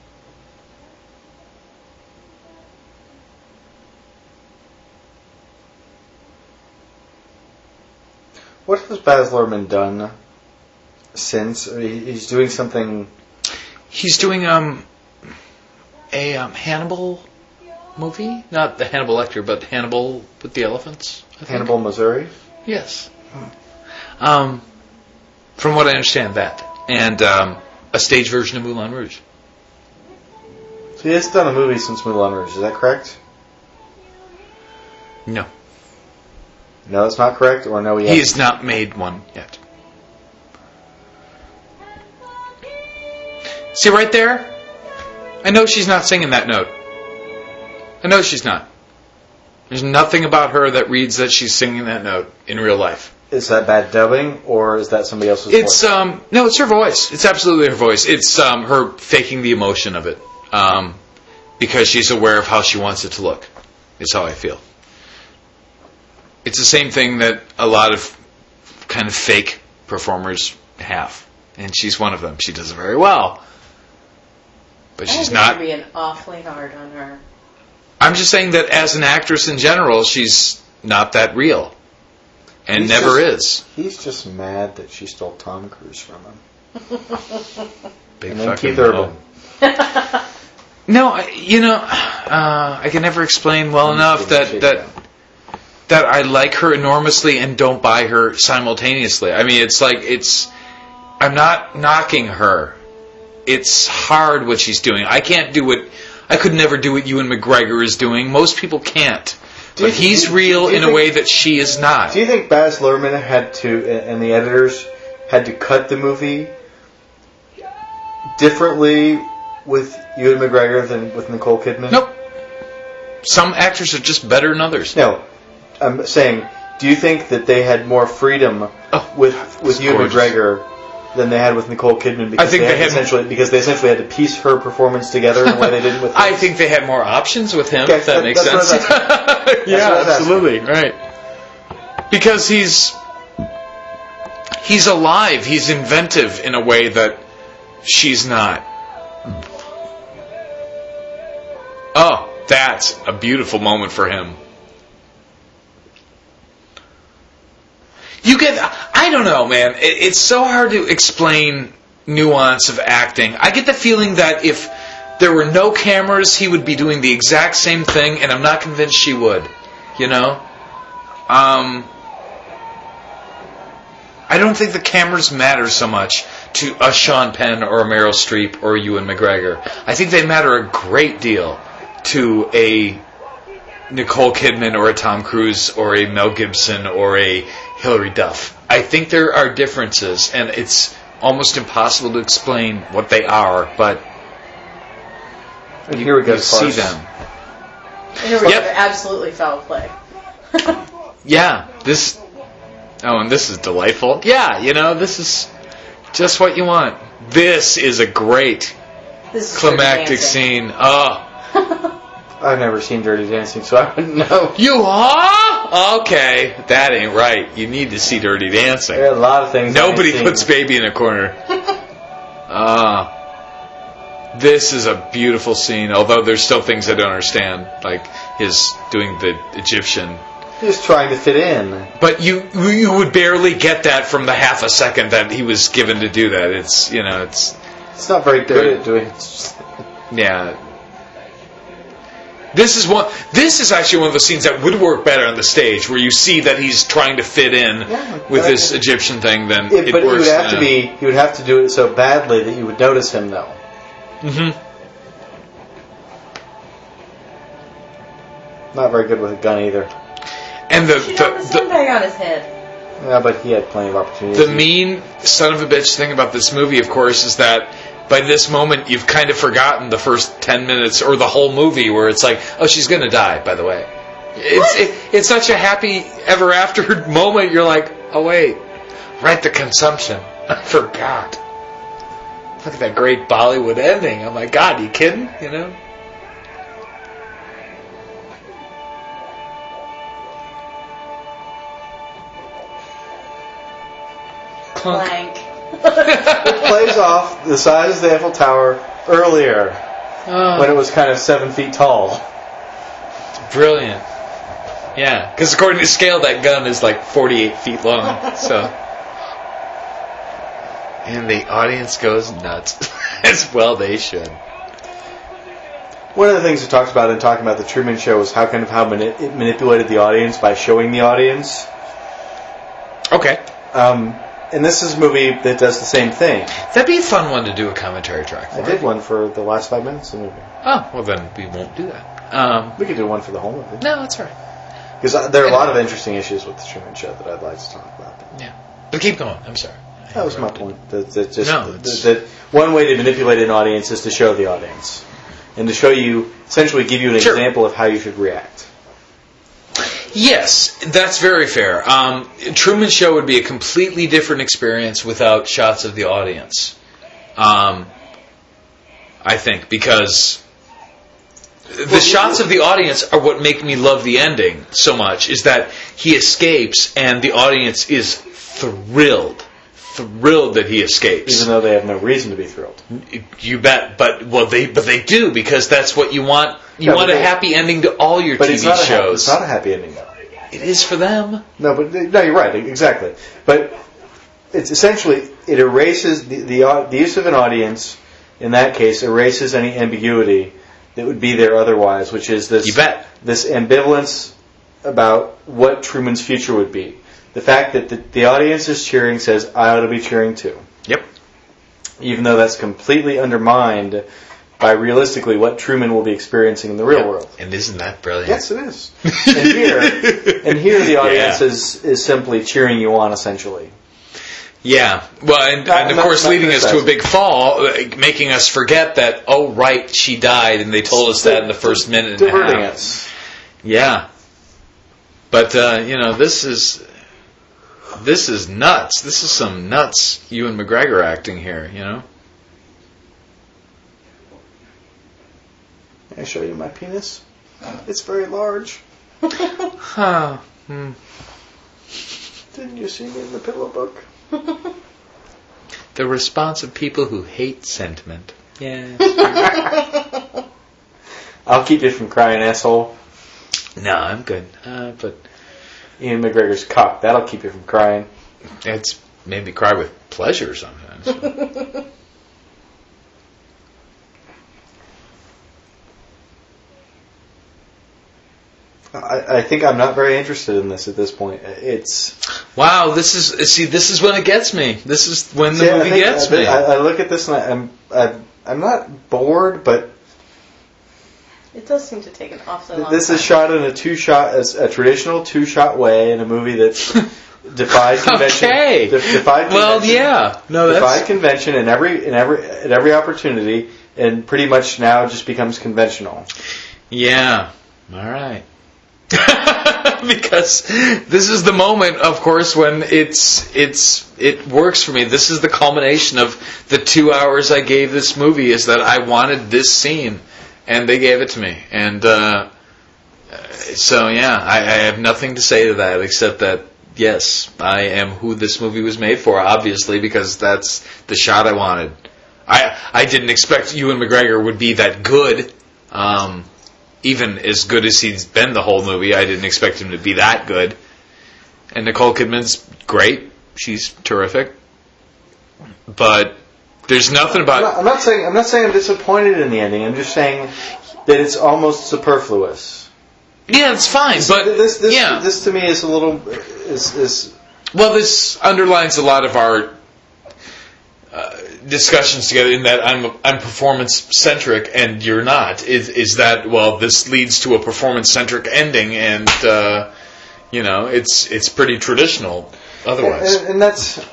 What has Baz Luhrmann done since? I mean, he's doing something. He's doing um a um, Hannibal movie, not the Hannibal Lecter, but Hannibal with the elephants. I think. Hannibal, Missouri? Yes. Um, from what I understand, that and um, a stage version of Moulin Rouge. So he has done a movie since Moulin Rouge. Is that correct? No, No, that's not correct. Or no, he, he hasn't? has not made one yet. See right there? I know she's not singing that note. I know she's not. There's nothing about her that reads that she's singing that note in real life. Is that bad dubbing, or is that somebody else's It's voice? um no, it's her voice. It's absolutely her voice. It's um her faking the emotion of it, um, because she's aware of how she wants it to look. Is how I feel. It's the same thing that a lot of kind of fake performers have, and she's one of them. She does it very well, but she's not. being awfully hard on her. I'm just saying that as an actress in general, she's not that real, and He's never just- is. He's just mad that she stole Tom Cruise from him. Big And then fucking Keith Urban. no. No, I, you know, uh, I can never explain well He's enough getting that shaken that down. that I like her enormously and don't buy her simultaneously. I mean, it's like it's. I'm not knocking her. It's hard what she's doing. I can't do what. I could never do what Ewan McGregor is doing. Most people can't. Do But you- he's do you- real do you in a think- way that she is not. Do you think Baz Luhrmann had to, and the editors had to cut the movie differently with Ewan McGregor than with Nicole Kidman? Nope. Some actors are just better than others. No. I'm saying, do you think that they had more freedom Oh, with with it's Ewan gorgeous. McGregor than they had with Nicole Kidman? Because I think they, they had had- essentially because they essentially had to piece her performance together in a way they didn't with. I his. think they had more options with him, Okay, if that that- makes that's sense. what I was yeah, That's what I was asking. absolutely. Right. Because he's he's alive, he's inventive in a way that she's not. Oh, that's a beautiful moment for him. You get, I don't know, man. It, it's so hard to explain nuance of acting. I get the feeling that if there were no cameras, he would be doing the exact same thing, and I'm not convinced she would. You know? Um, I don't think the cameras matter so much to a Sean Penn or a Meryl Streep or a Ewan McGregor. I think they matter a great deal to a Nicole Kidman or a Tom Cruise or a Mel Gibson or a Hilary Duff. I think there are differences, and it's almost impossible to explain what they are, but And here we go. you see farce. them. Here we Yep. go. Absolutely foul play. Yeah, this... Oh, and this is delightful. Yeah, you know, this is just what you want. This is a great This is climactic Dirty Dancing. scene. Oh. I've never seen Dirty Dancing, so I wouldn't know. You are? Okay, that ain't right. You need to see Dirty Dancing. There are a lot of things. Nobody I've seen. puts baby in a corner. Ah. This is a beautiful scene, although there's still things I don't understand, like his doing the Egyptian. He's trying to fit in. But you you would barely get that from the half a second that he was given to do that. It's, you know, it's, It's not very good at doing. It's just, yeah. This is one. This is actually one of the scenes that would work better on the stage, where you see that he's trying to fit in Yeah, with but- this Egyptian thing. Then it, it but works. it would have you to know. be. He would have to do it so badly that you would notice him, though. Mhm. Not very good with a gun either. And the She had the the, sandbag on his head. Yeah, but he had plenty of opportunities. the the mean son of a bitch thing about this movie, of course, is that by this moment you've kind of forgotten the first ten minutes or the whole movie, where it's like, oh, she's going to die. By the way, it's it, it's such a happy ever after moment. You're like, oh wait, right to consumption. I forgot. Look at that great Bollywood ending. Oh my God, you kidding? You know. clunk. Blank. It plays off the size of the Eiffel Tower earlier, Oh, when it was kind of seven feet tall. brilliant. Yeah, because according to scale, that gun is like forty-eight feet long. So, and the audience goes nuts. As well they should. One of the things we talked about in talking about the Truman Show was how kind of how mani- it manipulated the audience by showing the audience. Okay. Um, and this is a movie that does the same thing. That'd be a fun one to do a commentary track for. I did one for the last five minutes of the movie. Oh, well then we won't do that. Um, We could do one for the whole movie. no, that's all right. Because there are a lot of interesting issues with the Truman Show that I'd like to talk about. Yeah. But keep going. I'm sorry. That was my point. That, that just No, that, it's- that one way to manipulate an audience is to show the audience, and to show you, essentially, give you an Sure. example of how you should react. Yes, that's very fair. Um, Truman Show would be a completely different experience without shots of the audience. Um, I think because the shots of the audience are what make me love the ending so much. Is that he escapes and the audience is thrilled, thrilled that he escapes. Even though they have no reason to be thrilled. You bet, but well, they but they do because that's what you want. You Yeah, want but a they- happy ending to all your But T V it's not, a happy, shows. it's not a happy ending, though. It is for them. No, but no, you're right, exactly. But it's essentially, it erases, the, the, au- the use of an audience, in that case, erases any ambiguity that would be there otherwise, which is this, You bet. this ambivalence about what Truman's future would be. The fact that the, the audience is cheering says, I ought to be cheering too. Yep. Even though that's completely undermined by realistically what Truman will be experiencing in the real Yep. world. And isn't that brilliant? Yes, it is. and here, and here the audience Yeah. is, is simply cheering you on, essentially. Yeah. Well, and, Not- and of not- course not leading us to a criticizing. big fall, uh, making us forget that, oh, right, she died, and they told us that in the first minute and a Diverting half. us. Yeah. But, uh, you know, this is... This is nuts. This is some nuts Ewan McGregor acting here, you know? Can I show you my penis? It's very large. Huh. Hmm. Didn't you see me in the pillow book? The response of people who hate sentiment. Yeah. I'll keep you from crying, asshole. No, I'm good. Uh, but Ian McGregor's cock. That'll keep you from crying. it's made me cry with pleasure sometimes. I, I think I'm not very interested in this at this point. It's Wow, this is see, this is when it gets me. This is when the See, I movie think- gets I, me. I, I look at this and I, I'm I, I'm not bored, but It does seem to take an awfully long this time. is shot in a two shot, a, a traditional two shot way in a movie that's defied convention. Okay. de- defied Well, convention, yeah, no, defied that's convention in every in every at every opportunity, and pretty much now just becomes conventional. yeah. All right. Because this is the moment, of course, when it's it's it works for me. This is the culmination of the two hours I gave this movie. Is that I wanted this scene, and they gave it to me. And uh, so, yeah, I, I have nothing to say to that except that yes, I am who this movie was made for. Obviously, because that's the shot I wanted. I I didn't expect Ewan McGregor would be that good. Um, even as good as he's been the whole movie, I didn't expect him to be that good. And Nicole Kidman's great. She's terrific. But there's nothing I'm not, about... I'm not saying I'm not saying I'm disappointed in the ending. I'm just saying that it's almost superfluous. Yeah, it's fine, but... this this yeah. this to me is a little is is Well, this underlines a lot of our uh, discussions together in that I'm I'm performance centric and you're not. Is is that well? This leads to a performance centric ending, and uh, you know it's it's pretty traditional. Otherwise, and, and that's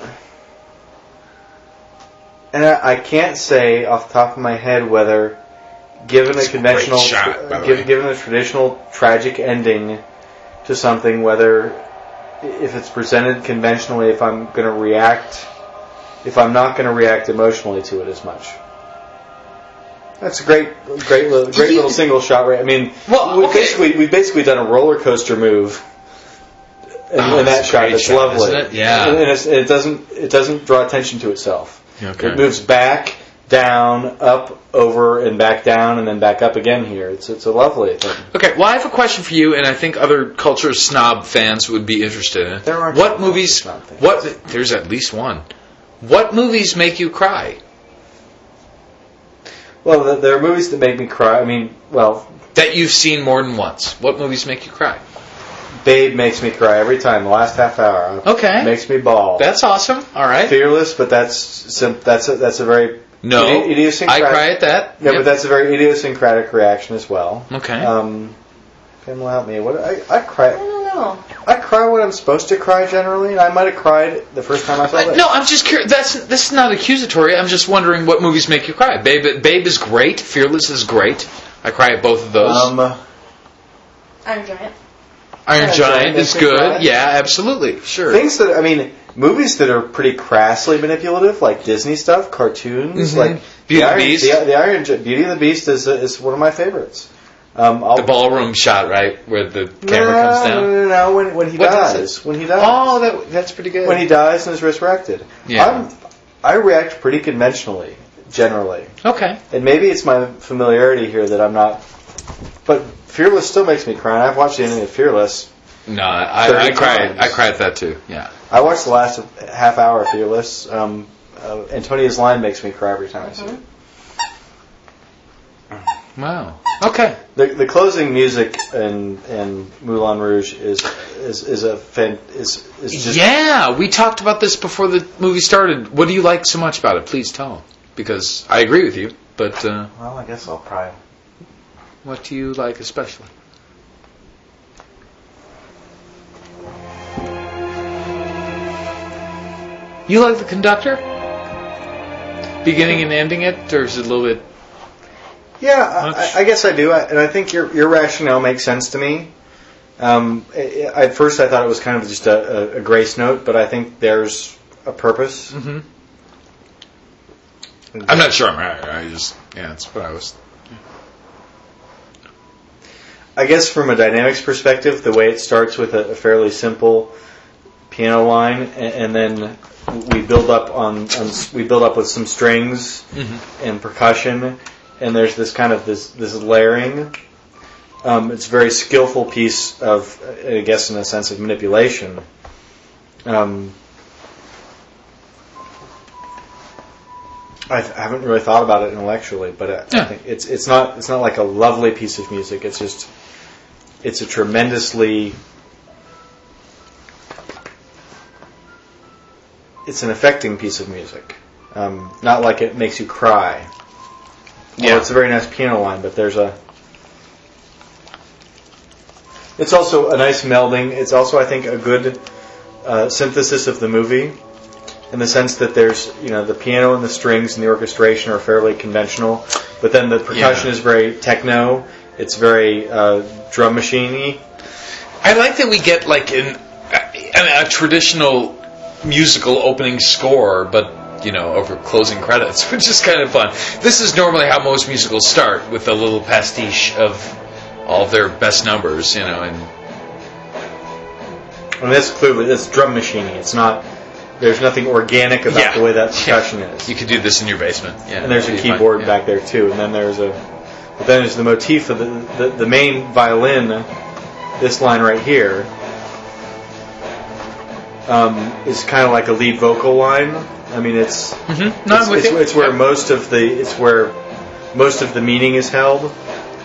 and I, I can't say off the top of my head whether given It's a a conventional great shot, by the given, way. given a traditional tragic ending to something, whether if it's presented conventionally, if I'm going to react. If I'm not going to react emotionally to it as much. That's a great, great, little, great little single shot. Right? I mean, Well, we okay. basically we've basically done a roller coaster move in, Oh, in that it's a shot. great It's shot, lovely. isn't it? Yeah. and, and it's, it doesn't it doesn't draw attention to itself. Okay. It moves back, down, up, over, and back down, and then back up again. Here, it's it's a lovely thing. Okay, well, I have a question for you, and I think other culture snob fans would be interested in it. There are what culture movies? snob fans. What? There's at least one. What movies make you cry? Well, th- there are movies that make me cry. I mean, well, That you've seen more than once. What movies make you cry? Babe makes me cry every time. The last half hour, Okay. makes me bawl. That's awesome. All right. Fearless, but that's sim- that's a, that's a very No, idi- I idiosyncratic. cry at that. Yeah, Yep. but that's a very idiosyncratic reaction as well. Okay. Um, Pamela, help me. What I, I cry. I don't know. I cry when I'm supposed to cry generally, and I might have cried the first time I saw Uh, it. no, I'm just curious. That's this is not accusatory. I'm just wondering what movies make you cry. Babe, Babe is great. Fearless is great. I cry at both of those. Um, Iron Giant. Iron Iron Giant Giant is makes me cry. good. Yeah, absolutely. Sure. things that I mean, movies that are pretty crassly manipulative, like Disney stuff, cartoons, Mhm. like Beauty and Iron, the Beast. The, the Iron Gi- Beauty and the Beast is is one of my favorites. Um, I'll, The ballroom shot, right, where the camera no, comes down. No, no, no, when when he What does dies, when he dies, Oh, that that's pretty good. when he dies and is resurrected. Yeah. I'm, I react pretty conventionally, generally, Okay. and maybe it's my familiarity here that I'm not. But Fearless still makes me cry. And I've watched the ending of Fearless. No, I, thirty I cry. times. I cry at that too. Yeah. I watched the last half hour of Fearless. Um, uh, Antonia's line makes me cry every time I see it. Wow. Okay. The, the closing music in, in Moulin Rouge is is is a fan, is is just Yeah, we talked about this before the movie started. What do you like so much about it? Please tell. Because I agree with you, but uh, well, I guess I'll cry. what do you like especially? You like the conductor? Beginning and ending it, or is it a little bit? Yeah, Much? I, I guess I do, I, and I think your your rationale makes sense to me. Um, I, I- at first, I thought it was kind of just a, a, a grace note, but I think there's a purpose. Mm-hmm. I'm not sure I'm right. I just yeah, that's what I was. I guess from a dynamics perspective, the way it starts with a, a fairly simple piano line, and, and then we build up on, on we build up with some strings Mm-hmm. and percussion, and there's this kind of this this layering. Um, it's a very skillful piece of, I guess, in a sense of manipulation. Um, I haven't really thought about it intellectually, but I, Yeah. I think it's it's not it's not like a lovely piece of music. It's just it's a tremendously it's an affecting piece of music. Um, not like it makes you cry. Yeah. Well, it's a very nice piano line, but there's a. It's also a nice melding. It's also, I think, a good uh, synthesis of the movie, in the sense that there's, you know, the piano and the strings and the orchestration are fairly conventional, but then the percussion Yeah. is very techno. It's very uh, drum machine-y. I like that we get like an, a, a traditional musical opening score, but you know, over closing credits, which is kind of fun. This is normally how most musicals start, with a little pastiche of all of their best numbers, you know, and And that's clearly that's drum machine-y. It's not. There's nothing organic about Yeah. the way that Yeah. percussion is. you could do this in your basement. Yeah, And there's a that'd be fun, keyboard yeah. back there too. And then there's a, but then there's the motif of the, the the main violin. This line right here um, is kind of like a lead vocal line. I mean, it's Mhm. No, it's, I'm with it's, you. it's where Yep. most of the it's where most of the meaning is held.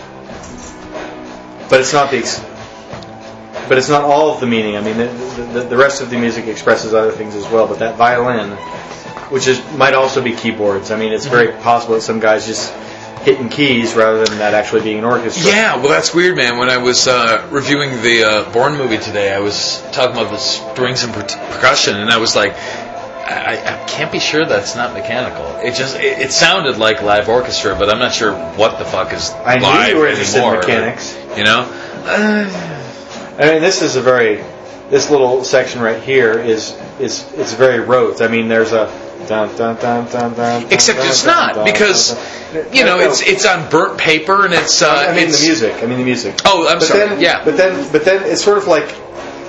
But it's not the ex- but it's not all of the meaning. I mean, the, the, the rest of the music expresses other things as well. But that violin, which is might also be keyboards. I mean, it's very possible that some guys just hitting keys rather than that actually being an orchestra. Yeah, well, that's weird, man. When I was uh, reviewing the uh, Bourne movie today, I was talking about the strings and per- percussion, and I was like, I, I can't be sure that's not mechanical. It just it, it sounded like live orchestra, but I'm not sure what the fuck is I knew live you were interested in anymore. mechanics. You know? Uh, I mean, this is a very, this little section right here is is it's very rote. I mean, there's a dun dun dun dun dun. Except dun, it's dun, not, dun, because, dun, dun. you know, No, it's it's on burnt paper, and it's uh, I mean it's, the music. I mean the music. Oh, I'm but sorry. Then, yeah. But then, but then it's sort of like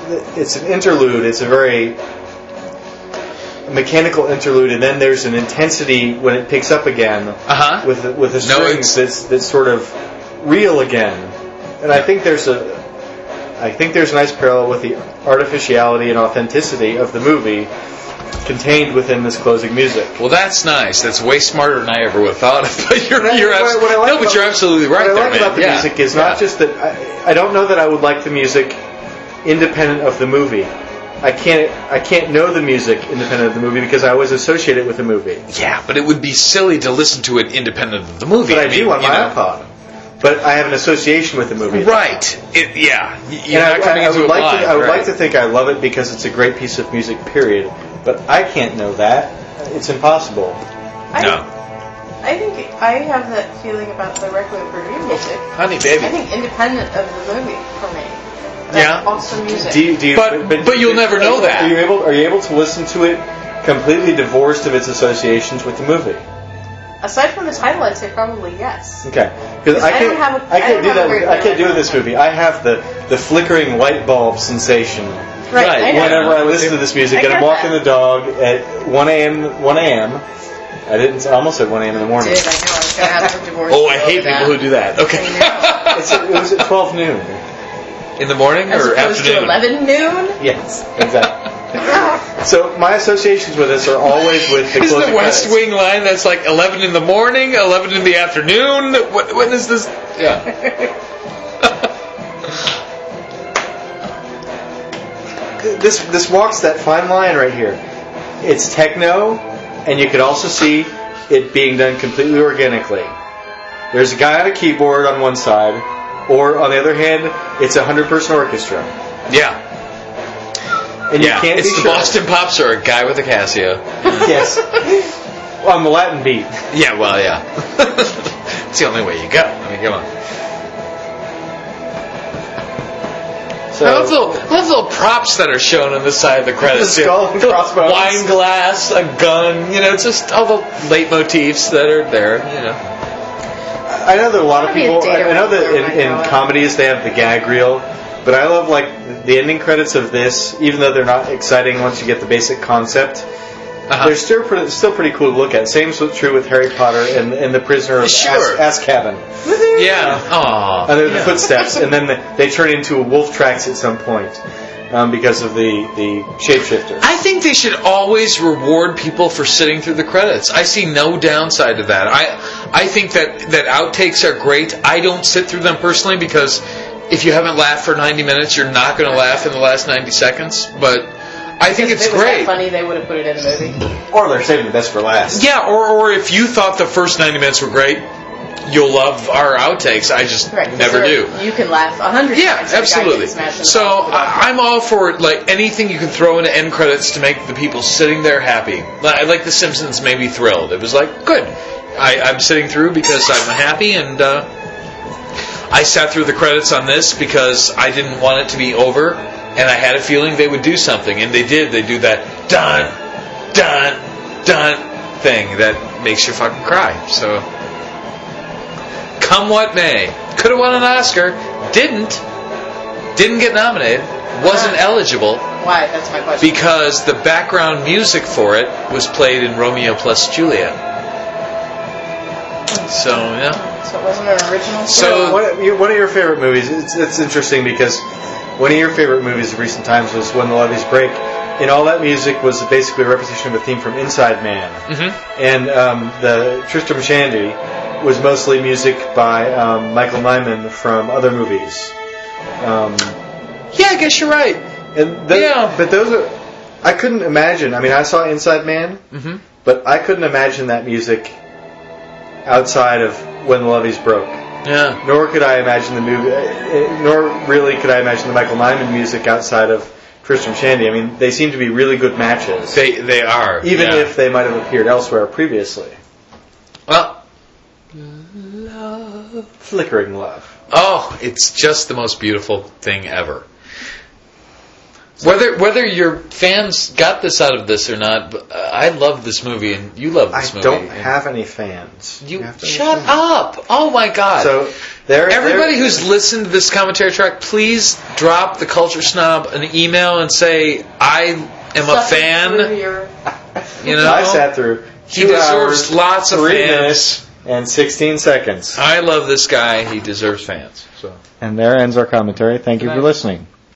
it's an interlude. It's a very mechanical interlude, and then there's an intensity when it picks up again Uh-huh. with the, with the No, strings it's- that's that's sort of real again. And I think there's a I think there's a nice parallel with the artificiality and authenticity of the movie contained within this closing music. Well, that's nice. That's way smarter than I ever would have thought of. But you're, What I- you're what I- abs- what I like no, but about- you're absolutely right What I there, like man. about the Yeah. music is Yeah. not just that I, I don't know that I would like the music independent of the movie. I can't I can't know the music independent of the movie because I always associate it with the movie. Yeah, but it would be silly to listen to it independent of the movie. But I, mean, do on you my know. iPod. But I have an association with the movie. Right. It, yeah. Y- You're And not I, coming I, I into would it like blind. to I would right. like to think I love it because it's a great piece of music. Period. But I can't know that. It's impossible. I, No. I think I have that feeling about the Requiem for a Dream music. Honey, baby. I think independent of the movie for me. That's Yeah. awesome music. Do you, do you, But- but you'll never know that. Are you able Are you able to listen to it completely divorced of its associations with the movie? Aside from the title, I'd say probably yes. Okay, because I I don't can't. have a- I I can't don't do have a that. great With, I can't do it in memory. this movie. I have the the flickering light bulb sensation Right. I know. whenever I listen to this music, I and I'm get walking that. the dog at one a.m. one a.m. I didn't. I almost said one a.m. in the morning. Did I know I was going to have some divorce? Oh, I hate people who do that. Okay. It's, it was at twelve noon. In the morning As or opposed afternoon? to eleven noon? Yes, exactly. So my associations with this are always with the Isn't closing the West credits. Wing line that's like eleven in the morning, eleven in the afternoon? What, when is this? Yeah. This this walks that fine line right here. It's techno, and you could also see it being done completely organically. There's a guy on a keyboard on one side, or on the other hand, it's a hundred-person orchestra, Yeah. and you Yeah. can't It's be the sure. Boston Pops or a guy with a Casio. Yes, on the Latin beat. Yeah, well, yeah. It's the only way you go. I mean, come on. So I love little, I love little props that are shown on the side of the credits. The skull and You know, crossbones. wine glass, a gun. You know, just all the leitmotifs that are there. You know. I know that a lot of That'd be a people. I, data I know that wrangler in, might in know it. comedies they have the gag reel, but I love like the ending credits of this, even though they're not exciting once you get the basic concept. Uh-huh. They're still pretty, still pretty cool to look at. Same is true with Harry Potter and, and the Prisoner of Sure. As, Azkaban. Yeah. Aw. And they're the footsteps, and then they, they turn into wolf tracks at some point um, because of the the shapeshifter. I think they should always reward people for sitting through the credits. I see no downside to that. I I think that, that outtakes are great. I don't sit through them personally because if you haven't laughed for ninety minutes, you're not going to laugh in the last ninety seconds. But I think If it's it was great. that funny, they would have put it in the movie. Or they're saving the best for last. Yeah, or, or if you thought the first ninety minutes were great, you'll love our outtakes. I just Right, 'cause never there- do. You can laugh a hundred Yeah, times. at a guy absolutely. getting smashed in the So mouth with a I, I'm all for like anything you can throw into end credits to make the people sitting there happy. Like like The Simpsons made me thrilled. It was like good. I, I'm sitting through because I'm happy, and uh, I sat through the credits on this because I didn't want it to be over, and I had a feeling they would do something, and they did. They do that dun dun dun thing that makes you fucking cry. So. Come what may. Could have won an Oscar. Didn't. Didn't get nominated. Wasn't eligible Why? That's my question. because the background music for it was played in Romeo plus Juliet. So, yeah. So it wasn't an original. So- one, of, you- one of your favorite movies. It's, it's interesting because one of your favorite movies of recent times was When the Levees Break, and all that music was basically a repetition of a theme from Inside Man. Mm-hmm. And um, the Tristram Shandy was mostly music by um, Michael Nyman from other movies. Um, Yeah, I guess you're right. and th- Yeah. But those are. I couldn't imagine. I mean, I saw Inside Man, Mm-hmm. but I couldn't imagine that music outside of When the Levees Broke. Yeah. Nor could I imagine the movie. uh, Nor really could I imagine the Michael Nyman music outside of Tristram Shandy. I mean, they seem to be really good matches, They they are. even yeah. if they might have appeared elsewhere previously. Well, Flickering love. oh, it's just the most beautiful thing ever. Whether whether your fans got this out of this or not, but, uh, I love this movie, and you love this I movie. don't and have any fans. You, have to shut understand. up! Oh my God! So there, Everybody there- who's listened to this commentary track, please drop the Culture Snob an email and say I am a Suffer through fan. your- You know, I sat through He two deserves hours, lots of three fans. minutes, and sixteen seconds. I love this guy. He deserves fans. So. And there ends our commentary. Thank you Good for night. listening.